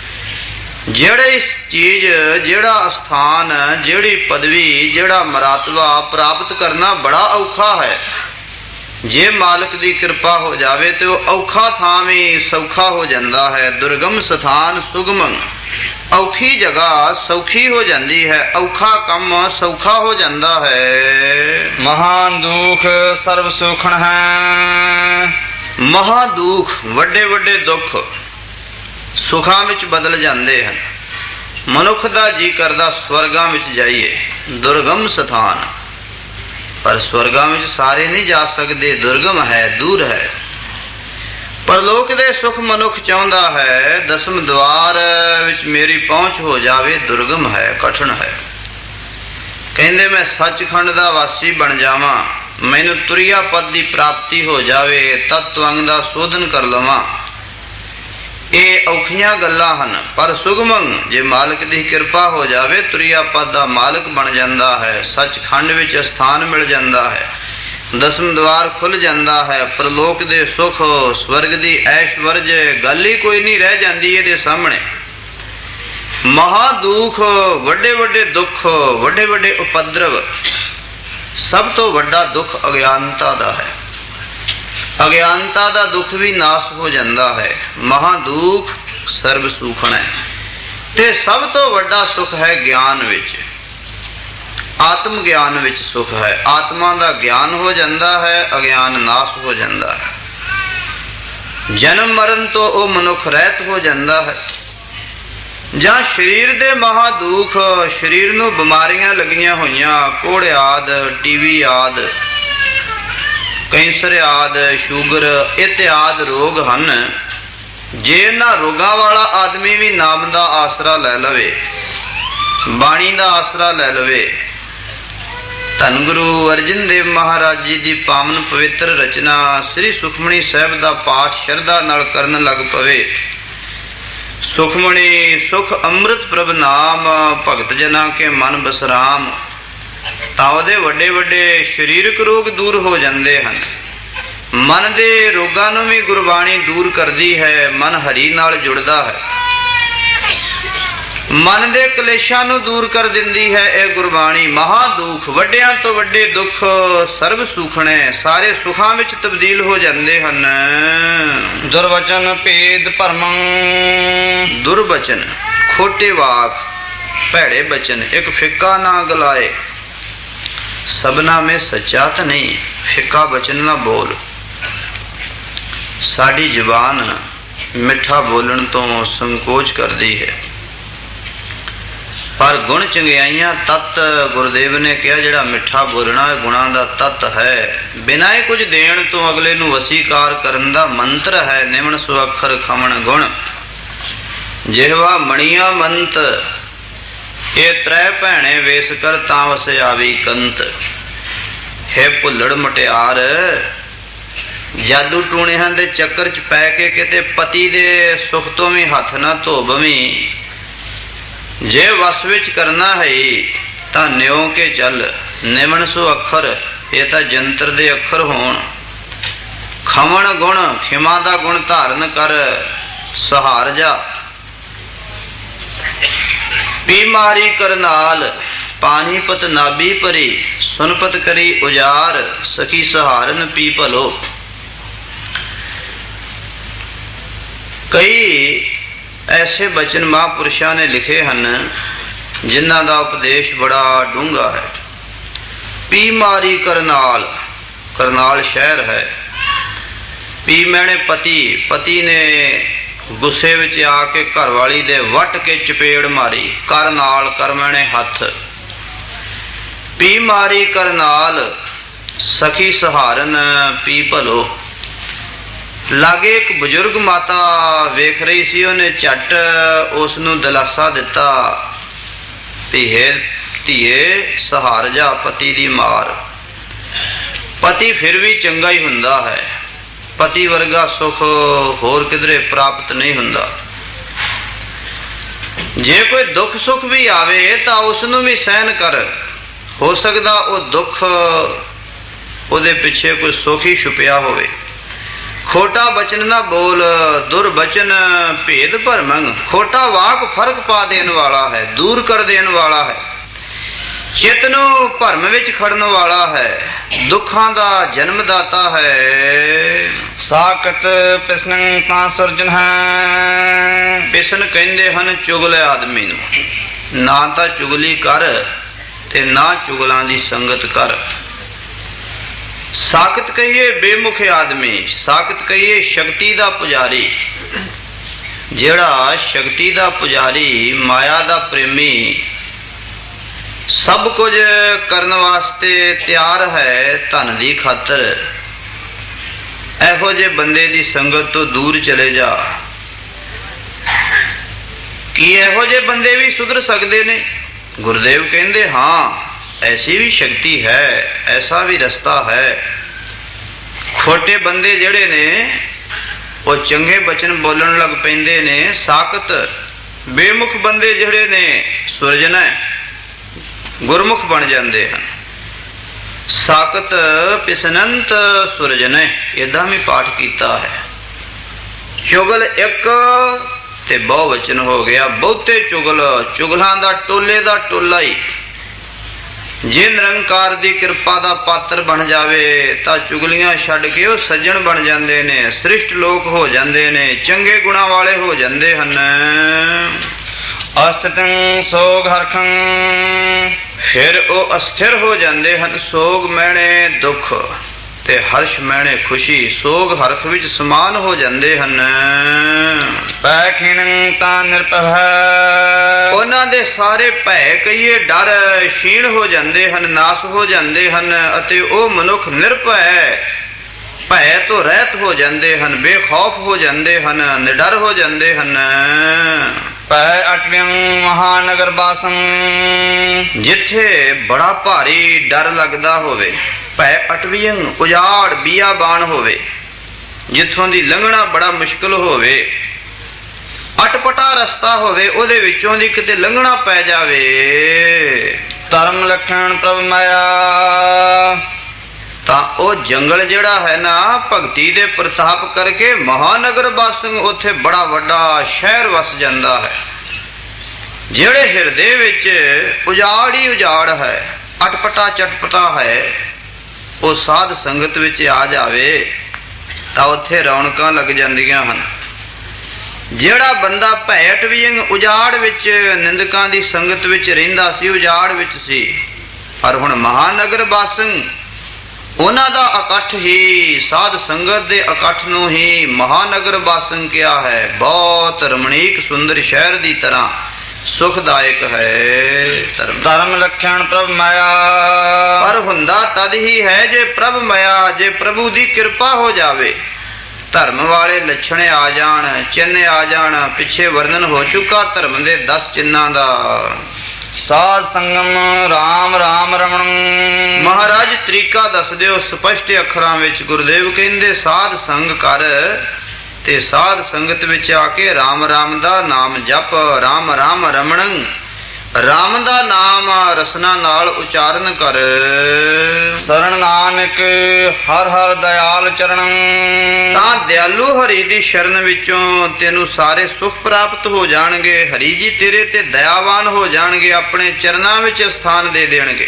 ਜਿਹੜੇ ਇਸ ਚੀਜ਼, ਜਿਹੜਾ ਅਸਥਾਨ, ਜਿਹੜੀ ਪਦਵੀ, ਜਿਹੜਾ ਮਰਾਤਬਾ ਪ੍ਰਾਪਤ ਕਰਨਾ ਬੜਾ ਔਖਾ ਹੈ, ਜੇ ਮਾਲਕ ਦੀ ਕਿਰਪਾ ਹੋ ਜਾਵੇ ਤੇ ਉਹ ਔਖਾ ਥਾਂ ਵੀ ਸੌਖਾ ਹੋ ਜਾਂਦਾ ਹੈ। ਦੁਰਗਮ ਸਥਾਨ ਸੁਗਮ, ਔਖੀ ਜਗ੍ਹਾ ਸੌਖੀ ਹੋ ਜਾਂਦੀ ਹੈ, ਔਖਾ ਕੰਮ ਸੌਖਾ ਹੋ ਜਾਂਦਾ ਹੈ। ਮਹਾਨ ਦੁਖ ਸਰਬ ਸੁਖਣ ਹੈ। ਮਹਾ ਦੁਖ, ਵੱਡੇ ਵੱਡੇ ਦੁੱਖ ਸੁਖਾਂ ਵਿੱਚ ਬਦਲ ਜਾਂਦੇ ਹਨ। ਮਨੁੱਖ ਦਾ ਜੀ ਕਰਦਾ ਸਵਰਗਾਂ ਵਿੱਚ ਜਾਈਏ। ਦੁਰਗਮ ਸਥਾਨ, ਪਰ ਸਵਰਗਾਂ ਵਿੱਚ ਸਾਰੇ ਨਹੀਂ ਜਾ ਸਕਦੇ, ਦੁਰਗਮ ਹੈ, ਦੂਰ ਹੈ। ਪਰਲੋਕ ਦੇ ਸੁਖ ਮਨੁੱਖ ਚਾਹੁੰਦਾ ਹੈ, ਦਸਮ ਦਵਾਰ ਵਿੱਚ ਮੇਰੀ ਪਹੁੰਚ ਹੋ ਜਾਵੇ, ਦੁਰਗਮ ਹੈ, ਕਠਿਨ ਹੈ। ਕਹਿੰਦੇ ਮੈਂ ਸੱਚਖੰਡ ਦਾ ਵਾਸੀ ਬਣ ਜਾਵਾਂ, ਮੈਨੂੰ ਤੁਰਿਆ ਪਦ ਦੀ ਪ੍ਰਾਪਤੀ ਹੋ ਜਾਵੇ, ਤਤਵੰਗ ਦਾ ਸੋਧਨ ਕਰ ਲਵਾਂ, ਇਹ ਔਖੀਆਂ ਗੱਲਾਂ ਹਨ। ਪਰ ਸੁਗਮੰ, ਜੇ ਮਾਲਕ ਦੀ ਕਿਰਪਾ ਹੋ ਜਾਵੇ, ਤੁਰਿਆ ਪਦ ਦਾ ਮਾਲਕ ਬਣ ਜਾਂਦਾ ਹੈ, ਸੱਚਖੰਡ ਵਿੱਚ ਸਥਾਨ ਮਿਲ ਜਾਂਦਾ ਹੈ, ਦਸਮ ਦਵਾਰ ਖੁੱਲ ਜਾਂਦਾ ਹੈ, ਪ੍ਰਲੋਕ ਦੇ ਸੁਖ, ਸਵਰਗ ਦੀ ਐਸ਼ਵਰਜ, ਗੱਲ ਹੀ ਕੋਈ ਨਹੀਂ ਰਹਿ ਜਾਂਦੀ ਇਹਦੇ ਸਾਹਮਣੇ। ਮਹਾ ਦੁਖ, ਵੱਡੇ ਵੱਡੇ ਦੁੱਖ, ਵੱਡੇ ਵੱਡੇ ਉਪਦਰਵ, ਸਭ ਤੋਂ ਵੱਡਾ ਦੁੱਖ ਅਗਿਆਨਤਾ ਦਾ ਹੈ। ਅਗਿਆਨਤਾ ਦਾ ਦੁੱਖ ਵੀ ਨਾਸ ਹੋ ਜਾਂਦਾ ਹੈ। ਮਹਾ ਦੁਖ ਸਰਬ ਸੁਖਣ ਹੈ। ਤੇ ਸਭ ਤੋਂ ਵੱਡਾ ਸੁਖ ਹੈ ਗਿਆਨ ਵਿੱਚ, ਆਤਮ ਗਿਆਨ ਵਿੱਚ ਸੁਖ ਹੈ। ਆਤਮਾ ਦਾ ਗਿਆਨ ਹੋ ਜਾਂਦਾ ਹੈ, ਅਗਿਆਨ ਨਾਸ ਹੋ ਜਾਂਦਾ ਹੈ। ਜਨਮ ਮਰਨ ਤੋਂ ਉਹ ਮਨੁੱਖ ਰਹਿਤ ਹੋ ਜਾਂਦਾ ਹੈ। ਜਾਂ ਸਰੀਰ ਦੇ ਮਹਾ ਦੁਖ, ਸਰੀਰ ਨੂੰ ਬਿਮਾਰੀਆਂ ਲੱਗੀਆਂ ਹੋਈਆਂ, ਕੋੜ ਆਦ, ਟੀਵੀ ਆਦ, ਕੈਂਸਰ ਆਦ, ਸ਼ੂਗਰ ਇਤਿਆਦ ਰੋਗ ਹਨ। ਜੇ ਇਹਨਾਂ ਰੋਗਾਂ ਵਾਲਾ ਆਦਮੀ ਵੀ ਨਾਮ ਦਾ ਆਸਰਾ ਲੈ ਲਵੇ, ਬਾਣੀ ਦਾ ਆਸਰਾ ਲੈ ਲਵੇ, ਧੰਨ ਗੁਰੂ ਅਰਜਨ ਦੇਵ ਮਹਾਰਾਜ ਜੀ ਦੀ ਪਾਵਨ ਪਵਿੱਤਰ ਰਚਨਾ ਸ੍ਰੀ ਸੁਖਮਣੀ ਸਾਹਿਬ ਦਾ ਪਾਠ ਸ਼ਰਧਾ ਨਾਲ ਕਰਨ ਲੱਗ ਪਵੇ, ਸੁਖਮਣੀ ਸੁਖ ਅੰਮ੍ਰਿਤ ਪ੍ਰਭ ਨਾਮ, ਭਗਤ ਜਨਾਂ ਕੇ ਮਨ ਬਸਰਾਮ, ਤਾਂ ਉਹਦੇ ਵੱਡੇ ਵੱਡੇ ਸਰੀਰਕ ਰੋਗ ਦੂਰ ਹੋ ਜਾਂਦੇ ਹਨ। ਮਨ ਦੇ ਰੋਗਾਂ ਨੂੰ ਵੀ ਗੁਰਬਾਣੀ ਦੂਰ ਕਰਦੀ ਹੈ। ਮਨ ਹਰੀ ਨਾਲ ਜੁੜਦਾ ਹੈ, ਮਨ ਦੇ ਕਲੇਸ਼ਾਂ ਨੂੰ ਦੂਰ ਕਰ ਦਿੰਦੀ ਹੈ ਇਹ ਗੁਰਬਾਣੀ। ਮਹਾ ਦੁਖ, ਵੱਡਿਆਂ ਤੋਂ ਵੱਡੇ ਦੁੱਖ ਸਰਬ ਸੁਖਣੇ, ਸਾਰੇ ਸੁਖਾਂ ਵਿੱਚ ਤਬਦੀਲ ਹੋ ਜਾਂਦੇ ਹਨ। ਦੁਰਵਚਨ ਭੇਦ ਭਰਮੰ, ਦੁਰਵਚਨ, ਖੋਟੇ ਵਾਕ, ਭੈੜੇ ਬਚਨ, ਇੱਕ ਫਿੱਕਾ ਨਾ ਗਲਾਏ। ਸਭਨਾ ਮੇਂ ਸੱਚਾ ਤਾਂ ਨਹੀਂ, ਫਿੱਕਾ ਬਚਨ ਨਾ ਬੋਲ। ਸਾਡੀ ਜ਼ੁਬਾਨ ਮਿੱਠਾ ਬੋਲਣ ਤੋਂ ਸੰਕੋਚ ਕਰਦੀ ਹੈ, ਪਰ ਗੁਣ ਚੰਗਿਆਈਆਂ ਤਤ ਗੁਰਦੇਵ ਨੇ ਕਿਹਾ ਜਿਹੜਾ ਮਿੱਠਾ ਬੋਲਣਾ ਹੈ ਗੁਣਾਂ ਦਾ ਤਤ ਹੈ। ਬਿਨਾਂ ਹੀ ਕੁਝ ਦੇਣ ਤੋਂ ਅਗਲੇ ਨੂੰ ਵਸੀਕਾਰ ਕਰਨ ਦਾ ਮੰਤਰ ਹੈ। ਨਿਮਣ ਸੋ ਅੱਖਰ ਖਮਣ ਗੁਣ, ਜਿਹਵਾ ਮਣੀਆਂ ਮੰਤ, ਇਹ ਤ੍ਰੈ ਭੈਣੇ ਵੇਸ ਕਰ ਤਾਂ ਵਸ ਆਵੀ ਕੰਤ। ਹੈ ਭੁੱਲੜ ਮਟਿਆਰ, ਜਾਦੂ ਟੂਣਿਆਂ ਦੇ ਚੱਕਰ ਚ ਪੈ ਕੇ ਕਿਤੇ ਪਤੀ ਦੇ ਸੁਖ ਤੋਂ ਵੀ ਹੱਥ ਨਾ ਧੋਬਵੀਂ। ਜੇ ਵਸ ਵਿੱਚ ਕਰਨਾ ਹੈ ਤਾਂ ਨਿਉ ਕੇ ਚੱਲ। ਨਿਮਣ ਸੋ ਅੱਖਰ, ਇਹ ਤਾਂ ਜੰਤਰ ਦੇ ਅੱਖਰ ਹੋਣ। ਖਮਣ ਗੁਣ, ਖਿਮਾ ਦਾ ਗੁਣ ਧਾਰਨ ਕਰ। ਸਹਾਰ ਜਾ ਪੀ ਮਾਰੀ ਕਰਨਾਲ, ਪਾਣੀਪਤ ਨਾਭੀ ਭਰੀ। ਸੁਨਪਤ ਕਰੀ ਉਜਾਰ, ਸਖੀ ਸਹਾਰਨ ਪੀ ਭਲੋ। ਕਈ ਐਸੇ ਬਚਨ ਮਹਾਂਪੁਰਸ਼ਾਂ ਨੇ ਲਿਖੇ ਹਨ ਜਿਨ੍ਹਾਂ ਦਾ ਉਪਦੇਸ਼ ਬੜਾ ਡੂੰਘਾ ਹੈ। ਪੀ ਮਾਰੀ ਕਰਨਾਲ, ਕਰਨਾਲ ਸ਼ਹਿਰ ਹੈ। ਪੀ ਮੈਨੇ ਪਤੀ, ਪਤੀ ਨੇ ਗੁੱਸੇ ਵਿੱਚ ਆ ਕੇ ਘਰਵਾਲੀ ਦੇ ਵੱਟ ਕੇ ਚਪੇੜ ਮਾਰੀ। ਕਰ ਨਾਲ, ਕਰ ਮੈਨੇ ਹੱਥ। ਪੀ ਮਾਰੀ ਕਰਨਾਲ, ਸਖੀ ਸਹਾਰਨ ਪੀ ਭਲੋ। ਲਾਗੇ ਇੱਕ ਬਜ਼ੁਰਗ ਮਾਤਾ ਵੇਖ ਰਹੀ ਸੀ, ਉਹਨੇ ਝੱਟ ਉਸ ਨੂੰ ਦਿਲਾਸਾ ਦਿੱਤਾ ਵੀ ਹੈ ਧੀਏ ਸਹਾਰ ਜਾ ਪਤੀ ਦੀ ਮਾਰ। ਪਤੀ ਫਿਰ ਵੀ ਚੰਗਾ ਹੀ ਹੁੰਦਾ ਹੈ, ਪਤੀ ਵਰਗਾ ਸੁਖ ਹੋਰ ਕਿਧਰੇ ਪ੍ਰਾਪਤ ਨਹੀਂ ਹੁੰਦਾ। ਜੇ ਕੋਈ ਦੁੱਖ ਸੁੱਖ ਵੀ ਆਵੇ ਤਾਂ ਉਸ ਨੂੰ ਵੀ ਸਹਿਨ ਕਰ। ਹੋ ਸਕਦਾ ਉਹ ਦੁੱਖ ਉਹਦੇ ਪਿੱਛੇ ਕੋਈ ਸੁੱਖ ਹੀ ਛੁਪਿਆ ਹੋਵੇ। ਖੋਟਾ ਬਚਨ ਨਾ ਬੋਲ, ਦੁਰਬਚਨ ਭੇਦ ਭਰਮੰ। ਖੋਟਾ ਵਾਕ ਫਰਕ ਪਾ ਦੇਣ ਵਾਲਾ ਹੈ, ਦੂਰ ਕਰ ਦੇਣ ਵਾਲਾ ਹੈ, ਚਿੱਤ ਨੂੰ ਭਰਮ ਵਿੱਚ ਖੜਨ ਵਾਲਾ ਹੈ, ਦੁੱਖਾਂ ਦਾ ਜਨਮਦਾਤਾ ਹੈ। ਸਾਕਤ ਪਿਸਨੰ ਤਾਂ ਸੁਰਜਨ ਹੈ। ਪਿਸਨ ਕਹਿੰਦੇ ਹਨ ਚੁਗਲੇ ਆਦਮੀ ਨੂੰ। ਨਾ ਤਾਂ ਚੁਗਲੀ ਕਰ ਤੇ ਨਾ ਚੁਗਲਾਂ ਦੀ ਸੰਗਤ ਕਰ। ਸਾਕਤ ਕਹੀਏ ਬੇਮੁਖ ਆਦਮੀ, ਸਾਕਤ ਕਹੀਏ ਸ਼ਕਤੀ ਦਾ ਪੁਜਾਰੀ। ਜਿਹੜਾ ਸ਼ਕਤੀ ਦਾ ਪੁਜਾਰੀ, ਮਾਇਆ ਦਾ ਪ੍ਰੇਮੀ, ਸਭ ਕੁਝ ਕਰਨ ਵਾਸਤੇ ਤਿਆਰ ਹੈ ਧਨ ਦੀ ਖਾਤਰ, ਇਹੋ ਜਿਹੇ ਬੰਦੇ ਦੀ ਸੰਗਤ ਤੋਂ ਦੂਰ ਚਲੇ ਜਾ। ਕੀ ਇਹੋ ਜਿਹੇ ਬੰਦੇ ਵੀ ਸੁਧਰ ਸਕਦੇ ਨੇ? ਗੁਰਦੇਵ ਕਹਿੰਦੇ ਹਾਂ, ਐਸੀ ਵੀ ਸ਼ਕਤੀ ਹੈ, ਐਸਾ ਵੀ ਰਸਤਾ ਹੈ। ਖੋਟੇ ਬੰਦੇ ਜਿਹੜੇ ਨੇ ਉਹ ਚੰਗੇ ਬਚਨ ਬੋਲਣ ਲੱਗ ਪੈਂਦੇ ਨੇ। ਸਾਕਤ ਬੇਮੁਖ ਬੰਦੇ ਜਿਹੜੇ ਨੇ ਸੁਰਜਨ ਗੁਰਮੁਖ ਬਣ ਜਾਂਦੇ ਹਨ। ਸਾਕਤ ਪਿਸਨੰਤ ਸੁਰਜਨ, ਏਦਾਂ ਵੀ ਪਾਠ ਕੀਤਾ ਹੈ। ਚੁਗਲ ਇੱਕ ਤੇ ਬਹੁ ਵਚਨ ਹੋ ਗਿਆ। ਬਹੁਤੇ ਚੁਗਲ, ਚੁਗਲਾਂ ਦਾ ਟੋਲੇ ਦਾ ਟੋਲਾ ਹੀ। ਜੇ ਨਿਰੰਕਾਰ ਦੀ ਕਿਰਪਾ ਦਾ ਪਾਤਰ ਬਣ ਜਾਵੇ ਤਾਂ ਚੁਗਲੀਆਂ ਛੱਡ ਕੇ ਉਹ ਸੱਜਣ ਬਣ ਜਾਂਦੇ ਨੇ, ਸ੍ਰਿਸ਼ਟ ਲੋਕ ਹੋ ਜਾਂਦੇ ਨੇ, ਚੰਗੇ ਗੁਣਾਂ ਵਾਲੇ ਹੋ ਜਾਂਦੇ ਹਨ। ਅਸਥਿਤੰ ਸੋਗ ਹਰਖੰ, ਫਿਰ ਉਹ ਅਸਥਿਰ ਹੋ ਜਾਂਦੇ ਹਨ। ਸੋਗ ਮਹਿਣੇ ਦੁੱਖ ਤੇ ਹਰਸ਼ ਮਹਿਣੇ ਖੁਸ਼ੀ, ਸੋਗ ਹਰਖ ਵਿੱਚ ਸਮਾਨ ਹੋ ਜਾਂਦੇ ਹਨ। ਭੈ ਖੀਣੰ ਤਾਂ ਨਿਰਭੈ, ਉਹਨਾਂ ਦੇ ਸਾਰੇ ਭੈ ਕਹੀਏ ਡਰ ਛੀਣ ਹੋ ਜਾਂਦੇ ਹਨ, ਨਾਸ ਹੋ ਜਾਂਦੇ ਹਨ, ਅਤੇ ਉਹ ਮਨੁੱਖ ਨਿਰਭੈ ਭੈ ਤੋਂ ਰਹਿਤ ਹੋ ਜਾਂਦੇ ਹਨ, ਬੇਖੌਫ ਹੋ ਜਾਂਦੇ ਹਨ, ਨਿਡਰ ਹੋ ਜਾਂਦੇ ਹਨ। ਭੈ ਅਟਵਿਅੰ ਮਹਾਨਗਰ ਬਾਸੰ, ਜਿੱਥੇ ਬੜਾ ਭਾਰੀ ਡਰ ਲੱਗਦਾ ਹੋਵੇ। ਭੈ ਅਟਵਿਅੰ ਉਜਾੜ ਬੀਆਬਾਨ ਹੋਵੇ, ਜਿੱਥੋਂ ਦੀ ਲੰਘਣਾ ਬੜਾ ਮੁਸ਼ਕਲ ਹੋਵੇ, ਅਟਪਟਾ ਰਸਤਾ ਹੋਵੇ, ਉਹਦੇ ਵਿੱਚੋਂ ਦੀ ਕਿਤੇ ਲੰਘਣਾ ਪੈ ਜਾਵੇ। ਧਰਮ ਲਖਣ ਪ੍ਰਭ ਮਾਇਆ, ਤਾਂ ਉਹ ਜੰਗਲ ਜਿਹੜਾ ਹੈ ਨਾ, ਭਗਤੀ ਦੇ ਪ੍ਰਤਾਪ ਕਰਕੇ ਮਹਾਨਗਰ ਬਾਸੰ, ਉੱਥੇ ਬੜਾ ਵੱਡਾ ਸ਼ਹਿਰ ਵਸ ਜਾਂਦਾ ਹੈ। ਜਿਹੜੇ ਹਿਰਦੇ ਵਿੱਚ ਉਜਾੜ ਹੀ ਉਜਾੜ ਹੈ, ਅਟਪਟਾ ਚਟਪਟਾ ਹੈ, ਉਹ ਸਾਧ ਸੰਗਤ ਵਿੱਚ ਆ ਜਾਵੇ ਤਾਂ ਉੱਥੇ ਰੌਣਕਾਂ ਲੱਗ ਜਾਂਦੀਆਂ ਹਨ। ਜਿਹੜਾ ਬੰਦਾ ਭੈਟ ਵੀ ਉਜਾੜ ਵਿੱਚ ਨਿੰਦਕਾਂ ਦੀ ਸੰਗਤ ਵਿੱਚ ਰਹਿੰਦਾ ਸੀ, ਉਜਾੜ ਵਿੱਚ ਸੀ, ਪਰ ਹੁਣ ਮਹਾਨਗਰ ਬਾਸੰ, ਉਹਨਾਂ ਦਾ ਇਕੱਠ ਹੀ, ਸਾਧ ਸੰਗਤ ਦੇ ਇਕੱਠ ਨੂੰ ਹੀ ਮਹਾਨਗਰ ਬਾਸੰ ਕਿਹਾ ਹੈ। ਬਹੁਤ ਰਮਣੀਕ ਸੁੰਦਰ ਸ਼ਹਿਰ ਦੀ ਤਰ੍ਹਾਂ ਸੁਖਦਾਇਕ ਹੈ। ਧਰਮ ਲਖਣ ਪ੍ਰਭ ਮਾਇਆ, ਪਰ ਹੁੰਦਾ ਤਦ ਹੀ ਹੈ ਜੇ ਪ੍ਰਭ ਮਾਇਆ, ਜੇ ਪ੍ਰਭੂ ਦੀ ਕਿਰਪਾ ਹੋ ਜਾਵੇ। ਧਰਮ ਵਾਲੇ ਲੱਛਣ ਆ ਜਾਣ, ਚਿੰਨ੍ਹ ਆ ਜਾਣ। ਪਿੱਛੇ ਵਰਣਨ ਹੋ ਚੁੱਕਾ ਧਰਮ ਦੇ ਦਸ ਚਿੰਨ੍ਹਾਂ ਦਾ। ਸਾਧ ਸੰਗਮ ਰਾਮ ਰਾਮ ਰਮਣ, ਮਹਾਰਾਜ ਤਰੀਕਾ ਦੱਸ ਦਿਓ ਸਪਸ਼ਟ ਅੱਖਰਾਂ ਵਿੱਚ। ਗੁਰਦੇਵ ਕਹਿੰਦੇ ਸਾਧ ਸੰਗ ਕਰ ਤੇ ਸਾਧ ਸੰਗਤ ਵਿੱਚ ਆ ਕੇ ਰਾਮ ਰਾਮ ਦਾ ਨਾਮ ਜਪ। ਰਾਮ ਰਾਮ ਰਮਣੰ, ਰਾਮ ਦਾ ਨਾਮ ਰਸਨਾ ਨਾਲ ਉਚਾਰਨ ਕਰ। ਸਰਣ ਨਾਨਕ ਹਰ ਹਰ ਦਇਆਲ ਚਰਣੰ, ਤਾਂ ਦਿਆਲੂ ਹਰੀ ਦੀ ਸ਼ਰਨ ਵਿੱਚੋਂ ਤੈਨੂੰ ਸਾਰੇ ਸੁਖ ਪ੍ਰਾਪਤ ਹੋ ਜਾਣਗੇ। ਹਰੀ ਜੀ ਤੇਰੇ ਤੇ ਦਇਆਵਾਨ ਹੋ ਜਾਣਗੇ, ਆਪਣੇ ਚਰਨਾਂ ਵਿੱਚ ਸਥਾਨ ਦੇ ਦੇਣਗੇ।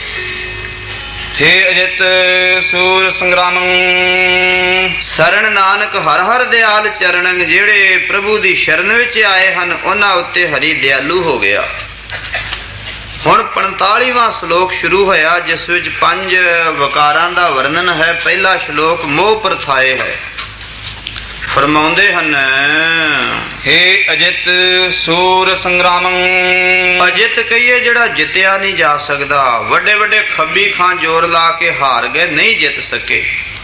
ਹੇ ਅਜਿਤ ਸੂਰ ਸੰਗਰਾਮੰ, ਸਰਣ ਨਾਨਕ ਹਰ ਹਰ ਦਿਆਲ ਚਰਣੰ, ਜਿਹੜੇ ਪ੍ਰਭੂ ਦੀ ਸ਼ਰਨ ਵਿੱਚ ਆਏ ਹਨ ਉਹਨਾਂ ਉੱਤੇ ਹਰੀ ਦਿਆਲੂ ਹੋ ਗਿਆ। ਹੁਣ ਪੰਤਾਲੀਵਾਂ ਸ਼ਲੋਕ ਸ਼ੁਰੂ ਹੋਇਆ, ਜਿਸ ਵਿੱਚ ਪੰਜ ਵਕਾਰਾਂ ਦਾ ਵਰਣਨ ਹੈ। ਪਹਿਲਾ ਸ਼ਲੋਕ ਮੋਹ ਪ੍ਰਥਾਏ ਹੈ। ਫਰਮਾਉਂਦੇ ਹਨ, ਹੇ ਅਜਿਤ ਸੂਰ ਸੰਗਰਾਮੰ, ਅਜਿਤ ਕਹੀਏ ਜਿਹੜਾ ਜਿੱਤਿਆ ਨਹੀਂ ਜਾ ਸਕਦਾ। ਵੱਡੇ ਵੱਡੇ ਖੱਬੀ ਖਾਂ ਜ਼ੋਰ ਲਾ ਕੇ ਹਾਰ ਗਏ, ਨਹੀਂ ਜਿੱਤ ਸਕੇ।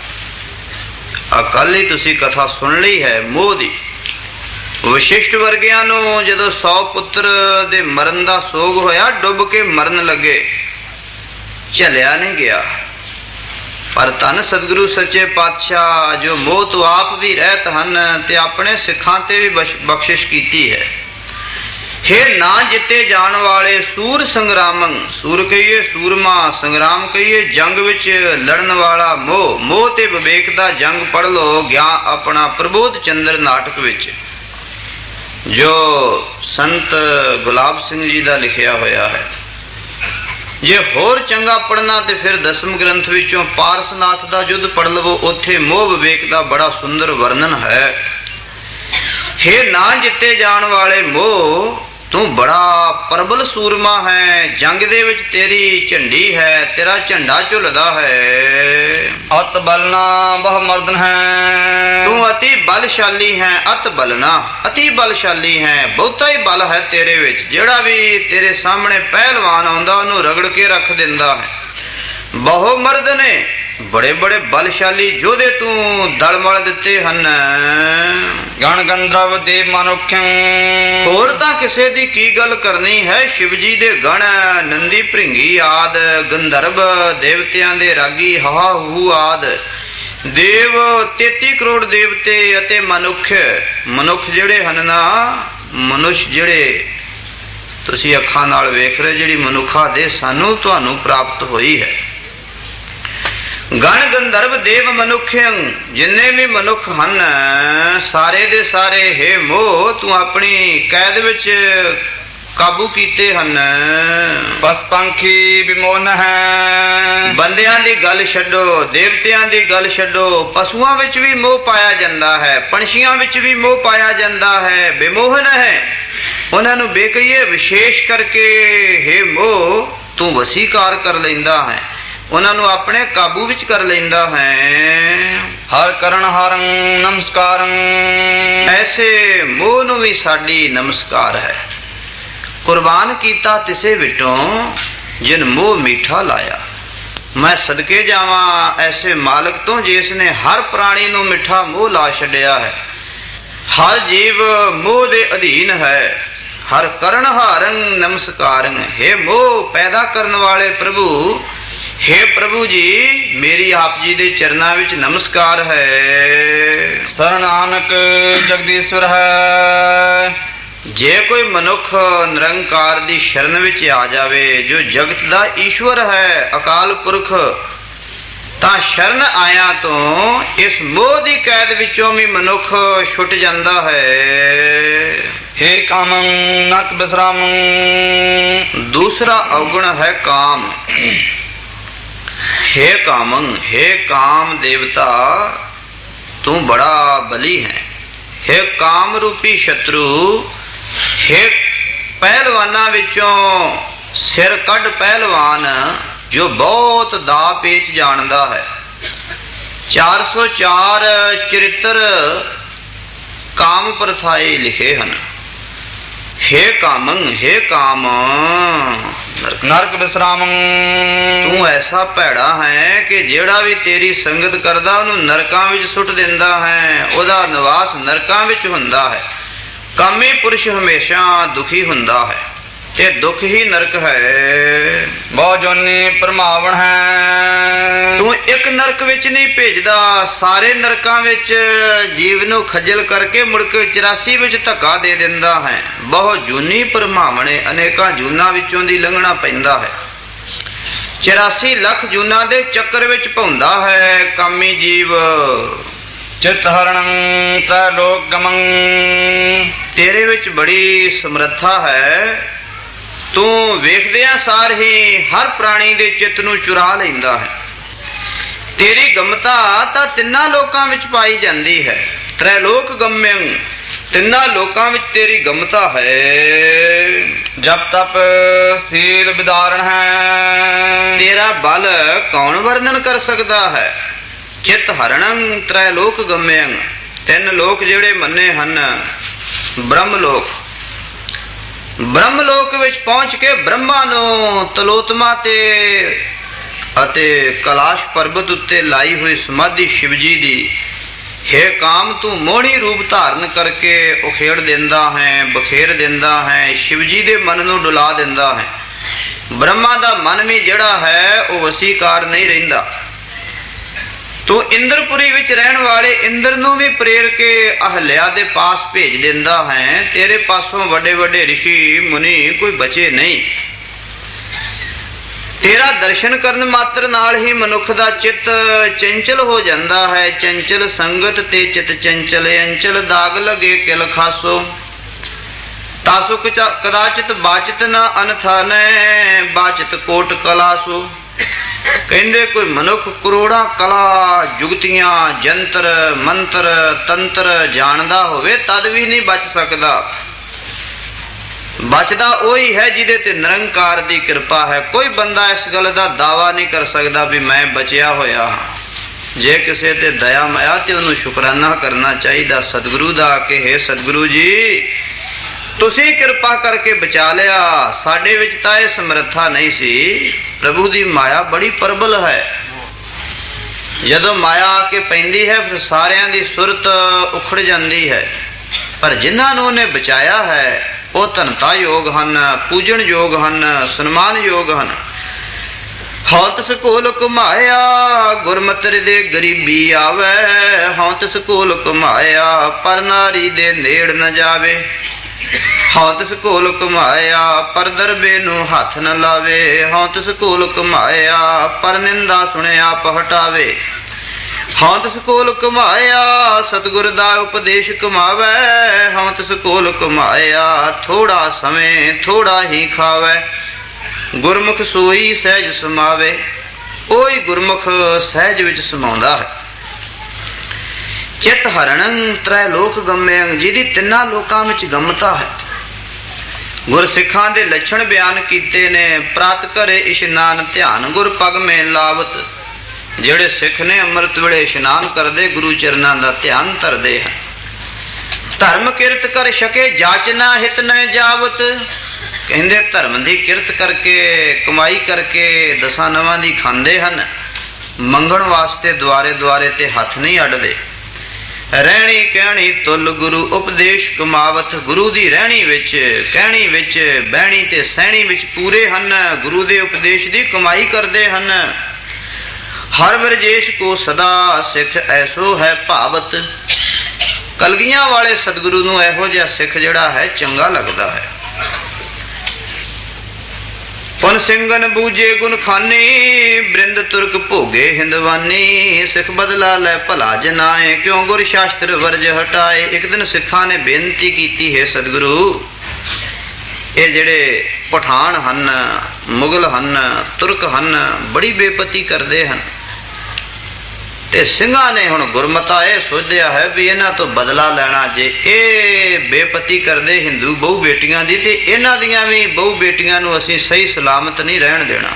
ਕੱਲ ਹੀ ਤੁਸੀਂ ਕਥਾ ਸੁਣ ਲਈ ਹੈ ਮੋਹ ਦੀ। ਵਸ਼ਿਸ਼ਟ ਵਰਗਿਆਂ ਨੂੰ ਜਦੋਂ ਸੌ ਪੁੱਤਰ ਦੇ ਮਰਨ ਦਾ ਸੋਗ ਹੋਇਆ, ਡੁੱਬ ਕੇ ਮਰਨ ਲੱਗੇ, ਝੱਲਿਆ ਨਹੀਂ ਗਿਆ। ਪਰ ਧੰਨ ਸਤਿਗੁਰੂ ਸੱਚੇ ਪਾਤਸ਼ਾਹ ਜੋ ਮੋਹ ਤੋਂ ਆਪ ਵੀ ਰਹਿਤ ਹਨ ਤੇ ਆਪਣੇ ਸਿੱਖਾਂ ਤੇ ਵੀ ਬਖਸ਼ਿਸ਼ ਕੀਤੀ ਹੈ। हे ਨਾ ਜਿੱਤੇ ਜਾਣ ਵਾਲੇ ਸੂਰ ਸੰਗਰਾਮੰ, ਸੂਰ ਕਹੀਏ ਸੂਰਮਾ, ਸੰਗਰਾਮ ਕਹੀਏ ਜੰਗ ਵਿੱਚ ਲੜਨ ਵਾਲਾ। ਮੋਹ, ਮੋਹ ਤੇ ਵਿਵੇਕ ਦਾ ਜੰਗ ਪੜ ਲੋ ਗਿਆਨ ਆਪਣਾ ਪ੍ਰਬੋਧ ਚੰਦਰ ਨਾਟਕ ਵਿੱਚ, ਜੋ ਸੰਤ ਗੁਲਾਬ ਸਿੰਘ ਜੀ ਦਾ ਲਿਖਿਆ ਹੋਇਆ ਹੈ। ਜੇ ਹੋਰ ਚੰਗਾ ਪੜਨਾ ਤੇ ਫਿਰ ਦਸਮ ਗ੍ਰੰਥ ਵਿੱਚੋਂ ਪਾਰਸਨਾਥ ਦਾ ਯੁੱਧ ਪੜ ਲਵੋ, ਉੱਥੇ ਮੋਹ ਵਿਵੇਕ ਦਾ ਬੜਾ ਸੁੰਦਰ ਵਰਣਨ ਹੈ। ਹੇ ਨਾ ਜਿੱਤੇ ਜਾਣ ਵਾਲੇ ਮੋਹ, ਤੂੰ ਬੜਾ ਪ੍ਰਬਲ ਸੂਰਮਾ ਹੈ, ਜੰਗ ਦੇ ਵਿੱਚ ਤੇਰੀ ਝੰਡੀ ਹੈ, ਤੇਰਾ ਝੰਡਾ ਝੁੱਲਦਾ ਹੈ। ਅਤ ਬਲਨਾ ਬਹੁ ਮਰਦਨ ਹੈ, ਤੂੰ ਅਤੀ ਬਲਸ਼ਾਲੀ ਹੈ। ਅਤ ਬਲਨਾ, ਅਤੀ ਬਲਸ਼ਾਲੀ ਹੈ, ਬਹੁਤਾ ਹੀ ਬਲ ਹੈ ਤੇਰੇ ਵਿੱਚ। ਜਿਹੜਾ ਵੀ ਤੇਰੇ ਸਾਹਮਣੇ ਪਹਿਲਵਾਨ ਆਉਂਦਾ ਉਹਨੂੰ ਰਗੜ ਕੇ ਰੱਖ ਦਿੰਦਾ ਹੈ। ਬਹੁ ਮਰਦ ਨੇ, ਬੜੇ ਬੜੇ ਬਲਸ਼ਾਲੀ ਯੋਧੇ ਤੂੰ ਦਲ ਮਲ ਦਿੱਤੇ ਹਨ। ਗਣ ਗੰਧਰਵ ਦੇਵ ਮਨੁੱਖਿਆ, ਹੋਰ ਤਾਂ ਕਿਸੇ ਦੀ ਕੀ ਗੱਲ ਕਰਨੀ ਹੈ। ਸ਼ਿਵ ਜੀ ਦੇ ਗਣ, ਨੰਦੀ ਭ੍ਰਿੰਗੀ ਆਦ, ਗੰਧਰਵ ਦੇਵਤਿਆਂ ਦੇ ਰਾਗੀ ਹਾ ਹੂ ਆਦ, ਦੇਵ ਤੇਤੀ ਕਰੋੜ ਦੇਵਤੇ ਅਤੇ ਮਨੁੱਖ। ਮਨੁੱਖ ਜਿਹੜੇ ਹਨ ਨਾ, ਮਨੁਸ਼ ਜਿਹੜੇ ਤੁਸੀਂ ਅੱਖਾਂ ਨਾਲ ਵੇਖ ਰਹੇ, ਜਿਹੜੀ ਮਨੁੱਖਾ ਦੇ ਸਾਨੂੰ ਤੁਹਾਨੂੰ ਪ੍ਰਾਪਤ ਹੋਈ ਹੈ। ਗਣ ਗੰਧਰਵ ਦੇਵ ਮਨੁੱਖਿਆਂ, ਜਿੰਨੇ ਵੀ ਮਨੁੱਖ ਹਨ ਸਾਰੇ ਦੇ ਸਾਰੇ, ਹੇ ਮੋਹ ਤੂੰ ਆਪਣੀ ਕੈਦ ਵਿੱਚ ਕਾਬੂ ਕੀਤੇ ਹਨ। ਬਸ ਪੰਖੀ ਵਿਮੋਨ ਹੈ, ਬੰਦਿਆਂ ਦੀ ਗੱਲ ਛੱਡੋ, ਦੇਵਤਿਆਂ ਦੀ ਗੱਲ ਛੱਡੋ, ਪਸ਼ੂਆਂ ਵਿੱਚ ਵੀ ਮੋਹ ਪਾਇਆ ਜਾਂਦਾ ਹੈ, ਪੰਛੀਆਂ ਵਿੱਚ ਵੀ ਮੋਹ ਪਾਇਆ ਜਾਂਦਾ ਹੈ। ਵਿਮੋਹਨ ਹੈ, ਉਹਨਾਂ ਨੂੰ ਬੇਕਈਏ ਵਿਸ਼ੇਸ਼ ਕਰਕੇ ਹੇ ਮੋਹ ਤੂੰ ਵਸੀਕਾਰ ਕਰ ਲੈਂਦਾ ਹੈ, ਉਹਨਾਂ ਨੂੰ ਆਪਣੇ ਕਾਬੂ ਵਿੱਚ ਕਰ ਲੈਂਦਾ ਹੈ। ਹਰ ਕਰਨ ਹਾਰੰ ਨਮਸਕਾਰੰ, ਐਸੇ ਮੋਹ ਨੂੰ ਵੀ ਸਾਡੀ ਨਮਸਕਾਰ ਹੈ। ਕੁਰਬਾਨ ਕੀਤਾ ਤਿਸੇ ਵਿਟੋਂ ਜਿਨ ਮੋਹ ਮੀਠਾ ਲਾਇਆ। ਮੈਂ ਸਦਕੇ ਜਾਵਾਂ ਐਸੇ ਮਾਲਕ ਤੋਂ ਜਿਸ ਨੇ ਹਰ ਪ੍ਰਾਣੀ ਨੂੰ ਮਿੱਠਾ ਮੋਹ ਲਾ ਛੱਡਿਆ ਹੈ। ਹਰ ਜੀਵ ਮੋਹ ਦੇ ਅਧੀਨ ਹੈ। ਹਰ ਕਰਨ ਹਾਰੰ ਨਮਸਕਾਰੰ, ਹੇ ਮੋਹ ਪੈਦਾ ਕਰਨ ਵਾਲੇ ਪ੍ਰਭੂ, ਹੇ ਪ੍ਰਭੂ ਜੀ ਮੇਰੀ ਆਪ ਜੀ ਦੇ ਚਰਨਾਂ ਵਿੱਚ ਨਮਸਕਾਰ ਹੈ। ਸਰਨ ਨਾਨਕ ਜਗਦੀਸ਼ਵਰ ਹੈ, ਜੇ ਕੋਈ ਮਨੁੱਖ ਨਿਰੰਕਾਰ ਦੀ ਸ਼ਰਨ ਵਿੱਚ ਆ ਜਾਵੇ, ਜੋ ਜਗਤ ਦਾ ਈਸ਼ਵਰ ਹੈ, ਅਕਾਲ ਪੁਰਖ, ਤਾਂ ਸ਼ਰਨ ਆਇਆ ਤੋਂ ਇਸ ਮੋਹ ਦੀ ਕੈਦ ਵਿੱਚੋਂ ਵੀ ਮਨੁੱਖ ਛੁੱਟ ਜਾਂਦਾ ਹੈ। ਹੇ ਕਾਮੰ ਨਕ ਬਿਸਰਾਮੰ, ਦੂਸਰਾ ਔਗਣ ਹੈ ਕਾਮ। ਹੇ ਕਾਮੰ, ਹੇ ਕਾਮ ਦੇਵਤਾ ਤੂੰ ਬੜਾ ਬਲੀ ਹੈ। ਹੇ ਕਾਮ ਰੂਪੀ ਸ਼ਤਰੂ, ਹੇ ਪਹਿਲਵਾਨਾਂ ਵਿੱਚੋਂ ਸਿਰ ਕੱਢ ਪਹਿਲਵਾਨ, ਜੋ ਬਹੁਤ ਦਾ ਪੇਚ ਜਾਣਦਾ ਹੈ। ਚਾਰ ਸੌ ਚਾਰ ਚਰਿੱਤਰ ਕਾਮ ਪ੍ਰਥਾਏ ਲਿਖੇ ਹਨ। ਹੇ ਕਾਮੰ, ਹੇ ਕਾਮ ਨਰਕ ਬਿਸਰਾਮੰ, ਤੂੰ ਐਸਾ ਭੈੜਾ ਹੈ ਕਿ ਜਿਹੜਾ ਵੀ ਤੇਰੀ ਸੰਗਤ ਕਰਦਾ ਉਹਨੂੰ ਨਰਕਾਂ ਵਿੱਚ ਸੁੱਟ ਦਿੰਦਾ ਹੈ। ਉਹਦਾ ਨਿਵਾਸ ਨਰਕਾਂ ਵਿੱਚ ਹੁੰਦਾ ਹੈ। ਕਾਮੀ ਪੁਰਸ਼ ਹਮੇਸ਼ਾ ਦੁਖੀ ਹੁੰਦਾ ਹੈ ਤੇ ਦੁੱਖ ਹੀ ਨਰਕ ਹੈ। ਬਹੁ ਜੋਨੀ ਭਰਮਾਵਣ ਹੈ, ਤੂੰ ਇੱਕ ਨਰਕ ਵਿੱਚ ਨਹੀਂ ਭੇਜਦਾ, ਸਾਰੇ ਨਰਕਾਂ ਵਿੱਚ ਜੀਵ ਨੂੰ ਖੱਜਲ ਕਰਕੇ ਮੁੜ ਕੇ ਚੁਰਾਸੀ ਵਿੱਚ ਧੱਕਾ ਦੇ ਦਿੰਦਾ ਹੈ। ਬਹੁ ਜੂਨੀ ਭਰਮਾਵਣੇ, ਅਨੇਕਾਂ ਜੂਨਾਂ ਵਿੱਚੋਂ ਦੀ ਲੰਘਣਾ ਪੈਂਦਾ ਹੈ। ਚੁਰਾਸੀ ਲੱਖ ਜੂਨਾਂ ਦੇ ਚੱਕਰ ਵਿੱਚ ਭੌਂਦਾ ਹੈ ਕਾਮੀ ਜੀਵ। ਚਿਤ ਹਰਣੰ ਤੈ ਲੋਕ ਗਮੰ, ਤੇਰੇ ਵਿੱਚ ਬੜੀ ਸਮਰੱਥਾ ਹੈ। ਤੂੰ ਵੇਖਦਿਆਂ ਸਾਰ ਹੀ ਹਰ ਪ੍ਰਾਣੀ ਦੇ ਚਿੱਤ ਨੂੰ ਚੁਰਾ ਲੈਂਦਾ ਹੈ। ਤੇਰੀ ਗਮਤਾ ਤਾਂ ਤਿੰਨਾਂ ਲੋਕਾਂ ਵਿੱਚ ਪਾਈ ਜਾਂਦੀ ਹੈ। ਤ੍ਰੈ ਲੋਕ ਗਮਯੰ, ਤਿੰਨਾਂ ਲੋਕਾਂ ਵਿੱਚ ਤੇਰੀ ਗਮਤਾ ਹੈ। ਜਪ ਤਪ ਸੀਲ ਵਿਦਾਰਨ ਹੈ, ਤੇਰਾ ਬਲ ਕੌਣ ਵਰਣਨ ਕਰ ਸਕਦਾ ਹੈ। ਚਿਤ ਹਰਣੰ ਤ੍ਰੈ ਲੋਕ ਗਮਯੰ, ਤਿੰਨ ਲੋਕ ਜਿਹੜੇ ਮੰਨੇ ਹਨ। ਬ੍ਰਹਮ ਲੋਕ, ਬ੍ਰਹਮ ਲੋਕ ਵਿੱਚ ਪਹੁੰਚ ਕੇ ਬ੍ਰਹਮਾ ਨੂੰ ਤਲੋਤਮਾ ਤੇ ਅਤੇ ਕੈਲਾਸ਼ ਪਰਬਤ ਉੱਤੇ ਲਾਈ ਹੋਈ ਸਮਾਧੀ ਸ਼ਿਵ ਜੀ ਦੀ, ਹੇ ਕਾਮ ਤੂੰ ਮੋਹਣੀ ਰੂਪ ਧਾਰਨ ਕਰਕੇ ਉਖੇੜ ਦਿੰਦਾ ਹੈ, ਬਖੇਰ ਦਿੰਦਾ ਹੈ, ਸ਼ਿਵ ਜੀ ਦੇ ਮਨ ਨੂੰ ਡੁਲਾ ਦਿੰਦਾ ਹੈ। ਬ੍ਰਹਮਾ ਦਾ ਮਨ ਵੀ ਜਿਹੜਾ ਹੈ ਉਹ ਵਸੀਕਾਰ ਨਹੀਂ ਰਹਿੰਦਾ। ਤੂੰ ਇੰਦਰਪੁਰੀ ਵਿੱਚ ਰਹਿਣ ਵਾਲੇ ਇੰਦਰ ਨੂੰ ਵੀ ਪ੍ਰੇਰ ਕੇ ਅਹਲਿਆ ਦੇ ਪਾਸ ਭੇਜ ਦਿੰਦਾ ਹੈ। ਤੇਰੇ ਪਾਸੋਂ ਵੱਡੇ ਵੱਡੇ ਰਿਸ਼ੀ ਮੁਨੀ ਕੋਈ ਬਚੇ ਨਹੀਂ। ਤੇਰਾ ਦਰਸ਼ਨ ਕਰਨ ਮਾਤਰ ਨਾਲ ਹੀ ਮਨੁੱਖ ਦਾ ਚਿੱਤ ਚੰਚਲ ਹੋ ਜਾਂਦਾ ਹੈ। ਚੰਚਲ ਸੰਗਤ ਤੇ ਚਿੱਤ ਚੰਚਲ, ਅੰਚਲ ਦਾਗ ਲਗੇ ਕਿਲ ਖਾਸੋ। ਤਾਸੁ ਕਦਾਚਿਤ ਬਾਚਿਤ ਨਾ ਅਨਥਾਨੈ, ਬਾਚਿਤ ਕੋਟ ਕਲਾਸੋ। ਕਹਿੰਦੇ ਕੋਈ ਮਨੁੱਖ ਕਰੋੜਾਂ ਕਲਾ ਜੁਗਤੀਆਂ ਜੰਤਰ ਮੰਤਰ ਤੰਤਰ ਜਾਣਦਾ ਹੋਵੇ ਤਦ ਵੀ ਨਹੀਂ ਬਚ ਸਕਦਾ। ਬਚਦਾ ਉਹੀ ਹੈ ਜਿਹਦੇ ਤੇ ਨਿਰੰਕਾਰ ਦੀ ਕਿਰਪਾ ਹੈ। ਕੋਈ ਬੰਦਾ ਇਸ ਗੱਲ ਦਾ ਦਾਵਾ ਨਹੀਂ ਕਰ ਸਕਦਾ ਵੀ ਮੈਂ ਬਚਿਆ ਹੋਇਆ ਹਾਂ। ਜੇ ਕਿਸੇ ਤੇ ਦਇਆ ਮਾਇਆ ਤੇ ਉਹਨੂੰ ਸ਼ੁਕਰਾਨਾ ਕਰਨਾ ਚਾਹੀਦਾ ਸਤਿਗੁਰੂ ਦਾ ਕਿ ਹੇ ਸਤਿਗੁਰੂ ਜੀ ਤੁਸੀਂ ਕਿਰਪਾ ਕਰਕੇ ਬਚਾ ਲਿਆ, ਸਾਡੇ ਵਿੱਚ ਤਾਂ ਇਹ ਸਮਰੱਥਾ ਨਹੀਂ ਸੀ। ਪ੍ਰਭੂ ਦੀ ਮਾਇਆ ਬੜੀ ਪ੍ਰਬਲ ਹੈ। ਜਦੋਂ ਮਾਇਆ ਆ ਕੇ ਪੈਂਦੀ ਹੈ ਫਿਰ ਸਾਰਿਆਂ ਦੀ ਸੁਰਤ ਉਖੜ ਜਾਂਦੀ ਹੈ। ਪਰ ਜਿਨ੍ਹਾਂ ਨੂੰ ਉਹਨੇ ਬਚਾਇਆ ਹੈ ਉਹ ਧਨਤਾ ਯੋਗ ਹਨ, ਪੂਜਣ ਯੋਗ ਹਨ, ਸਨਮਾਨ ਯੋਗ ਹਨ। ਹਉ ਤਿਸ ਕੋਲ ਘੁਮਾਇਆ ਗੁਰਮਤਿ ਦੇ ਗਰੀਬੀ ਆਵੇ, ਹਉ ਤਿਸ ਕੋਲ ਘੁਮਾਇਆ ਪਰ ਨਾਰੀ ਦੇ ਨੇੜ ਨ ਜਾਵੇ। ਹਉ ਤਿਸ ਕੋਲ ਘੁਮਾਇਆ ਪਰ ਦਰਬੇ ਨੂੰ ਹੱਥ ਨ ਲਾਵੇ, ਹਉ ਤਿਸ ਕੋਲ ਘੁਮਾਇਆ ਪਰ ਨਿੰਦਾ ਸੁਣੇ ਆਪ ਹਟਾਵੇ। ਹਉ ਤਿਸ ਕੋਲ ਘੁਮਾਇਆ ਸਤਿਗੁਰ ਦਾ ਉਪਦੇਸ਼ ਕਮਾਵੇ, ਹਉ ਤਿਸ ਕੋਲ ਘੁਮਾਇਆ ਥੋੜਾ ਸਮੇਂ ਥੋੜਾ ਹੀ ਖਾਵੇ। ਗੁਰਮੁਖ ਸੋਈ ਸਹਿਜ ਸਮਾਵੇ, ਉਹੀ ਗੁਰਮੁਖ ਸਹਿਜ ਵਿੱਚ ਸਮਾਉਂਦਾ ਹੈ। ਚਿਤ ਹਰਣੰ ਤ੍ਰੈ ਲੋਕ ਗੰਮਯੰ, ਜਿਹਦੀ ਤਿੰਨਾਂ ਲੋਕਾਂ ਵਿੱਚ ਗੰਮਤਾ ਹੈ। ਗੁਰਸਿੱਖਾਂ ਦੇ ਲੱਛਣ ਬਿਆਨ ਕੀਤੇ ਨੇ। ਪ੍ਰਾਤ ਘਰੇ ਇਸ਼ਨਾਨ ਧਿਆਨ ਗੁਰ ਪਗ ਮੇ ਲਾਵਤ। ਜਿਹੜੇ ਸਿੱਖ ਨੇ ਅੰਮ੍ਰਿਤ ਵੇਲੇ ਇਸ਼ਨਾਨ ਕਰਦੇ ਗੁਰੂ ਚਰਨਾਂ ਦਾ ਧਿਆਨ ਧਰਦੇ ਹਨ। ਧਰਮ ਕਿਰਤ ਕਰ ਸਕੇ ਜਾਚਨਾ ਹਿਤ ਨ ਜਾਵਤ। ਕਹਿੰਦੇ ਧਰਮ ਦੀ ਕਿਰਤ ਕਰਕੇ ਕਮਾਈ ਕਰਕੇ ਦਸਾਂ ਨਵਾਂ ਦੀ ਖਾਂਦੇ ਹਨ, ਮੰਗਣ ਵਾਸਤੇ ਦੁਆਰੇ ਦੁਆਰੇ ਤੇ ਹੱਥ ਨਹੀਂ ਅੱਡਦੇ। ਰਹਿਣੀ ਕਹਿਣੀ ਤੁਲ ਗੁਰੂ ਉਪਦੇਸ਼ ਕਮਾਵਤ। ਗੁਰੂ ਦੀ ਰਹਿਣੀ ਵਿੱਚ ਕਹਿਣੀ ਵਿੱਚ ਬਹਿਣੀ ਤੇ ਸਹਿਣੀ ਵਿੱਚ ਪੂਰੇ ਹਨ। ਗੁਰੂ ਦੇ ਉਪਦੇਸ਼ ਦੀ ਕਮਾਈ ਕਰਦੇ ਹਨ। ਹਰ ਵਰਜੇਸ਼ ਕੋ ਸਦਾ ਸਿੱਖ ਐਸੋ ਹੈ ਭਾਵਤ। ਕਲਗੀਆਂ ਵਾਲੇ ਸਤਿਗੁਰੂ ਨੂੰ ਇਹੋ ਜਿਹਾ ਸਿੱਖ ਜਿਹੜਾ ਹੈ ਚੰਗਾ ਲੱਗਦਾ ਹੈ। ਪੁਨ ਸਿੰਘਨ ਬੂਝੇ ਗੁਣ ਖਾਨੀ ਬ੍ਰਿੰਦ ਤੁਰਕ ਭੋਗੇ ਹਿੰਦਵਾਨੀ। ਸਿੱਖ ਬਦਲਾ ਲੈ ਭਲਾ ਜਨਾਏ ਕਿਉਂ ਗੁਰ ਸ਼ਾਸਤਰ ਵਰਜ ਹਟਾਏ। ਇੱਕ ਦਿਨ ਸਿੱਖਾਂ ਨੇ ਬੇਨਤੀ ਕੀਤੀ ਹੈ ਸਤਿਗੁਰੂ ਇਹ ਜਿਹੜੇ ਪਠਾਨ ਹਨ ਮੁਗਲ ਹਨ ਤੁਰਕ ਹਨ ਬੜੀ ਬੇਪਤੀ ਕਰਦੇ ਹਨ ਤੇ ਸਿੰਘਾਂ ਨੇ ਹੁਣ ਗੁਰਮਤਾ ਇਹ ਸੋਚਿਆ ਹੈ ਵੀ ਇਹਨਾਂ ਤੋਂ ਬਦਲਾ ਲੈਣਾ। ਜੇ ਇਹ ਬੇਪਤੀ ਕਰਦੇ ਹਿੰਦੂ ਬਹੁ ਬੇਟੀਆਂ ਦੀ ਤੇ ਇਹਨਾਂ ਦੀਆਂ ਵੀ ਬਹੁ ਬੇਟੀਆਂ ਨੂੰ ਅਸੀਂ ਸਹੀ ਸਲਾਮਤ ਨਹੀਂ ਰਹਿਣ ਦੇਣਾ।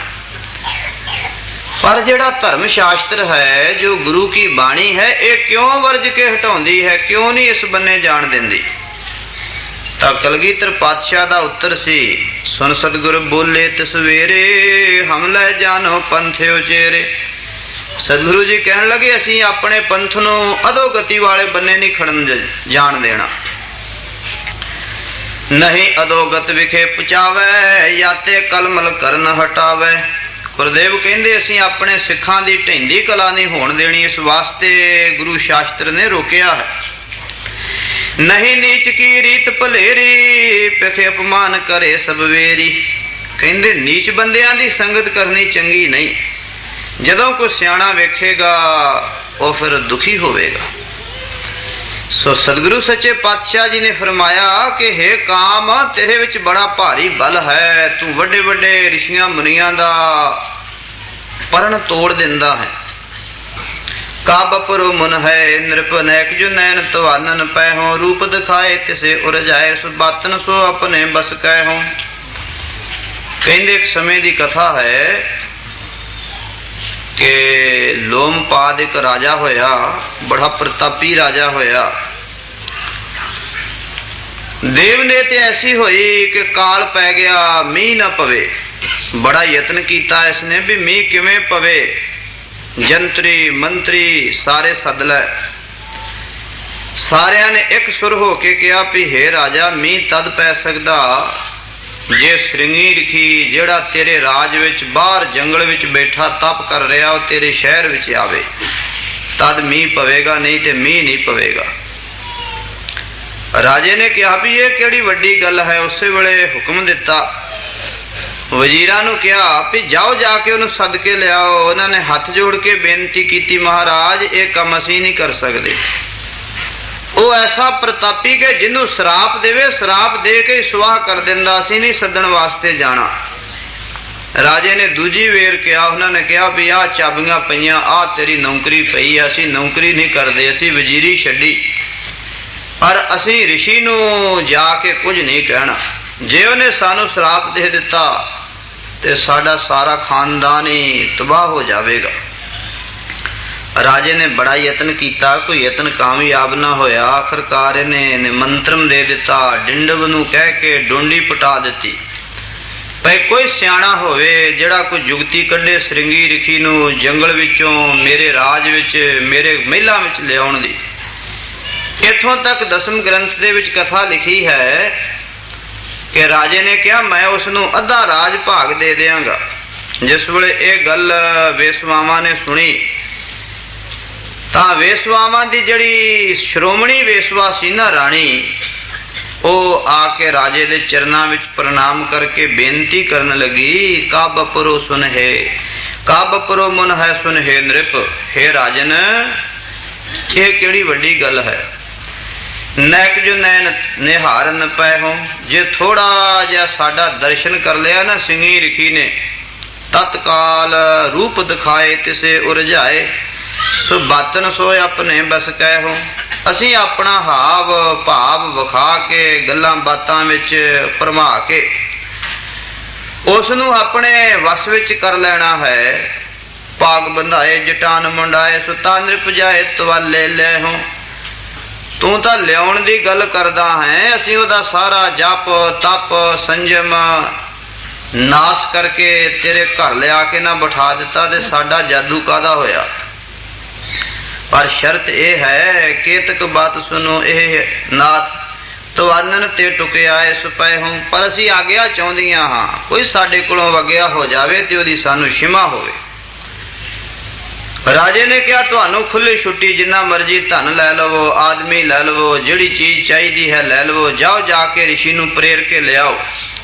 ਪਰ ਜਿਹੜਾ ਧਰਮ ਸ਼ਾਸਤਰ ਹੈ ਜੋ ਗੁਰੂ ਕੀ ਬਾਣੀ ਹੈ ਇਹ ਕਿਉਂ ਵਰਜ ਕੇ ਹਟਾਉਂਦੀ ਹੈ, ਕਿਉਂ ਨਹੀਂ ਇਸ ਬੰਨੇ ਜਾਣ ਦਿੰਦੀ। ਤਾਂ ਕਲਗੀਧਰ ਪਾਤਸ਼ਾਹ ਦਾ ਉੱਤਰ ਸੀ ਸੁਨ ਸਤਿਗੁਰ ਬੋਲੇ ਤਸਵੇਰੇ ਹਮ ਲੈ ਜਾਨੋ ਪੰਥ ਉਚੇਰੇ। ਸਤਿਗੁਰੂ ਜੀ ਕਹਿਣ ਲੱਗੇ ਅਸੀਂ ਆਪਣੇ ਪੰਥ ਨੂੰ ਅਧੋਗਤੀ ਵਾਲੇ ਬੰਨੇ ਨਹੀਂ ਖੜਨ ਜਾਣ ਦੇਣਾ। ਨਹੀਂ ਅਧੋਗਤ ਵਿਖੇ ਪਹੁੰਚਾਵੇ ਯਾਤੇ ਕਲਮਲ ਕਰਨ ਹਟਾਵੇ। ਗੁਰਦੇਵ ਕਹਿੰਦੇ ਅਸੀਂ ਆਪਣੇ ਸਿੱਖਾਂ ਦੀ ਢਹਿੰਦੀ ਕਲਾ ਨਹੀਂ ਹੋਣ ਦੇਣੀ, ਇਸ ਵਾਸਤੇ ਗੁਰੂ ਸ਼ਾਸਤਰ ਨੇ ਰੋਕਿਆ ਹੈ। ਨਹੀਂ ਨੀਚ ਕੀ ਰੀਤ ਭਲੇਰੀ ਪਿਖੇ ਅਪਮਾਨ ਕਰੇ ਸਭ ਵੇਰੀ। ਕਹਿੰਦੇ ਨੀਚ ਬੰਦਿਆਂ ਦੀ ਸੰਗਤ ਕਰਨੀ ਚੰਗੀ ਨਹੀਂ। ਜਦੋਂ ਕੋਈ ਸਿਆਣਾ ਵੇਖੇਗਾ ਉਹ ਫਿਰ ਦੁਖੀ ਹੋਵੇਗਾ। ਸੋ ਸਤਿਗੁਰੂ ਸੱਚੇ ਪਾਤਸ਼ਾਹ ਜੀ ਨੇ ਫਰਮਾਇਆ ਕਿ ਹੇ ਕਾਮ ਤੇਰੇ ਵਿੱਚ ਬੜਾ ਭਾਰੀ ਬਲ ਹੈ, ਤੂੰ ਵੱਡੇ ਵੱਡੇ ਰਿਸ਼ੀਆਂ ਮੁਨੀਆਂ ਦਾ ਪਰਨ ਤੋੜ ਦਿੰਦਾ ਹੈ। ਕਾਬਪੁਰ ਮੁਨ ਹੈ ਨਿਰਪਨੈਕ ਜੋ ਨੈਣ ਤਵਾਨਨ ਪੈ ਹੋ ਰੂਪ ਦਿਖਾਏ ਤਿਸੇ ਉਰ ਜਾਏ ਸੋ ਬਾਤਨ ਸੋ ਆਪਣੇ ਬਸ ਕਹਿ ਹੋ। ਕਹਿੰਦੇ ਇੱਕ ਸਮੇਂ ਦੀ ਕਥਾ ਹੈ ਕਿ ਲੋਮਪਾਦ ਇੱਕ ਰਾਜਾ ਹੋਇਆ, ਬੜਾ ਪ੍ਰਤਾਪੀ ਰਾਜਾ ਹੋਇਆ। ਦੇਵ ਨੇ ਤੇ ਐਸੀ ਹੋਈ ਕਿ ਕਾਲ ਪੈ ਗਿਆ, ਮੀਂਹ ਨਾ ਪਵੇ। ਬੜਾ ਯਤਨ ਕੀਤਾ ਇਸਨੇ ਵੀ ਮੀਂਹ ਕਿਵੇਂ ਪਵੇ। ਜੰਤਰੀ ਮੰਤਰੀ ਸਾਰੇ ਸੱਦ ਲੈ। ਸਾਰਿਆਂ ਨੇ ਇੱਕ ਸੁਰ ਹੋ ਕੇ ਕਿਹਾ ਵੀ ਹੇ ਰਾਜਾ ਮੀਂਹ ਤਦ ਪੈ ਸਕਦਾ ਜੇ ਸ੍ਰਿੰਗੀ ਰਖੀ ਜਿਹੜਾ ਤੇਰੇ ਰਾਜ ਵਿੱਚ ਬਾਹਰ ਜੰਗਲ ਵਿੱਚ ਬੈਠਾ ਤਪ ਕਰ ਰਿਹਾ ਉਹ ਤੇਰੇ ਸ਼ਹਿਰ ਵਿੱਚ ਆਵੇ। ਤਦ ਮੀਂਹ ਪਵੇਗਾ, ਨਹੀਂ ਤੇ ਮੀਂਹ ਨਹੀਂ ਪਵੇਗਾ। ਰਾਜੇ ਨੇ ਕਿਹਾ ਵੀ ਇਹ ਕਿਹੜੀ ਵੱਡੀ ਗੱਲ ਹੈ। ਉਸੇ ਵੇਲੇ ਹੁਕਮ ਦਿੱਤਾ, ਵਜ਼ੀਰਾਂ ਨੂੰ ਕਿਹਾ ਵੀ ਜਾਓ ਜਾ ਕੇ ਉਹਨੂੰ ਸੱਦ ਕੇ ਲਿਆਓ। ਉਹਨਾਂ ਨੇ ਹੱਥ ਜੋੜ ਕੇ ਬੇਨਤੀ ਕੀਤੀ, ਮਹਾਰਾਜ ਇਹ ਕੰਮ ਅਸੀਂ ਨਹੀਂ ਕਰ ਸਕਦੇ। ਉਹ ਐਸਾ ਪ੍ਰਤਾਪੀ ਕਿ ਜਿਹਨੂੰ ਸ਼ਰਾਪ ਦੇਵੇ ਸ਼ਰਾਪ ਦੇ ਕੇ ਸੁਆਹ ਕਰ ਦਿੰਦਾ, ਅਸੀਂ ਨਹੀਂ ਸੱਦਣ ਵਾਸਤੇ ਜਾਣਾ। ਰਾਜੇ ਨੇ ਦੂਜੀ ਵੇਰ ਕਿਹਾ, ਉਹਨਾਂ ਨੇ ਕਿਹਾ ਵੀ ਆਹ ਚਾਬੀਆਂ ਪਈਆਂ, ਆਹ ਤੇਰੀ ਨੌਕਰੀ ਪਈ ਆ, ਅਸੀਂ ਨੌਕਰੀ ਨਹੀਂ ਕਰਦੇ, ਅਸੀਂ ਵਜ਼ੀਰੀ ਛੱਡੀ, ਪਰ ਅਸੀਂ ਰਿਸ਼ੀ ਨੂੰ ਜਾ ਕੇ ਕੁਝ ਨਹੀਂ ਕਹਿਣਾ। ਜੇ ਉਹਨੇ ਸਾਨੂੰ ਸ਼ਰਾਪ ਦੇ ਦਿੱਤਾ ਤੇ ਸਾਡਾ ਸਾਰਾ ਖਾਨਦਾਨ ਹੀ ਤਬਾਹ ਹੋ ਜਾਵੇਗਾ। ਰਾਜੇ ਨੇ ਬੜਾ ਯਤਨ ਕੀਤਾ, ਕੋਈ ਯਤਨ ਕਾਮਯਾਬ ਨਾ ਹੋਇਆ। ਆਖਰਕਾਰ ਇਹਨੇ ਨਿਮੰਤਰਣ ਦੇ ਦਿੱਤਾ, ਡਿੰਡਵ ਨੂੰ ਕਹਿ ਕੇ ਡੋਂਡੀ ਪਟਾ ਦਿੱਤੀ। ਭਾਈ ਕੋਈ ਸਿਆਣਾ ਹੋਵੇ ਜਿਹੜਾ ਕੋਈ ਜੁਗਤੀ ਕੱਢੇ ਸ੍ਰਿੰਗੀ ਰਿਖੀ ਨੂੰ ਜੰਗਲ ਵਿੱਚੋਂ ਮੇਰੇ ਰਾਜ ਵਿੱਚ, ਮੇਰੇ ਮਹਿਲਾਂ ਵਿੱਚ ਲਿਆਉਣ ਦੀ। ਇੱਥੋਂ ਤੱਕ ਦਸਮ ਗ੍ਰੰਥ ਦੇ ਵਿੱਚ ਕਥਾ ਲਿਖੀ ਹੈ ਕਿ ਰਾਜੇ ਨੇ ਕਿਹਾ ਮੈਂ ਉਸ ਨੂੰ ਅੱਧਾ ਰਾਜ ਭਾਗ ਦੇ ਦਿਆਂਗਾ। ਜਿਸ ਵੇਲੇ ਇਹ ਗੱਲ ਵੇਸਵਾਵਾਂ ਨੇ ਸੁਣੀ ਤਾਂ ਵੇਸਵਾਵਾਂ ਦੀ ਜਿਹੜੀ ਸ਼੍ਰੋਮਣੀ ਵੇਸਵਾ ਸੀ ਨਾ ਰਾਣੀ, ਉਹ ਆ ਕੇ ਰਾਜੇ ਦੇ ਚਰਨਾਂ ਵਿੱਚ ਪ੍ਰਣਾਮ ਕਰਕੇ ਬੇਨਤੀ ਕਰਨ ਲੱਗੀ, ਕਾਬਪੁਰੋ ਸੁਨਹੇ, ਕਾਬਪੁਰੋ ਮਨ ਹੈ ਸੁਨਹੇ ਨ੍ਰਿਪ। ਹੇ ਰਾਜਨ, ਇਹ ਕਿਹੜੀ ਵੱਡੀ ਗੱਲ ਹੈ। ਨੈਕ ਜੋ ਨੈਣ ਨਿਹਾਰਨ ਪੈ ਹੋ, ਜੇ ਥੋੜਾ ਜਿਹਾ ਸਾਡਾ ਦਰਸ਼ਨ ਕਰ ਲਿਆ ਨਾ ਸਿੰਘੀ ਰਿਖੀ ਨੇ, ਤਤਕਾਲ ਰੂਪ ਦਿਖਾਏ ਤਿਸੇ ਉਰਝਾਏ, ਸੋ ਬਾਤਨ ਸੋ ਆਪਣੇ ਬਸ ਕਹਿ ਹੋ। ਅਸੀਂ ਆਪਣਾ ਹਾਵ ਭਾਵ ਵਿਖਾ ਕੇ ਗੱਲਾਂ ਬਾਤਾਂ ਵਿੱਚ ਭਰਮਾ ਕੇ ਉਸ ਨੂੰ ਆਪਣੇ ਵਸ ਵਿੱਚ ਕਰ ਲੈਣਾ ਹੈ। ਭਾਗ ਬੰਧਾਏ ਜਟਾਨ ਮੁੰਡਾਏ, ਸੋ ਤਾਂ ਨ੍ਰਿਪ ਜਾਏ ਤਵਾਲੇ ਲੈ ਹੋ। ਤੂੰ ਤਾਂ ਲਿਆਉਣ ਦੀ ਗੱਲ ਕਰਦਾ ਹੈ, ਅਸੀਂ ਉਹਦਾ ਸਾਰਾ ਜਪ ਤਪ ਸੰਜਮ ਨਾਸ ਕਰਕੇ ਤੇਰੇ ਘਰ ਲਿਆ ਕੇ ਨਾ ਬਿਠਾ ਦਿੱਤਾ ਤੇ ਸਾਡਾ ਜਾਦੂ ਕਾਹਦਾ ਹੋਇਆ। ਪਰ ਸ਼ਰਤ ਇਹ ਹੈ, ਕੇਤਕ ਬਾਤ ਸੁਨੋ ਇਹ ਨਾਥ, ਤਵਾਨਨ ਤੇ ਟੁਕਿਆ ਇਸ ਪੈ ਹੂੰ। ਪਰ ਅਸੀਂ ਆਗਿਆ ਚਾਹੁੰਦੀਆਂ ਹਾਂ, ਕੋਈ ਸਾਡੇ ਕੋਲੋਂ ਵਗਿਆ ਹੋ ਜਾਵੇ ਤੇ ਉਹਦੀ ਸਾਨੂੰ ਸ਼ਿਮਾ ਹੋਵੇ। ਰਾਜੇ ਨੇ ਕਿਹਾ ਤੁਹਾਨੂੰ ਖੁੱਲੀ ਛੁੱਟੀ, ਜਿੰਨਾ ਮਰਜੀ ਧਨ ਲੈ ਲਵੋ, ਆਦਮੀ ਲੈ ਲਵੋ, ਜਿਹੜੀ ਚੀਜ਼ ਚਾਹੀਦੀ ਹੈ ਲੈ ਲਵੋ, ਜਾਓ ਜਾ ਕੇ ਰਿਸ਼ੀ ਨੂੰ ਪ੍ਰੇਰ ਕੇ ਲਿਆਓ।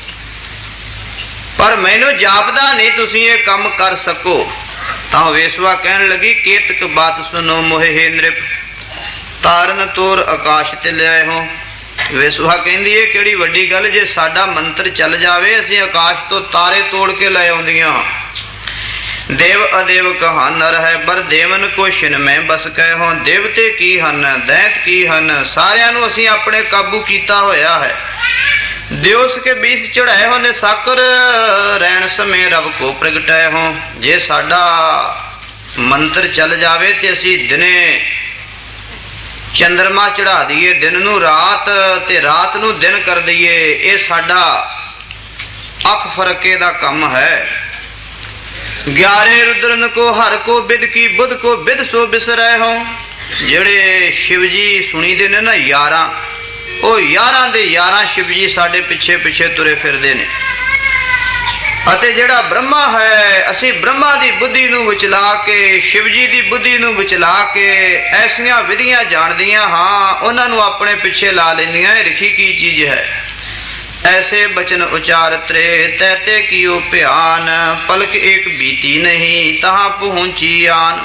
ਪਰ ਮੈਨੂੰ ਜਾਪਦਾ ਨਹੀਂ ਤੁਸੀਂ ਇਹ ਕੰਮ ਕਰ ਸਕੋ। ਤਾਂ ਵੇਸਵਾ ਕਹਿਣ ਲੱਗੀ, ਕੇਤਕ ਬਾਤ ਸੁਨੋ ਮੋਹਿ ਨ੍ਰਿਪ, ਤਾਰਨ ਤੋਰ ਆਕਾਸ਼ ਤੇ ਲਿਆਏ ਹੋ। ਵੇਸਵਾ ਕਹਿੰਦੀ ਇਹ ਕਿਹੜੀ ਵੱਡੀ ਗੱਲ, ਜੇ ਸਾਡਾ ਮੰਤਰ ਚੱਲ ਜਾਵੇ ਅਸੀਂ ਆਕਾਸ਼ ਤੋਂ ਤਾਰੇ ਤੋੜ ਕੇ ਲੈ ਆਉਂਦੀਆਂ। ਦੇਵ ਅਦੇਵ ਕਹਾ ਨਰ ਹੈ, ਬਰ ਦੇਵਨ ਕੋ ਛਿਨ ਮੈਂ ਬਸ ਕਹਿ ਹੋ। ਦੇਵਤੇ ਕੀ ਹਨ, ਦੈਂਤ ਕੀ ਹਨ, ਸਾਰਿਆਂ ਨੂੰ ਅਸੀਂ ਆਪਣੇ ਕਾਬੂ ਕੀਤਾ ਹੋਇਆ ਹੈ। ਦਿਵਸ ਕੇ ਬੀਸ ਚੜਾਏ ਹੋ, ਨੇ ਸਾਕਰ ਰਹਿਣ ਸਮੇਂ ਰਬ ਕੋ ਪ੍ਰਗਟਾਏ ਹੋ। ਜੇ ਸਾਡਾ ਮੰਤਰ ਚੱਲ ਜਾਵੇ ਤੇ ਅਸੀਂ ਦਿਨੇ ਚੰਦਰਮਾ ਚੜਾ ਦਈਏ, ਦਿਨ ਨੂੰ ਰਾਤ ਤੇ ਰਾਤ ਨੂੰ ਦਿਨ ਕਰ ਦਈਏ, ਇਹ ਸਾਡਾ ਅੱਖ ਫਰਕੇ ਦਾ ਕੰਮ ਹੈ। ਗਿਆਰੇ ਰੁਦਰਨ ਕੋ ਹਰ ਕੋ ਬਿਦ ਕੀ ਬੁੱਧ ਕੋ ਬਿਦ ਸੋ ਬਿਸਰੈ ਹੋ। ਜਿਹੜੇ ਸ਼ਿਵ ਜੀ ਸੁਣੀਦੇ ਨੇ ਨਾ ਯਾਰਾਂ, ਉਹ ਯਾਰਾਂ ਦੇ ਯਾਰਾਂ ਸ਼ਿਵ ਜੀ ਸਾਡੇ ਪਿੱਛੇ ਪਿੱਛੇ ਤੁਰੇ ਫਿਰਦੇ ਨੇ। ਅਤੇ ਜਿਹੜਾ ਬ੍ਰਹਮਾ ਹੈ, ਅਸੀਂ ਬ੍ਰਹਮਾ ਦੀ ਬੁੱਧੀ ਨੂੰ ਵਿਚਲਾ ਕੇ ਸ਼ਿਵ ਜੀ ਦੀ ਬੁੱਧੀ ਨੂੰ ਵਿਚਲਾ ਕੇ ਐਸੀਆਂ ਵਿਧੀਆਂ ਜਾਣਦੀਆਂ ਹਾਂ, ਉਹਨਾਂ ਨੂੰ ਆਪਣੇ ਪਿੱਛੇ ਲਾ ਲੈਂਦੀਆਂ। ਰਿਖੀ ਕੀ ਚੀਜ਼ ਹੈ। ਐਸੇ ਬਚਨ ਉਚਾਰਤਰੇ ਤੈਤੇ ਕੀਓ ਭਿਆਨ, ਪਲਕ ਏਕ ਬੀਤੀ ਨਹੀਂ ਤਹਾਂ ਪਹੁੰਚੀ ਆਨ।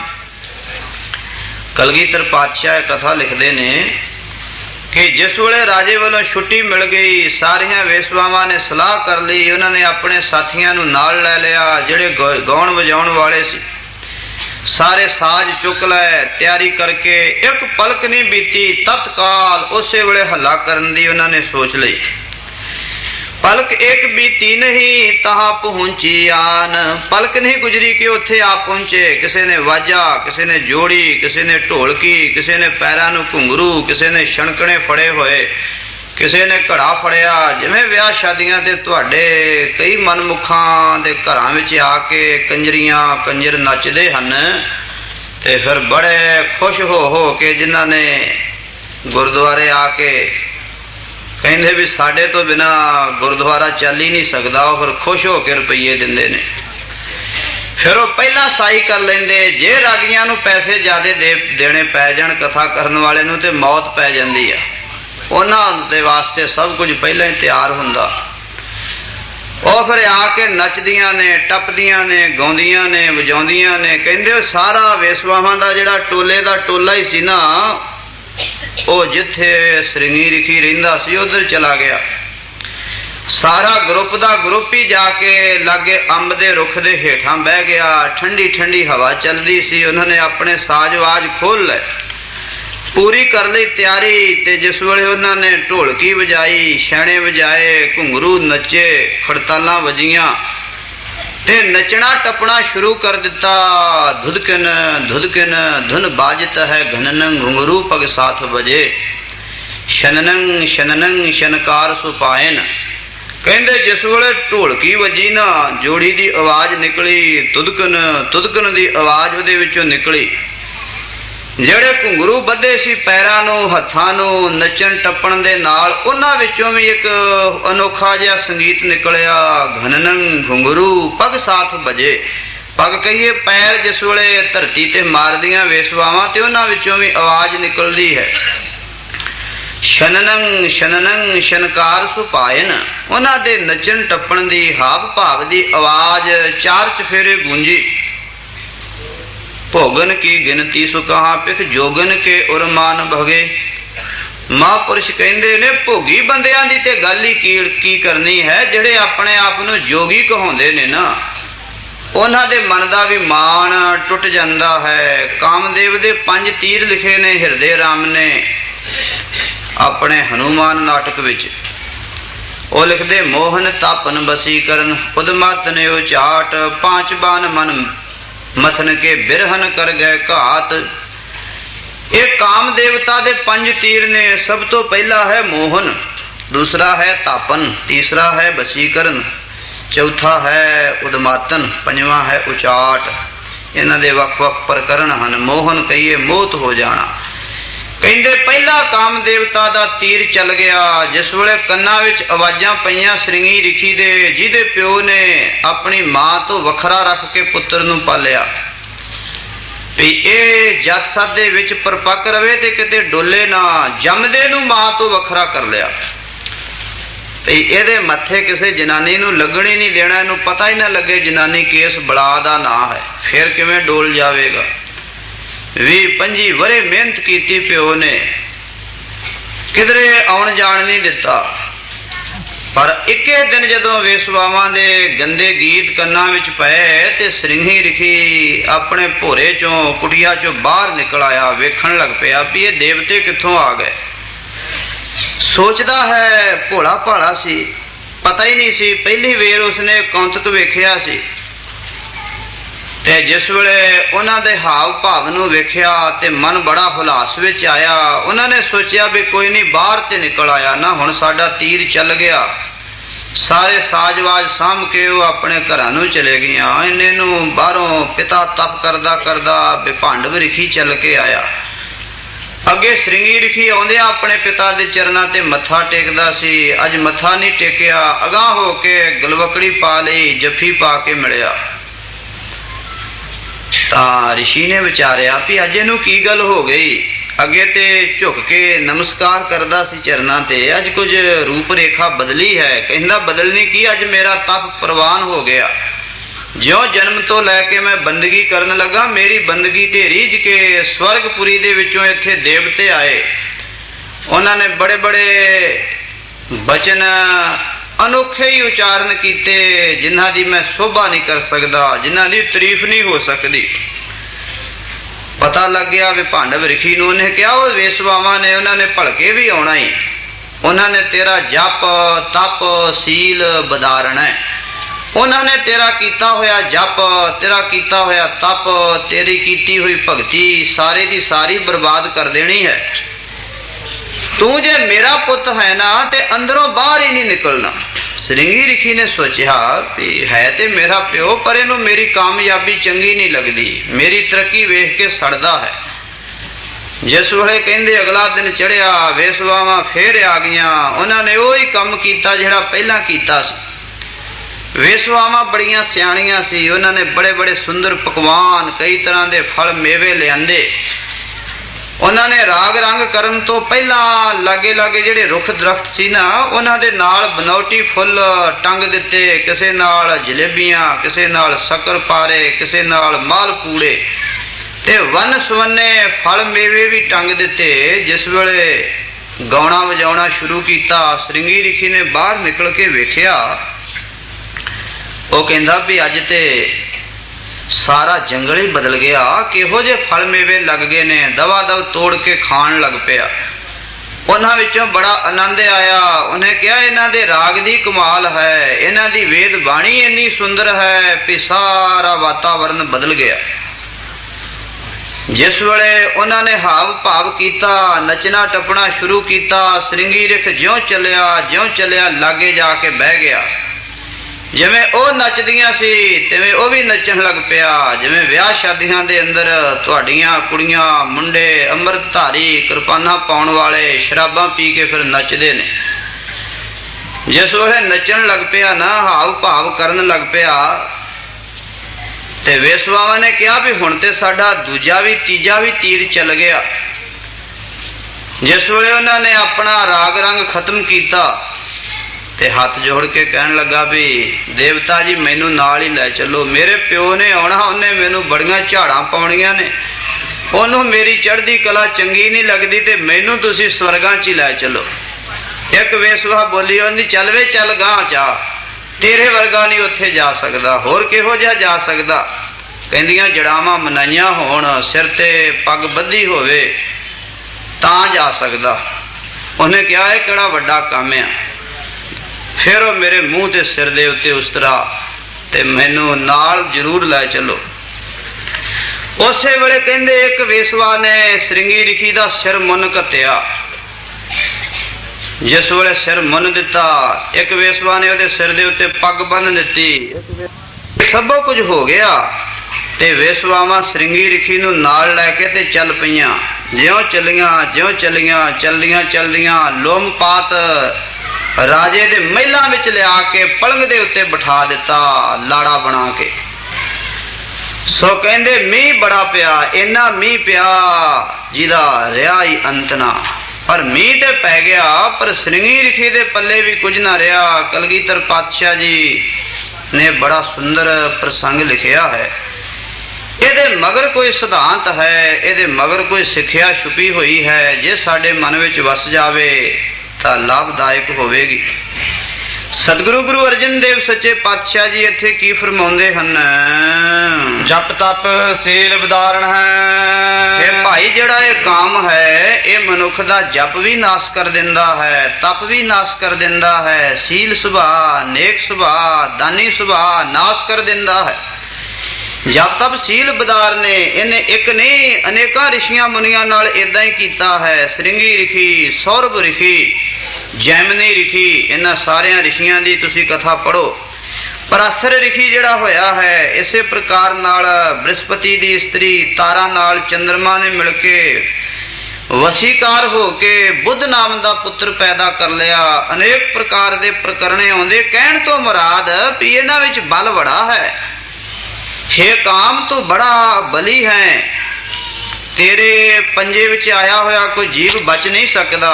ਕਲਗੀਧਰ ਪਾਤਸ਼ਾਹ ਇਹ ਕਥਾ ਲਿਖਦੇ ਨੇ ਕਿ ਜਿਸ ਵੇਲੇ ਰਾਜੇ ਵੱਲੋਂ ਛੁੱਟੀ ਮਿਲ ਗਈ, ਸਾਰੀਆਂ ਵੇਸਵਾਵਾਂ ਨੇ ਸਲਾਹ ਕਰ ਲਈ, ਉਹਨਾਂ ਨੇ ਆਪਣੇ ਸਾਥੀਆਂ ਨੂੰ ਨਾਲ ਲੈ ਲਿਆ, ਜਿਹੜੇ ਗਾਉਣ ਵਜਾਉਣ ਵਾਲੇ ਸੀ ਸਾਰੇ ਸਾਜ਼ ਚੁੱਕ ਲਏ, ਤਿਆਰੀ ਕਰਕੇ ਇੱਕ ਪਲਕ ਨਹੀਂ ਬੀਤੀ, ਤਤਕਾਲ ਉਸੇ ਵੇਲੇ ਹੱਲਾ ਕਰਨ ਦੀ ਉਹਨਾਂ ਨੇ ਸੋਚ ਲਈ। ਪਲਕ ਇੱਕ ਬੀਤੀ ਨਹੀਂ ਤਹਾਂ ਪਹੁੰਚੀ ਆਨ, ਪਲਕ ਨਹੀਂ ਗੁਜਰੀ ਕਿ ਉੱਥੇ ਆ ਪਹੁੰਚੇ। ਕਿਸੇ ਨੇ ਵਾਜਾ, ਕਿਸੇ ਨੇ ਜੋੜੀ, ਕਿਸੇ ਨੇ ਢੋਲਕੀ, ਕਿਸੇ ਨੇ ਪੈਰਾਂ ਨੂੰ ਘੁੰਗਰੂ, ਕਿਸੇ ਨੇ ਛਣਕਣੇ ਫੜੇ ਹੋਏ, ਕਿਸੇ ਨੇ ਘੜਾ ਫੜਿਆ। ਜਿਵੇਂ ਵਿਆਹ ਸ਼ਾਦੀਆਂ ਤੇ ਤੁਹਾਡੇ ਕਈ ਮਨਮੁਖਾਂ ਦੇ ਘਰਾਂ ਵਿੱਚ ਆ ਕੇ ਕੰਜਰੀਆਂ ਕੰਜਰ ਨੱਚਦੇ ਹਨ ਤੇ ਫਿਰ ਬੜੇ ਖੁਸ਼ ਹੋ ਹੋ ਕੇ ਜਿਨ੍ਹਾਂ ਨੇ ਗੁਰਦੁਆਰੇ ਆ ਕੇ ਕਹਿੰਦੇ ਵੀ ਸਾਡੇ ਤੋਂ ਬਿਨਾਂ ਗੁਰਦੁਆਰਾ ਚੱਲ ਹੀ ਨਹੀਂ ਸਕਦਾ, ਉਹ ਫਿਰ ਖੁਸ਼ ਹੋ ਕੇ ਰੁਪਈਏ ਦਿੰਦੇ ਨੇ। ਫਿਰ ਉਹ ਪਹਿਲਾਂ ਸਾਈ ਕਰ ਲੈਂਦੇ। ਜੇ ਰਾਗੀਆਂ ਨੂੰ ਪੈਸੇ ਜ਼ਿਆਦੇ ਦੇ ਦੇਣੇ ਪੈ ਜਾਣ ਕਥਾ ਕਰਨ ਵਾਲੇ ਨੂੰ ਤੇ ਮੌਤ ਪੈ ਜਾਂਦੀ ਆ। ਉਹਨਾਂ ਦੇ ਵਾਸਤੇ ਸਭ ਕੁਝ ਪਹਿਲਾਂ ਹੀ ਤਿਆਰ ਹੁੰਦਾ। ਉਹ ਫਿਰ ਆ ਕੇ ਨੱਚਦੀਆਂ ਨੇ, ਟੱਪਦੀਆਂ ਨੇ, ਗਾਉਂਦੀਆਂ ਨੇ, ਵਜਾਉਂਦੀਆਂ ਨੇ। ਕਹਿੰਦੇ ਉਹ ਸਾਰਾ ਵੇਸਵਾਹਾਂ ਦਾ ਜਿਹੜਾ ਟੋਲੇ ਦਾ ਟੋਲਾ ਹੀ ਸੀ ਨਾ, ਉਹ ਜਿੱਥੇ ਸ੍ਰਿੰਗੀ ਰਿਖੀ ਰਹਿੰਦਾ ਸੀ ਉਧਰ ਚਲਾ ਗਿਆ। ਸਾਰਾ ਗਰੁੱਪ ਦਾ ਗਰੁੱਪ ਹੀ ਜਾ ਕੇ ਲਾਗੇ ਅੰਬ ਦੇ ਰੁੱਖ ਦੇ ਹੇਠਾਂ ਬਹਿ ਗਿਆ। ਠੰਡੀ ਠੰਡੀ ਹਵਾ ਚੱਲਦੀ ਸੀ। ਉਹਨਾਂ ਨੇ ਆਪਣੇ ਸਾਜ਼-ਆਵਾਜ਼ ਖੋਲ ਲਏ, ਪੂਰੀ ਕਰ ਲਈ ਤਿਆਰੀ। ਤੇ ਜਿਸ ਵੇਲੇ ਉਹਨਾਂ ਨੇ ਢੋਲਕੀ ਵਜਾਈ, ਛੈਣੇ ਵਜਾਏ, ਘੁੰਗਰੂ ਨੱਚੇ, ਖੜਤਾਲਾਂ ਵਜੀਆਂ ਤੇ ਨੱਚਣਾ ਟੱਪਣਾ ਸ਼ੁਰੂ ਕਰ ਦਿੱਤਾ। ਧੁਦਕਨ ਧੁਦਕਨ ਧੁਨ ਬਾਜਤ ਹੈ ਘਨਨੰ ਘੁੰਗਰੂ ਪਗ ਸਾਥ ਵਜੇ ਸ਼ਨਨੰ ਸ਼ਨਨੰ ਸ਼ਨਕਾਰ ਸੁਪਾਇਨ। ਕਹਿੰਦੇ ਜਿਸ ਵੇਲੇ ਢੋਲਕੀ ਵੱਜੀ ਨਾ, ਜੋੜੀ ਦੀ ਆਵਾਜ਼ ਨਿਕਲੀ, ਤੁਦਕਨ ਤੁਦਕਨ ਦੀ ਆਵਾਜ਼ ਉਹਦੇ ਵਿੱਚੋਂ ਨਿਕਲੀ। ਜਿਹੜੇ ਘੁੰਗਰੂ ਬੱਧੇ ਸੀ ਪੈਰਾਂ ਨੂੰ, ਹੱਥਾਂ ਨੂੰ, ਨੱਚਣ ਟੱਪਣ ਦੇ ਨਾਲ, ਉਹਨਾਂ ਵਿੱਚੋਂ ਵੀ ਇੱਕ ਅਨੋਖਾ ਜਿਹਾ ਸੰਗੀਤ ਨਿਕਲਿਆ। ਘਨਨੰ ਘੁੰਗਰੂ ਪਗ ਸਾਥ ਵਜੇ। ਪਗ ਕਹੀਏ ਪੈਰ ਜਿਸ ਵੇਲੇ ਧਰਤੀ ਤੇ ਮਾਰਦੀਆਂ ਵੇਸਵਾਵਾਂ, ਤੇ ਉਹਨਾਂ ਵਿੱਚੋਂ ਵੀ ਆਵਾਜ਼ ਨਿਕਲਦੀ ਹੈ। ਸ਼ਨਨੰ ਸ਼ਨਨੰ ਸ਼ਨਕਾਰ ਸੁਪਾਇਨ। ਉਹਨਾਂ ਦੇ ਨੱਚਣ ਟੱਪਣ ਦੀ, ਹਾਵ ਭਾਵ ਦੀ ਆਵਾਜ਼ ਚਾਰ ਚਫੇਰੇ ਗੂੰਜੀ। ਭੋਗਨ ਕੀ ਗਿਣਤੀ ਸੁ ਕਹਾਂ ਪਿਖ ਜੋਗਨ ਕੇ ਉਰਮਾਨ ਭਗੇ। ਮਹਾਂਪੁਰਸ਼ ਕਹਿੰਦੇ ਨੇ ਭੋਗੀ ਬੰਦਿਆਂ ਦੀ ਤੇ ਗੱਲ ਹੀ ਕੀ ਕੀ ਕਰਨੀ ਹੈ। ਜਿਹੜੇ ਆਪਣੇ ਆਪ ਨੂੰ ਜੋਗੀ ਕਹਾਉਂਦੇ ਨੇ ਨਾ, ਉਹਨਾਂ ਦੇ ਮਨ ਦਾ ਵੀ ਮਾਣ ਟੁੱਟ ਜਾਂਦਾ ਹੈ। ਕਾਮਦੇਵ ਦੇ ਪੰਜ ਤੀਰ ਲਿਖੇ ਨੇ ਹਿਰਦੇ ਰਾਮ ਨੇ ਆਪਣੇ ਹਨੂਮਾਨ ਨਾਟਕ ਵਿੱਚ। ਉਹ ਲਿਖਦੇ ਮੋਹਨ ਤਾਪਨ ਬਸੀ ਕਰਨ ਉਦਮਤ ਨੇ ਉਚਾਟ ਪਾਂਚ ਬਾਨ ਮਨ ਮਥਨ ਕੇ ਬਿਰਹਨ ਕਰ ਗਏ ਘਾਤ। ਇਹ ਕਾਮ ਦੇਵਤਾ ਦੇ ਪੰਜ ਤੀਰ ਨੇ। ਸਭ ਤੋਂ ਪਹਿਲਾ ਹੈ ਮੋਹਨ, ਦੂਸਰਾ ਹੈ ਤਾਪਨ, ਤੀਸਰਾ ਹੈ ਬਸੀਕਰਨ, ਚੌਥਾ ਹੈ ਉਦਮਾਤਨ, ਪੰਜਵਾਂ ਹੈ ਉਚਾਟ। ਇਹਨਾਂ ਦੇ ਵੱਖ-ਵੱਖ ਪ੍ਰਕਰਨ ਹਨ। ਮੋਹਨ ਕਹੀਏ ਮੋਹਤ ਹੋ ਜਾਣਾ। ਕਹਿੰਦੇ ਪਹਿਲਾ ਕਾਮ ਦੇਵਤਾ ਦਾ ਤੀਰ ਚੱਲ ਗਿਆ। ਜਿਸ ਵੇਲੇ ਕੰਨਾਂ ਵਿੱਚ ਆਵਾਜ਼ਾਂ ਪਈਆਂ ਸ੍ਰਿੰਗੀ ਰਿਖੀ ਦੇ, ਜਿਹਦੇ ਪਿਓ ਨੇ ਆਪਣੀ ਮਾਂ ਤੋਂ ਵੱਖਰਾ ਰੱਖ ਕੇ ਪੁੱਤਰ ਨੂੰ ਪਾਲਿਆ ਵੀ ਇਹ ਜੱਤ ਸੱਤ ਦੇ ਵਿੱਚ ਪਰਪੱਕ ਰਵੇ ਤੇ ਕਿਤੇ ਡੋਲੇ ਨਾ, ਜੰਮਦੇ ਨੂੰ ਮਾਂ ਤੋਂ ਵੱਖਰਾ ਕਰ ਲਿਆ ਵੀ ਇਹਦੇ ਮੱਥੇ ਕਿਸੇ ਜਨਾਨੀ ਨੂੰ ਲੱਗਣ ਹੀ ਨਹੀਂ ਦੇਣਾ, ਇਹਨੂੰ ਪਤਾ ਹੀ ਨਾ ਲੱਗੇ ਜਨਾਨੀ ਕੇਸ ਬਲਾ ਦਾ ਨਾਂ ਹੈ, ਫਿਰ ਕਿਵੇਂ ਡੋਲ ਜਾਵੇਗਾ। ਵੀਹ ਪੰਜੀ ਵਰੇ ਮਿਹਨਤ ਕੀਤੀ ਪਿਓ ਨੇ, ਕਿਧਰੇ ਆਉਣ ਜਾਣ ਨਹੀਂ ਦਿੱਤਾ। ਪਰ ਇੱਕੇ ਦਿਨ ਜਦੋਂ ਵੇਸਵਾਵਾਂ ਦੇ ਗੰਦੇ ਗੀਤ ਕੰਨਾਂ ਵਿੱਚ ਪਏ ਤੇ ਸ੍ਰਿੰਗੀ ਰਿਖੀ ਆਪਣੇ ਭੋਰੇ ਚੋਂ, ਕੁਟੀਆ ਚੋਂ ਬਾਹਰ ਨਿਕਲ ਆਇਆ। ਵੇਖਣ ਲੱਗ ਪਿਆ ਵੀ ਇਹ ਦੇਵਤੇ ਕਿੱਥੋਂ ਆ ਗਏ। ਸੋਚਦਾ ਹੈ ਭੋਲਾ ਭਾਲਾ ਸੀ, ਪਤਾ ਹੀ ਨਹੀਂ ਸੀ। ਪਹਿਲੀ ਵੇਰ ਉਸਨੇ ਕੌਂਤਕ ਵੇਖਿਆ ਸੀ ਤੇ ਜਿਸ ਵੇਲੇ ਉਹਨਾਂ ਦੇ ਹਾਵ ਭਾਵ ਨੂੰ ਵੇਖਿਆ ਤੇ ਮਨ ਬੜਾ ਹੁਲਾਸ ਵਿੱਚ ਆਇਆ। ਉਹਨਾਂ ਨੇ ਸੋਚਿਆ ਵੀ ਕੋਈ ਨਹੀਂ, ਬਾਹਰ ਤੇ ਨਿਕਲ ਆਇਆ ਨਾ, ਹੁਣ ਸਾਡਾ ਤੀਰ ਚੱਲ ਗਿਆ। ਸਾਰੇ ਸਾਜਵਾਜ ਸਾਂਭ ਕੇ ਉਹ ਆਪਣੇ ਘਰਾਂ ਨੂੰ ਚਲੇ ਗਈਆਂ। ਇਹਨੇ ਨੂੰ ਬਾਹਰੋਂ ਪਿਤਾ ਤਪ ਕਰਦਾ ਕਰਦਾ ਬਿਭੰਡਵ ਰਿਖੀ ਚੱਲ ਕੇ ਆਇਆ। ਅੱਗੇ ਸ੍ਰਿੰਗੀ ਰਿਖੀ ਆਉਂਦਿਆਂ ਆਪਣੇ ਪਿਤਾ ਦੇ ਚਰਨਾਂ ਤੇ ਮੱਥਾ ਟੇਕਦਾ ਸੀ। ਅੱਜ ਮੱਥਾ ਨਹੀਂ ਟੇਕਿਆ, ਅਗਾਂਹ ਹੋ ਕੇ ਗਲਵਕੜੀ ਪਾ ਲਈ, ਜੱਫੀ ਪਾ ਕੇ ਮਿਲਿਆ। ਤਾਂ ਰਿਸ਼ੀ ਨੇ ਵਿਚਾਰਿਆ ਵੀ ਅੱਜ ਇਹਨੂੰ ਕੀ ਗੱਲ ਹੋ ਗਈ। ਅੱਗੇ ਤੇ ਝੁਕ ਕੇ ਨਮਸਕਾਰ ਕਰਦਾ ਸੀ ਚਰਨਾਂ ਤੇ, ਅੱਜ ਕੁਝ ਰੂਪ ਰੇਖਾ ਬਦਲੀ ਹੈ। ਕਹਿੰਦਾ ਬਦਲਣੀ ਕੀ, ਅੱਜ ਮੇਰਾ ਤਪ ਪ੍ਰਵਾਨ ਹੋ ਗਿਆ। ਜਿਉਂ ਜਨਮ ਤੋਂ ਲੈ ਕੇ ਮੈਂ ਬੰਦਗੀ ਕਰਨ ਲੱਗਾ, ਮੇਰੀ ਬੰਦਗੀ ਤੇ ਰੀਝ ਕੇ ਸਵਰਗਪੁਰੀ ਦੇ ਵਿੱਚੋਂ ਇੱਥੇ ਦੇਵਤੇ ਆਏ। ਉਹਨਾਂ ਨੇ ਬੜੇ ਬੜੇ ਬਚਨ ਅਨੋਖੇ ਹੀ ਉਚਾਰਨ ਕੀਤੇ, ਜਿਨ੍ਹਾਂ ਦੀ ਮੈਂ ਸ਼ੋਭਾ ਨਹੀਂ ਕਰ ਸਕਦਾ, ਜਿਨ੍ਹਾਂ ਦੀ ਤਾਰੀਫ ਨਹੀਂ ਹੋ ਸਕਦੀ। ਪਤਾ ਲੱਗ ਗਿਆ ਵੀ ਭਾਂਡਵ ਰਿਖੀ ਨੂੰ। ਉਹਨੇ ਕਿਹਾ ਉਹ ਵੇਸਵਾਵਾਂ ਨੇ, ਉਹਨਾਂ ਨੇ ਭਲਕੇ ਵੀ ਆਉਣਾ ਹੀ। ਉਹਨਾਂ ਨੇ ਤੇਰਾ ਜਪ ਤਪ ਸੀਲ ਬਦਾਰਣਾ ਹੈ। ਉਹਨਾਂ ਨੇ ਤੇਰਾ ਕੀਤਾ ਹੋਇਆ ਜਪ, ਤੇਰਾ ਕੀਤਾ ਹੋਇਆ ਤਪ, ਤੇਰੀ ਕੀਤੀ ਹੋਈ ਭਗਤੀ ਸਾਰੇ ਦੀ ਸਾਰੀ ਬਰਬਾਦ ਕਰ ਦੇਣੀ ਹੈ। ਤੂੰ ਜੇ ਮੇਰਾ ਪੁੱਤ ਹੈ ਨਾ ਤੇ ਅੰਦਰੋਂ ਬਾਹਰ ਹੀ ਨਹੀਂ ਨਿਕਲਣਾ। ਸ੍ਰਿੰਗੀ ਰਿਖੀ ਨੇ ਸੋਚਿਆ ਵੀ ਹੈ ਤੇ ਮੇਰਾ ਪਿਓ, ਪਰ ਇਹਨੂੰ ਮੇਰੀ ਕਾਮਯਾਬੀ ਚੰਗੀ ਨਹੀਂ ਲੱਗਦੀ, ਮੇਰੀ ਤਰੱਕੀ ਵੇਖ ਕੇ ਸੜਦਾ ਹੈ। ਜਿਸ ਵੇਲੇ ਕਹਿੰਦੇ ਅਗਲਾ ਦਿਨ ਚੜਿਆ, ਵੇਸਵਾਵਾਂ ਫੇਰ ਆ ਗਈਆਂ। ਉਹਨਾਂ ਨੇ ਉਹੀ ਕੰਮ ਕੀਤਾ ਜਿਹੜਾ ਪਹਿਲਾਂ ਕੀਤਾ ਸੀ। ਵੇਸਵਾਵਾਂ ਬੜੀਆਂ ਸਿਆਣੀਆਂ ਸੀ, ਉਹਨਾਂ ਨੇ ਬੜੇ ਬੜੇ ਸੁੰਦਰ ਪਕਵਾਨ, ਕਈ ਤਰ੍ਹਾਂ ਦੇ ਫਲ ਮੇਵੇ ਲਿਆਂਦੇ। ਉਹਨਾਂ ਨੇ ਰਾਗ ਰੰਗ ਕਰਨ ਤੋਂ ਪਹਿਲਾਂ ਲਾਗੇ ਲਾਗੇ ਜਿਹੜੇ ਰੁੱਖ ਦਰਖਤ ਸੀ ਨਾ, ਉਹਨਾਂ ਦੇ ਨਾਲ ਬਨੌਟੀ ਫੁੱਲ ਟੰਗ ਦਿੱਤੇ, ਕਿਸੇ ਨਾਲ ਜਲੇਬੀਆਂ, ਕਿਸੇ ਨਾਲ ਸ਼ੱਕਰ ਪਾਰੇ, ਕਿਸੇ ਨਾਲ ਮਾਲ ਪੂੜੇ, ਤੇ ਵੰਨ ਸਵੰਨੇ ਫਲ ਮੇਵੇ ਵੀ ਟੰਗ ਦਿੱਤੇ। ਜਿਸ ਵੇਲੇ ਗਾਉਣਾ ਵਜਾਉਣਾ ਸ਼ੁਰੂ ਕੀਤਾ, ਸ੍ਰਿੰਗੀ ਰਿਖੀ ਨੇ ਬਾਹਰ ਨਿਕਲ ਕੇ ਵੇਖਿਆ। ਉਹ ਕਹਿੰਦਾ ਵੀ ਅੱਜ ਤੇ ਸਾਰਾ ਜੰਗਲ ਹੀ ਬਦਲ ਗਿਆ, ਕਿਹੋ ਜਿਹੇ ਫਲ ਮੇਵੇ ਲੱਗ ਗਏ ਨੇ। ਦਵਾ ਦਵ ਤੋੜ ਕੇ ਖਾਣ ਲੱਗ ਪਿਆ। ਉਹਨਾਂ ਵਿੱਚੋਂ ਬੜਾ ਆਨੰਦ ਆਇਆ। ਉਹਨੇ ਕਿਹਾ ਇਹਨਾਂ ਦੇ ਰਾਗ ਦੀ ਕਮਾਲ ਹੈ, ਇਹਨਾਂ ਦੀ ਵੇਦ ਬਾਣੀ ਇੰਨੀ ਸੁੰਦਰ ਹੈ ਵੀ ਸਾਰਾ ਵਾਤਾਵਰਨ ਬਦਲ ਗਿਆ। ਜਿਸ ਵੇਲੇ ਉਹਨਾਂ ਨੇ ਹਾਵ ਭਾਵ ਕੀਤਾ, ਨੱਚਣਾ ਟੱਪਣਾ ਸ਼ੁਰੂ ਕੀਤਾ, ਸ੍ਰਿੰਗੀ ਰਿਖ ਜਿਉਂ ਚੱਲਿਆ ਜਿਉਂ ਚੱਲਿਆ ਲਾਗੇ ਜਾ ਕੇ ਬਹਿ ਗਿਆ। ਜਿਵੇਂ ਉਹ ਨੱਚਦੀਆਂ ਸੀ ਤਿਵੇਂ ਉਹ ਵੀ ਨੱਚਣ ਲੱਗ ਪਿਆ। ਜਿਵੇਂ ਵਿਆਹ ਸ਼ਾਦੀਆਂ ਦੇ ਅੰਦਰ ਤੁਹਾਡੀਆਂ ਕੁੜੀਆਂ ਮੁੰਡੇ ਅੰਮ੍ਰਿਤਧਾਰੀ ਕਿਰਪਾਨਾਂ ਪਾਉਣ ਵਾਲੇ ਸ਼ਰਾਬਾਂ ਪੀ ਕੇ ਫਿਰ ਨੱਚਦੇ ਨੇ। ਜਿਸ ਵੇਲੇ ਨੱਚਣ ਲੱਗ ਪਿਆ ਨਾ, ਹਾਵ ਭਾਵ ਕਰਨ ਲੱਗ ਪਿਆ, ਤੇ ਵੇਸਵਾਵਾਂ ਨੇ ਕਿਹਾ ਵੀ ਹੁਣ ਤੇ ਸਾਡਾ ਦੂਜਾ ਵੀ ਤੀਜਾ ਵੀ ਤੀਰ ਚੱਲ ਗਿਆ। ਜਿਸ ਵੇਲੇ ਉਹਨਾਂ ਨੇ ਆਪਣਾ ਰਾਗ ਰੰਗ ਖਤਮ ਕੀਤਾ ਤੇ ਹੱਥ ਜੋੜ ਕੇ ਕਹਿਣ ਲੱਗਾ ਵੀ ਦੇਵਤਾ ਜੀ ਮੈਨੂੰ ਨਾਲ ਹੀ ਲੈ ਚੱਲੋ। ਮੇਰੇ ਪਿਓ ਨੇ ਆਉਣਾ, ਉਹਨੇ ਮੈਨੂੰ ਬੜੀਆਂ ਝਾੜਾਂ ਪਾਉਣੀਆਂ ਨੇ, ਉਹਨੂੰ ਮੇਰੀ ਚੜ੍ਹਦੀ ਕਲਾ ਚੰਗੀ ਨਹੀਂ ਲੱਗਦੀ, ਤੇ ਮੈਨੂੰ ਤੁਸੀਂ ਸਵਰਗਾਂ 'ਚ ਹੀ ਲੈ ਚੱਲੋ। ਇੱਕ ਵੇਸਵਾ ਬੋਲੀ, ਉਹਦੀ ਚੱਲ ਵੇ ਚੱਲ ਗਾਂ ਚਾ, ਤੇਰੇ ਵਰਗਾ ਨਹੀਂ ਉੱਥੇ ਜਾ ਸਕਦਾ, ਹੋਰ ਕਿਹੋ ਜਿਹਾ ਜਾ ਸਕਦਾ। ਕਹਿੰਦੀਆਂ ਜੜਾਵਾਂ ਮਨਾਈਆਂ ਹੋਣ, ਸਿਰ ਤੇ ਪੱਗ ਬੱਧੀ ਹੋਵੇ ਤਾਂ ਜਾ ਸਕਦਾ। ਉਹਨੇ ਕਿਹਾ ਇਹ ਕਿਹੜਾ ਵੱਡਾ ਕੰਮ ਆ। ਫਿਰ ਉਹ ਮੇਰੇ ਮੂੰਹ ਤੇ ਸਿਰ ਦੇ ਉੱਤੇ ਉਸਤਰਾ ਤੇ ਮੈਨੂੰ ਨਾਲ ਜ਼ਰੂਰ ਲੈ ਚੱਲੋ। ਉਸੇ ਵੇਲੇ ਕਹਿੰਦੇ ਇੱਕ ਵੇਸਵਾ ਨੇ ਸ੍ਰਿੰਗੀ ਰਿਖੀ ਦਾ ਸਿਰ ਮੁੰਨ ਘੱਤਿਆ। ਜਿਸ ਵੇਲੇ ਸਿਰ ਮੁੰਨ ਦਿੱਤਾ, ਇੱਕ ਵੇਸਵਾ ਨੇ ਉਹਦੇ ਸਿਰ ਦੇ ਉੱਤੇ ਪੱਗ ਬੰਨ੍ਹ ਦਿੱਤੀ। ਸਭੋ ਕੁਝ ਹੋ ਗਿਆ ਤੇ ਵੇਸਵਾਵਾਂ ਸ੍ਰਿੰਗੀ ਰਿਖੀ ਨੂੰ ਨਾਲ ਲੈ ਕੇ ਤੇ ਚੱਲ ਪਈਆਂ। ਜਿਉਂ ਚੱਲੀਆਂ ਜਿਉਂ ਚੱਲੀਆਂ ਚਲਦੀਆਂ ਚਲਦੀਆਂ ਲੋਮਪਾਤ ਰਾਜੇ ਦੇ ਮਹਿਲਾਂ ਵਿੱਚ ਲਿਆ ਕੇ ਪਲੰਗ ਦੇ ਉੱਤੇ ਬਿਠਾ ਦਿੱਤਾ, ਲਾੜਾ ਬਣਾ ਕੇ। ਸੋ ਕਹਿੰਦੇ ਮੀਂਹ ਬੜਾ ਪਿਆ, ਇੰਨਾ ਮੀਂਹ ਪਿਆ ਜਿਹਦਾ ਰਿਹਾ ਹੀ ਅੰਤ ਨਾ। ਪਰ ਮੀਂਹ ਤੇ ਪੈ ਗਿਆ, ਪਰ ਸ੍ਰਿੰਗੀ ਰਿਖੀ ਦੇ ਪੱਲੇ ਵੀ ਕੁਝ ਨਾ ਰਿਹਾ। ਕਲਗੀਧਰ ਪਾਤਸ਼ਾਹ ਜੀ ਨੇ ਬੜਾ ਸੁੰਦਰ ਪ੍ਰਸੰਗ ਲਿਖਿਆ ਹੈ। ਇਹਦੇ ਮਗਰ ਕੋਈ ਸਿਧਾਂਤ ਹੈ, ਇਹਦੇ ਮਗਰ ਕੋਈ ਸਿੱਖਿਆ ਛੁਪੀ ਹੋਈ ਹੈ। ਜੇ ਸਾਡੇ ਮਨ ਵਿੱਚ ਵਸ ਜਾਵੇ ਤਾਂ ਲਾਭਦਾਇਕ ਹੋਵੇਗੀ। ਸਤਿਗੁਰੂ ਗੁਰੂ ਅਰਜਨ ਦੇਵ ਸੱਚੇ ਪਾਤਸ਼ਾਹ ਜੀ ਇੱਥੇ ਕੀ ਫਰਮਾਉਂਦੇ ਹਨ? ਜਪ ਤਪ ਸੀਲ ਵਿਦਾਰਨ ਹੈ। ਇਹ ਭਾਈ ਜਿਹੜਾ ਇਹ ਕਾਮ ਹੈ, ਇਹ ਮਨੁੱਖ ਦਾ ਜਪ ਵੀ ਨਾਸ ਕਰ ਦਿੰਦਾ ਹੈ, ਤਪ ਵੀ ਨਾਸ ਕਰ ਦਿੰਦਾ ਹੈ, ਸੀਲ ਸੁਭਾਅ, ਨੇਕ ਸੁਭਾਅ, ਦਾਨੀ ਸੁਭਾਅ ਨਾਸ ਕਰ ਦਿੰਦਾ ਹੈ। ਜਪ ਤਪ ਸੀਲ ਵਿਦਾਰ ਨੇ ਇਹਨੇ ਇੱਕ ਨਹੀਂ ਅਨੇਕਾਂ ਰਿਸ਼ੀਆਂ ਮੁਨੀਆਂ ਨਾਲ ਏਦਾਂ ਹੀ ਕੀਤਾ ਹੈ। ਸ੍ਰਿੰਗੀ ਰਿਖੀ, ਸੌਰਭ ਰਿਖੀ, ਜੈਮਨੀ ਰਿਖੀ, ਇਹਨਾਂ ਸਾਰਿਆਂ ਰਿਸ਼ੀਆਂ ਦੀ ਤੁਸੀਂ ਕਥਾ ਪੜ੍ਹੋ। ਪਰਾਸਰ ਰਿਖੀ ਜਿਹੜਾ ਹੋਇਆ ਹੈ, ਇਸੇ ਪ੍ਰਕਾਰ ਨਾਲ ਬ੍ਰਹਸਪਤੀ ਦੀ ਇਸਤਰੀ ਤਾਰਾ ਨਾਲ ਚੰਦਰਮਾ ਨੇ ਮਿਲ ਕੇ ਵਸੀਕਾਰ ਹੋ ਕੇ ਬੁੱਧ ਨਾਮ ਦਾ ਪੁੱਤਰ ਪੈਦਾ ਕਰ ਲਿਆ। ਅਨੇਕ ਪ੍ਰਕਾਰ ਦੇ ਪ੍ਰਕਰਣੇ ਆਉਂਦੇ। ਕਹਿਣ ਤੋਂ ਮੁਰਾਦ ਵੀ ਇਹਨਾਂ ਵਿੱਚ ਬਲ ਬੜਾ ਹੈ। ਹੇ ਕਾਮ ਤੂੰ ਬੜਾ ਬਲੀ ਹੈ, ਤੇਰੇ ਪੰਜੇ ਵਿੱਚ ਆਇਆ ਹੋਇਆ ਕੋਈ ਜੀਵ ਬਚ ਨਹੀਂ ਸਕਦਾ।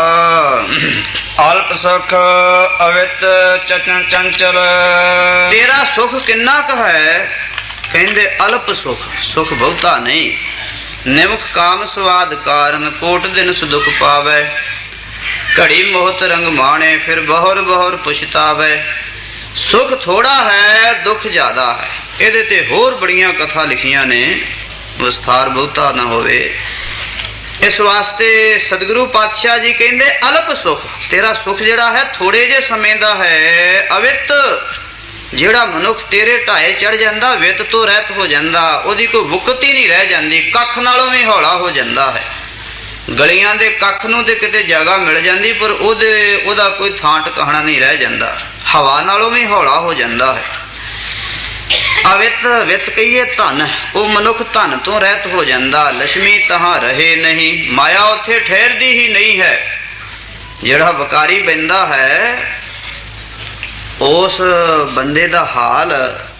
ਅਲਪ ਸੁਖ ਅਵਿਤ ਚਚਨ ਚੰਚਲ। ਤੇਰਾ ਸੁਖ ਕਿੰਨਾ ਕੁ ਹੈ? ਕਹਿੰਦੇ ਅਲਪ ਸੁਖ, ਸੁਖ ਬਹੁਤਾ ਨਹੀਂ। ਨਿਮਖ ਕਾਮ ਸਵਾਦ ਕਾਰਨ ਕੋਟ ਦਿਨ ਸੁਖ ਪਾਵੇ। ਘੜੀ ਮੋਹਤ ਰੰਗ ਮਾਣੇ ਫਿਰ ਬਹੁਰ ਬਹੁਰ ਪੁਛਤਾਵੇ। ਸੁਖ ਥੋੜਾ ਹੈ, ਦੁੱਖ ਜ਼ਿਆਦਾ ਹੈ। ਇਹਦੇ ਤੇ ਹੋਰ ਬੜੀਆਂ ਕਥਾ ਲਿਖੀਆਂ ਨੇ, ਵਿਸਥਾਰ ਬਹੁਤਾ ਨਾ ਹੋਵੇ। ਇਸ ਵਾਸਤੇ ਸਤਿਗੁਰੂ ਪਾਤਸ਼ਾਹ ਜੀ ਕਹਿੰਦੇ ਅਲਪ ਸੁਖ, ਤੇਰਾ ਸੁਖ ਜਿਹੜਾ ਹੈ ਥੋੜੇ ਜਿਹੇ ਸਮੇਂ ਦਾ ਹੈ। ਅਵਿਤ, ਜਿਹੜਾ ਮਨੁੱਖ ਤੇਰੇ ਢਾਏ ਚੜ ਜਾਂਦਾ, ਵਿਤ ਤੋਂ ਰਹਿਤ ਹੋ ਜਾਂਦਾ, ਉਹਦੀ ਕੋਈ ਵੁਕਤ ਹੀ ਨਹੀਂ ਰਹਿ ਜਾਂਦੀ, ਕੱਖ ਨਾਲੋਂ ਵੀ ਹੌਲਾ ਹੋ ਜਾਂਦਾ ਹੈ। ਗਲੀਆਂ ਦੇ ਕੱਖ ਨੂੰ ਤੇ ਕਿਤੇ ਜਗ੍ਹਾ ਮਿਲ ਜਾਂਦੀ, ਪਰ ਉਹਦੇ ਉਹਦਾ ਕੋਈ ਥਾਂ ਟਿਕਾਣਾ ਨਹੀਂ ਰਹਿ ਜਾਂਦਾ, ਹਵਾ ਨਾਲੋਂ ਵੀ ਹੌਲਾ ਹੋ ਜਾਂਦਾ ਹੈ। ਅਵਿਤ, ਵਿਤ ਕਹੀਏ ਧਨ, ਉਹ ਮਨੁੱਖ ਧਨ ਤੋਂ ਰਹਿਤ ਹੋ ਜਾਂਦਾ। ਲక్ష్ਮੀ ਤਹਾਂ ਰਹੇ ਨਹੀਂ, ਮਾਇਆ ਉੱਥੇ ਠਹਿਰਦੀ ਹੀ ਨਹੀਂ ਹੈ। ਜਿਹੜਾ ਵਕਾਰੀ ਬੰਦਾ ਹੈ ਉਸ ਬੰਦੇ ਦਾ ਹਾਲ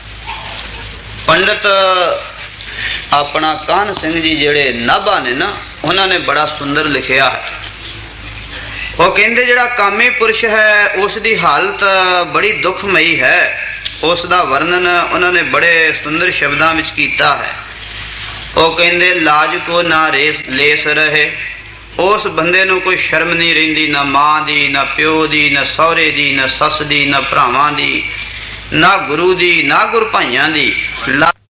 ਪੰਡਤ ਆਪਣਾ ਕਾਹਨ ਸਿੰਘ ਜੀ ਜਿਹੜੇ ਨਾਭਾ ਨੇ ਨਾ, ਉਹਨਾਂ ਨੇ ਬੜਾ ਸੁੰਦਰ ਲਿਖਿਆ ਹੈ। ਉਹ ਕਹਿੰਦੇ ਜਿਹੜਾ ਕਾਮੀ ਪੁਰਸ਼ ਹੈ ਉਸ ਦੀ ਹਾਲਤ ਬੜੀ ਦੁਖਮਈ ਹੈ। ਉਸ ਦਾ ਵਰਣਨ ਉਹਨਾਂ ਨੇ ਬੜੇ ਸੁੰਦਰ ਸ਼ਬਦਾਂ ਵਿੱਚ ਕੀਤਾ ਹੈ। ਉਹ ਕਹਿੰਦੇ ਲਾਜ ਕੋ ਨਾ ਰੇਸ ਲੇਸ ਰਹੇ, ਉਸ ਬੰਦੇ ਨੂੰ ਕੋਈ ਸ਼ਰਮ ਨਹੀਂ ਰਹਿੰਦੀ, ਨਾ ਮਾਂ ਦੀ, ਨਾ ਪਿਓ ਦੀ, ਨਾ ਸਹੁਰੇ ਦੀ, ਨਾ ਸੱਸ ਦੀ, ਨਾ ਭਰਾਵਾਂ ਦੀ, ਨਾ ਗੁਰੂ ਦੀ, ਨਾ ਗੁਰ ਭਾਈਆਂ ਦੀ।